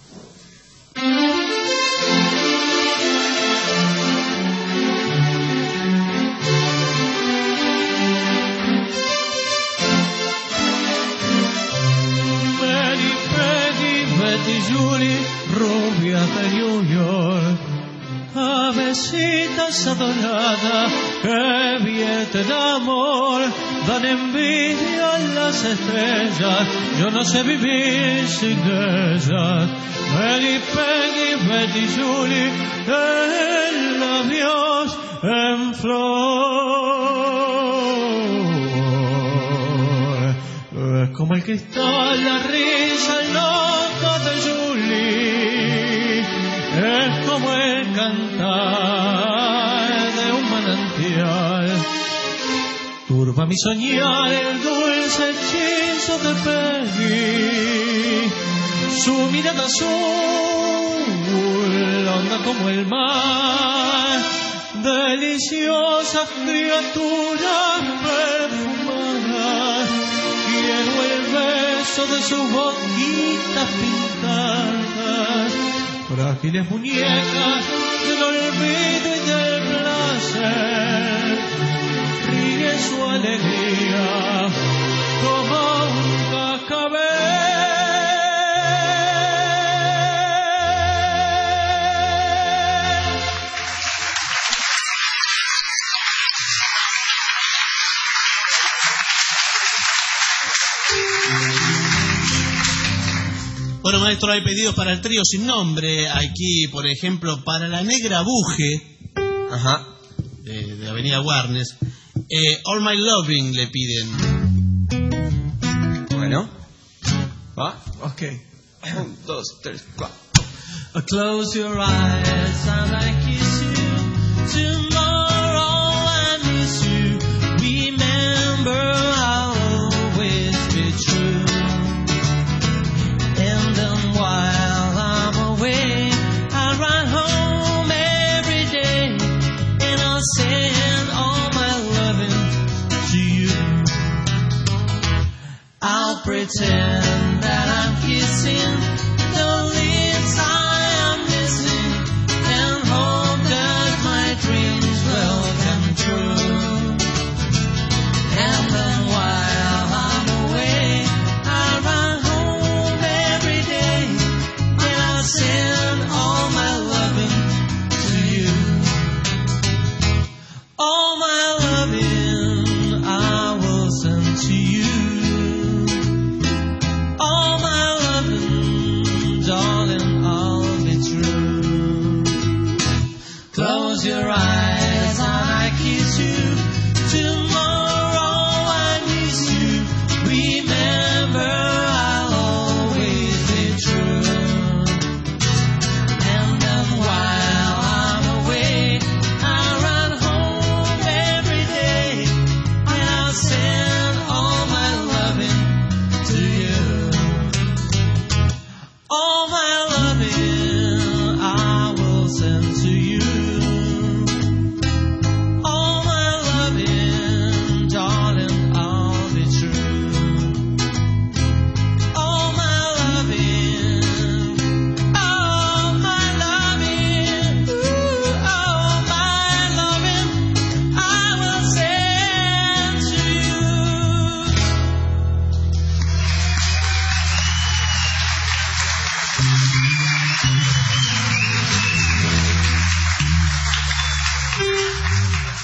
Mary, Peggy, Betty, Julie, rubias de New York. Avecitas adoradas que vierten amor, dan envidia a las estrellas. Yo no sé vivir sin ellas. Mary, Peggy, Betty, Julie, el labios en flor. Es como el cristal, la risa loca de Julie. Es como el cantar de un manantial. Turba mi soñar el dulce hechizo de Peggy. Su mirada azul, honda como el mar. Deliciosas criaturas perfumadas. Quiero el beso de sus boquitas pintadas. Frágiles muñecas del olvido y del placer. Ríe su alegría como un cascabel. Bueno, maestro, hay pedidos para el trío sin nombre. Aquí, por ejemplo, para la Negra Buje. Ajá. De, de Avenida Warnes. Eh, All My Loving le piden. Bueno. ¿Va? Ok. Un, dos, tres, cuatro. Close your eyes and I kiss you. Tomorrow I miss you. Remember I'll always be true. And then while I'm away, I run home every day. And I'll send all my loving to you. I'll pretend that I'm kissing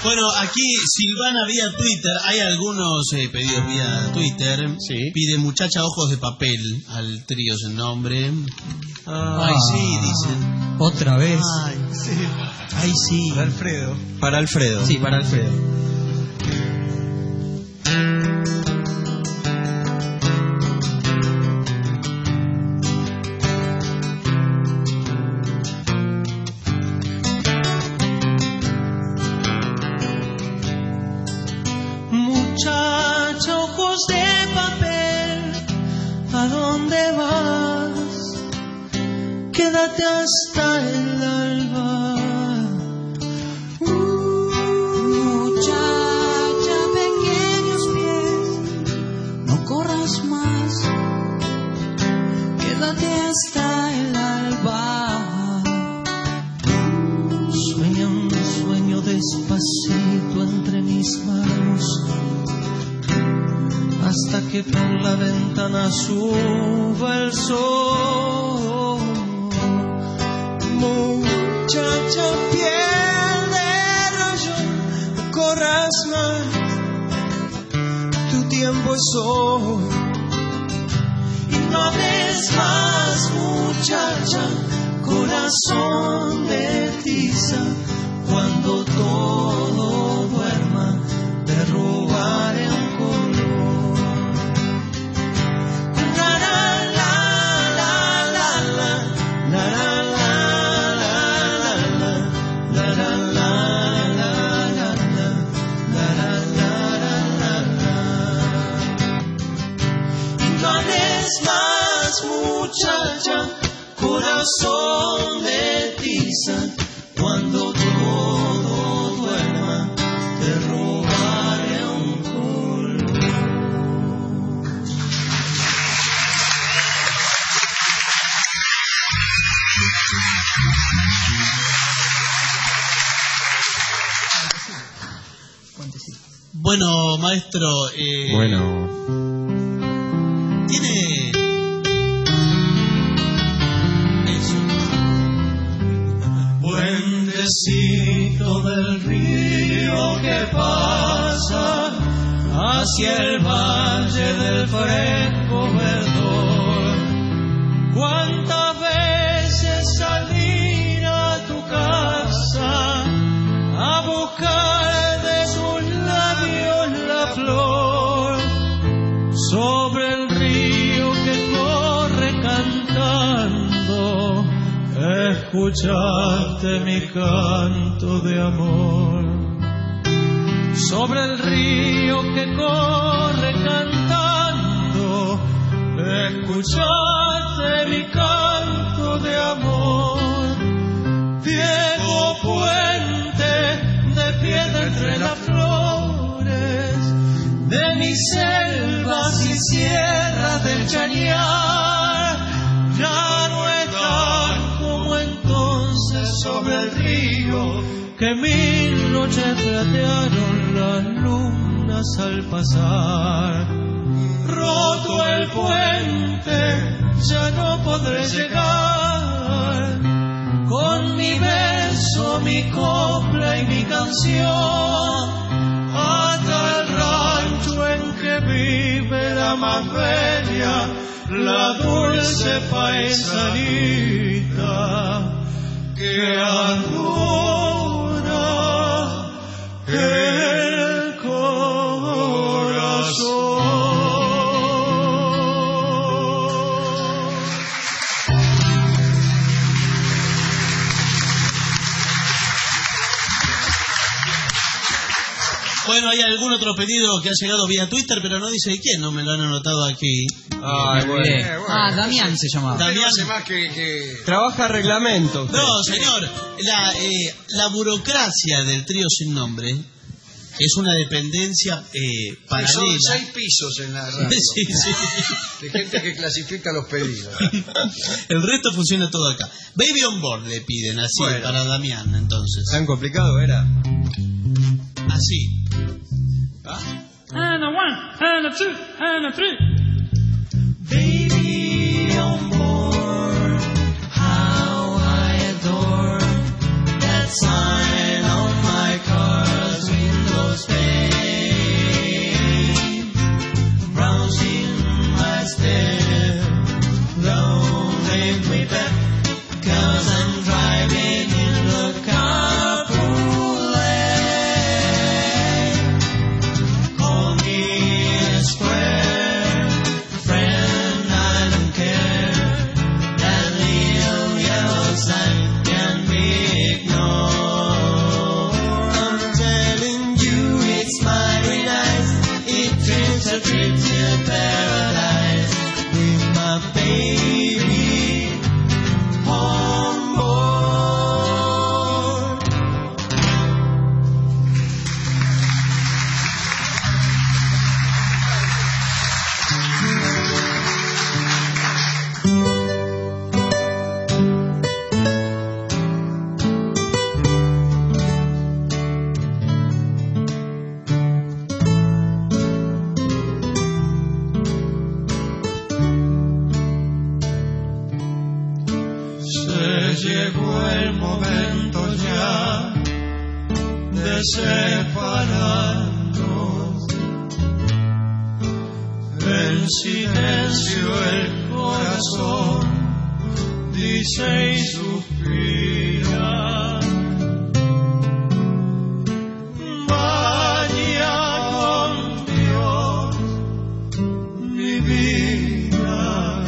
Bueno, aquí Silvana vía Twitter, hay algunos eh, pedidos vía Twitter. Sí. Pide muchacha ojos de papel al trío sin nombre. Ah. Ay, sí, dicen. Otra vez. Ay, sí. Ay, sí. Para Alfredo. Para Alfredo. Sí, para Alfredo. Muchacha, ojos de papel, ¿a dónde vas? Quédate hasta el alba. Muchacha, pequeños pies, no corras más. Quédate hasta el alba. Sueña un sueño despacito entre mis manos, hasta que por la ventana suba el sol. Muchacha, piel de rayón, no corras más, tu tiempo es hoy. Y no hables más, muchacha, corazón de tiza, cuando todo duerma, te robaré un color. La la la la la la la la la la la la la y no hables más, muchacha, corazón de tiza, cuando todo duerma, te robaré un color. Bueno, maestro, eh, Bueno. tiene eso. Puentecito del río que pasa hacia el valle del fresco verdor. ¿Cuántas veces salir a tu casa a buscar de sus labios la flor? Sobre el río que corre cantando, escuchaste mi canto de amor. Sobre el río que corre cantando, escuchaste mi canto de amor. Viejo puente de piedra entre las flores de mis selvas y sierras del Chañar, ya no están como entonces sobre el río, que mil noches platearon las lunas al pasar. Roto el puente, ya no podré llegar, con mi beso, mi copla y mi canción, hasta el rancho en que vive la más bella, la dulce paisanita que adora el corazón. Bueno, hay algún otro pedido que ha llegado vía Twitter, pero no dice de quién, no me lo han anotado aquí. Ay, bueno. Bien. Eh, bueno. Ah, Damián se llamaba. Usted no Damián. hace más que, que... Trabaja reglamento. usted. No, señor, la, eh, la burocracia del trío sin nombre es una dependencia eh, paralela. Son seis pisos en la radio. Sí, sí. De gente que clasifica los pedidos. El resto funciona todo acá. Baby on board le piden así, Bueno. para Damián, entonces. ¿Tan complicado era? Así. ¿Ah? And a one, and a two, and a three. Baby on board, how I adore that sign on my car's take me back, 'cause I'm driving in the carpool lane. Call me a square friend, I don't care. That little yellow sign can be ignored. I'm telling you it's mighty nice. It takes a trip to paradise with my baby on board. Se llegó el momento ya de separarnos. En silencio el corazón dice y suspira. Vaya con Dios, mi vida.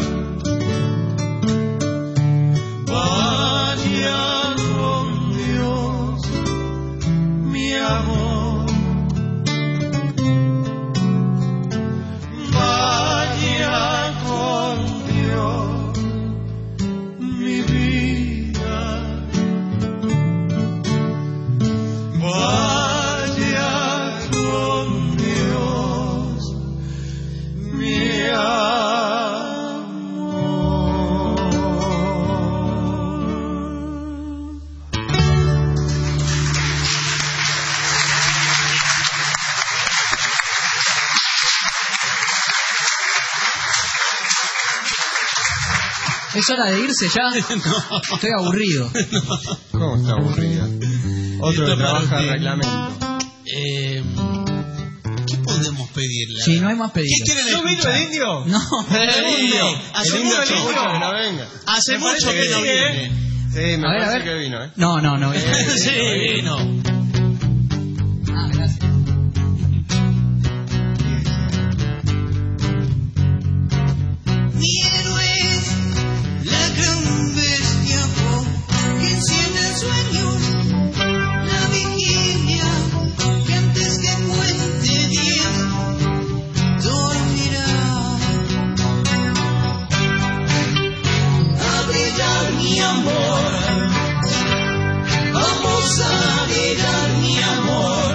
Vaya con Dios, mi amor. Vaya con Dios, mi vida. Vaya con Dios, mi ¿Es hora de irse ya? Estoy aburrido. ¿Cómo está aburrida? Otro que trabaja de reglamento. Eh, ¿Qué podemos pedirle? Sí, no hay más pedidos. ¿Qué quieren ¿No vino escuchar? el indio? No. El indio. Hace El indio mucho hace que mucho no. que no venga. Hace Me mucho parece que no sí, viene. ¿eh? Sí, me A ver, a parece ver. que vino, ¿eh? No, no, no. Sí, no. Ah, gracias. Mi héroe es la gran bestia que enciende sueños, la vigilia que antes que cuente diez dormirá. A brillar mi amor, vamos a brillar mi amor,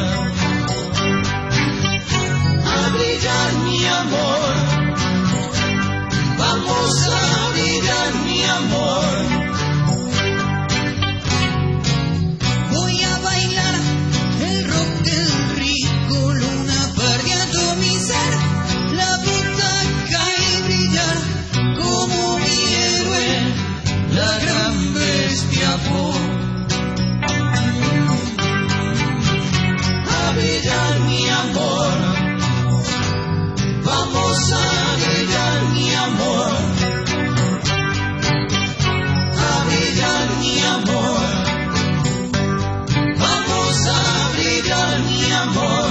a brillar mi amor. Vamos a brillar mi amor. Voy a bailar el rock del rico, luna perdiendo mi ser, la butaca y brillar como mi héroe, la gran bestia por. A brillar mi amor. Vamos a brillar mi amor, a brillar mi amor, vamos a brillar mi amor.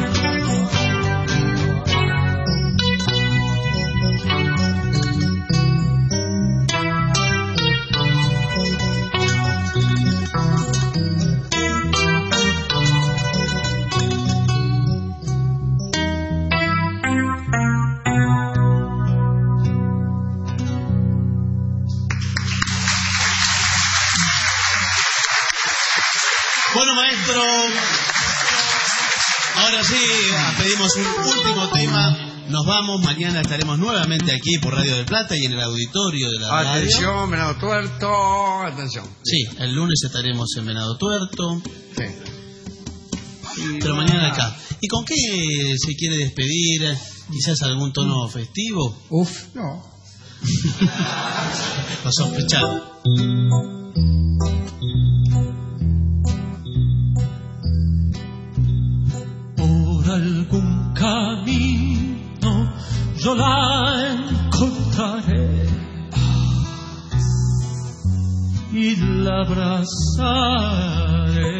Bueno, maestro, ahora sí, pedimos un último tema. Nos vamos, mañana estaremos nuevamente aquí por Radio del Plata y en el auditorio de la radio. Atención, Venado Tuerto, atención. Sí, el lunes estaremos en Venado Tuerto. Sí. Pero mañana acá. ¿Y con qué se quiere despedir? ¿Quizás algún tono festivo? Uf, no. Lo sospechaba. Por algún camino yo la encontraré. y la abrazaré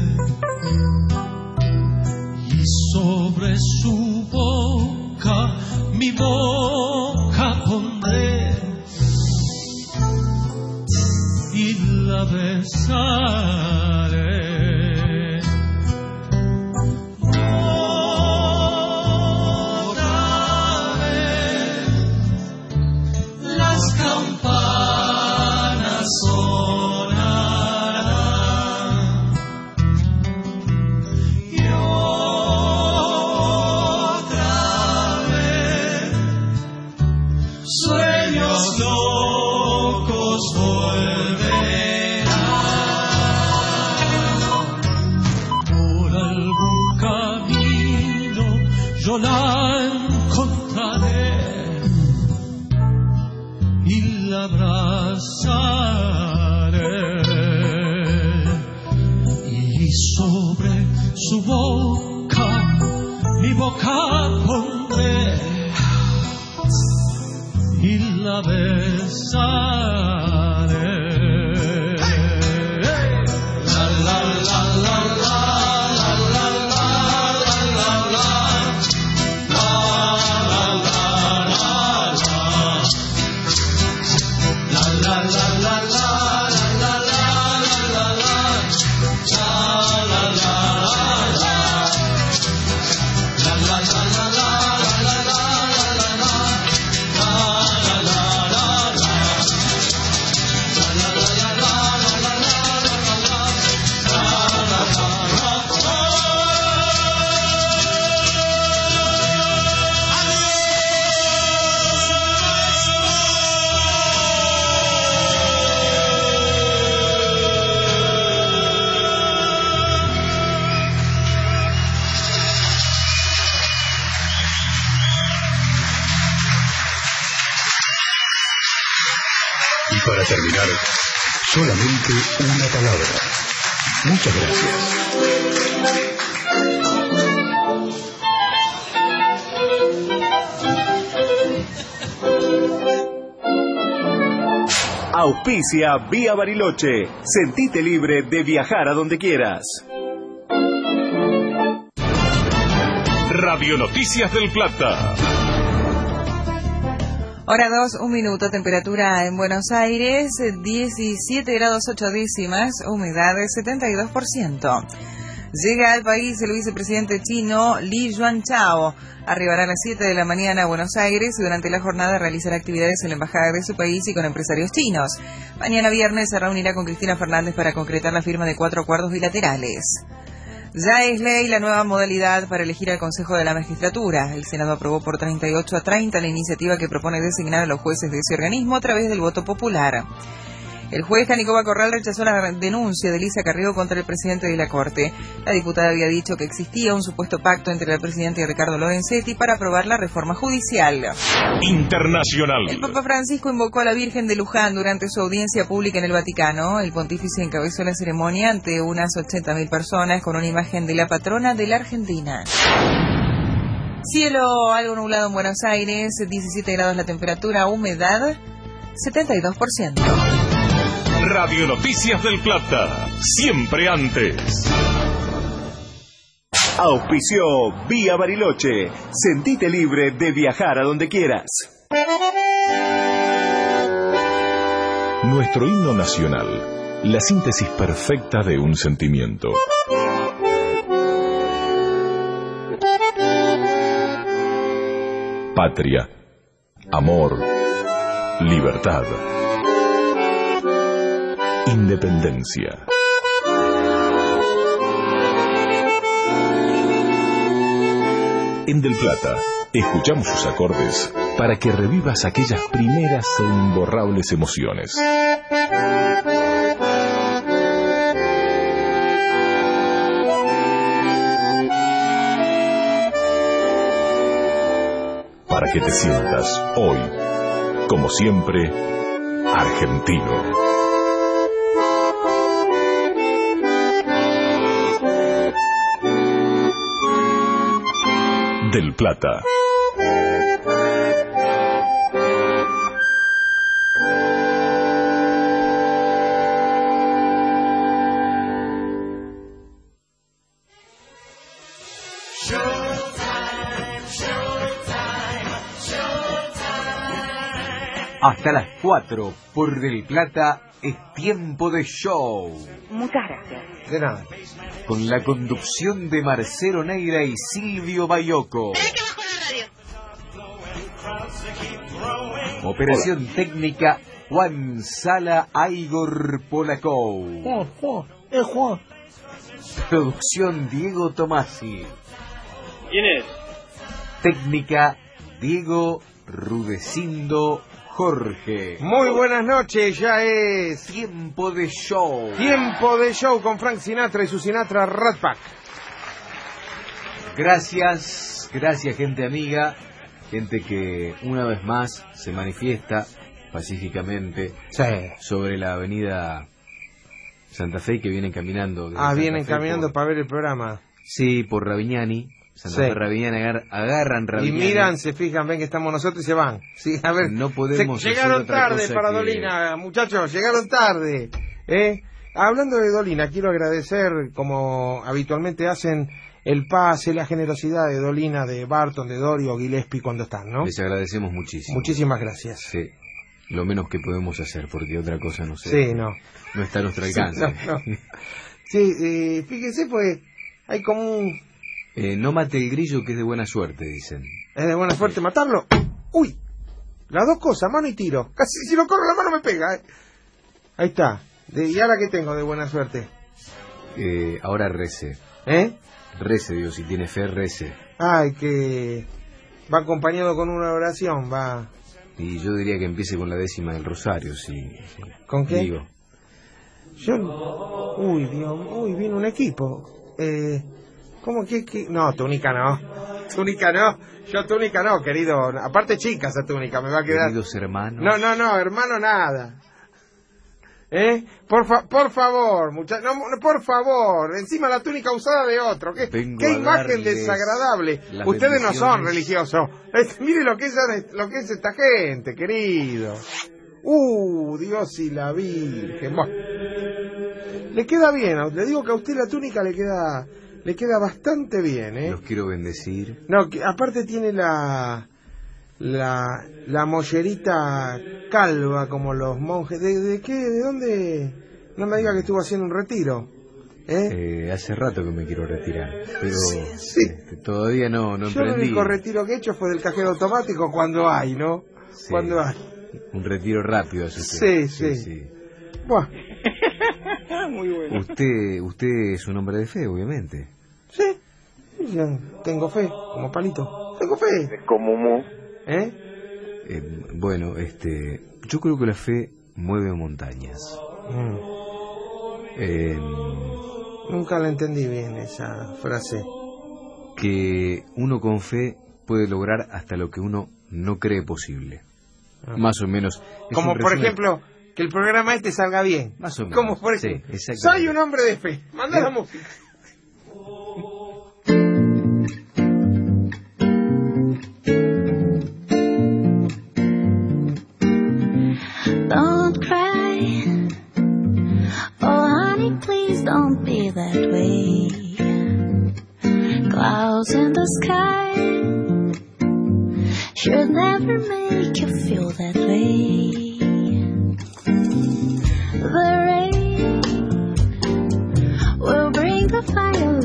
y sobre su boca mi boca pondré y la besaré. Su boca, mi boca pondré y la besaré. La la la la la la la la la la la la la la la la. Para terminar, solamente una palabra. Muchas gracias. Auspicia Vía Bariloche. Sentite libre de viajar a donde quieras. Radio Noticias del Plata. Hora dos, un minuto, temperatura en Buenos Aires, diecisiete grados ocho décimas, humedad setenta y dos por ciento. Llega al país el vicepresidente chino Li Yuanchao. Arribará a las siete de la mañana a Buenos Aires y durante la jornada realizará actividades en la embajada de su país y con empresarios chinos. Mañana viernes se reunirá con Cristina Fernández para concretar la firma de cuatro acuerdos bilaterales. Ya es ley la nueva modalidad para elegir al Consejo de la Magistratura. El Senado aprobó por treinta y ocho a treinta la iniciativa que propone designar a los jueces de ese organismo a través del voto popular. El juez Canicoba Corral rechazó la denuncia de Lisa Carrió contra el presidente de la Corte. La diputada había dicho que existía un supuesto pacto entre el presidente y Ricardo Lorenzetti para aprobar la reforma judicial. Internacional. El Papa Francisco invocó a la Virgen de Luján durante su audiencia pública en el Vaticano. El pontífice encabezó la ceremonia ante unas ochenta mil personas con una imagen de la patrona de la Argentina. Cielo algo nublado en Buenos Aires, diecisiete grados la temperatura, humedad setenta y dos por ciento. Radio Noticias del Plata, siempre antes. Auspició Vía Bariloche. Sentite libre de viajar a donde quieras. Nuestro himno nacional, la síntesis perfecta de un sentimiento. Patria, amor, libertad, independencia. En Del Plata, escuchamos sus acordes para que revivas aquellas primeras e imborrables emociones. Para que te sientas hoy, como siempre, argentino. Del Plata. Hasta las cuatro por Del Plata es tiempo de show. Muchas gracias. De nada. Con la conducción de Marcelo Neira y Silvio Bayoco. Operación técnica Juan Sala Igor Polacou. Juan, Juan, es Juan. Producción Diego Tomasi. ¿Quién es? Técnica Diego Rudecindo Jorge. Muy buenas noches, ya es tiempo de show. Tiempo de show con Frank Sinatra y su Sinatra Rat Pack. Gracias, gracias gente amiga, gente que una vez más se manifiesta pacíficamente sí. sobre la avenida Santa Fe, que vienen caminando. Ah, Santa vienen Fe caminando por... para ver el programa. Sí, por Ravignani. Santa Sí. Fe Ravignani, agar- agarran Ravignani. Y miran, se fijan, ven que estamos nosotros y se van. Sí, a ver. No podemos Se- hacer llegaron otra tarde cosa para que- Dolina, muchachos, llegaron tarde. ¿eh? Hablando de Dolina, quiero agradecer, como habitualmente hacen, el pase, la generosidad de Dolina, de Barton, de Dorio, Gillespie cuando están, ¿no? Les agradecemos muchísimo. Muchísimas gracias. Sí, lo menos que podemos hacer, porque otra cosa no sé. Sí, no. No está a nuestro Sí, alcance. no, no. Sí, eh, fíjense, pues, hay como un... Eh, no mate el grillo, que es de buena suerte, dicen. ¿Es de buena suerte matarlo? ¡Uy! Las dos cosas, mano y tiro. Casi si lo corro la mano me pega. ¿eh? Ahí está. De, ¿Y ahora qué tengo de buena suerte? Eh, ahora rece. ¿Eh? Rece, Dios, si tiene fe, rece. Ay, que va acompañado con una oración, va... Y yo diría que empiece con la décima del rosario, sí. sí. ¿Con qué? Digo. Yo... Uy, Dios, uy, viene un equipo. Eh... ¿Cómo que, que...? No, túnica no. Túnica no. Yo túnica no, querido. Aparte chica esa túnica, me va a quedar... Queridos hermanos. No, no, no, hermano, nada. ¿Eh? Por, fa por favor, muchachos. No, no, por favor. Encima la túnica usada de otro. ¿Qué, Vengo qué a imagen darles desagradable? las Ustedes no son bendiciones. religiosos. Es- mire lo que, es, lo que es esta gente, querido. Uh, Dios y la Virgen. Bueno. Le queda bien. Le digo que a usted la túnica le queda... Le queda bastante bien, ¿eh? Los quiero bendecir. No, que aparte tiene la la la mollerita calva como los monjes. ¿De, de qué? ¿De dónde? No me diga que estuvo haciendo un retiro. ¿Eh? Eh, hace rato que me quiero retirar, pero sí. este, todavía no, no Yo el emprendí. único retiro que he hecho fue del cajero automático cuando hay, ¿no? Sí. Cuando hay. Un retiro rápido, hace usted. Sí, sí. Buah. Muy bueno. Usted, usted es un hombre de fe, obviamente. Sí. Yo tengo fe, como palito. Tengo fe. Como mu. ¿Eh? Eh, bueno, este, yo creo que la fe mueve montañas. Mm. Eh, Nunca la entendí bien esa frase. que uno con fe puede lograr hasta lo que uno no cree posible. Ah. Más o menos. Es Como un por resumen- ejemplo, que el programa este salga bien. Más o menos. Como por Sí, ejemplo. exactamente. Soy un hombre de fe. Manda la música. Don't cry. Oh, honey, please don't be that way. Clouds in the sky should never make you feel that way. The rain will bring the fire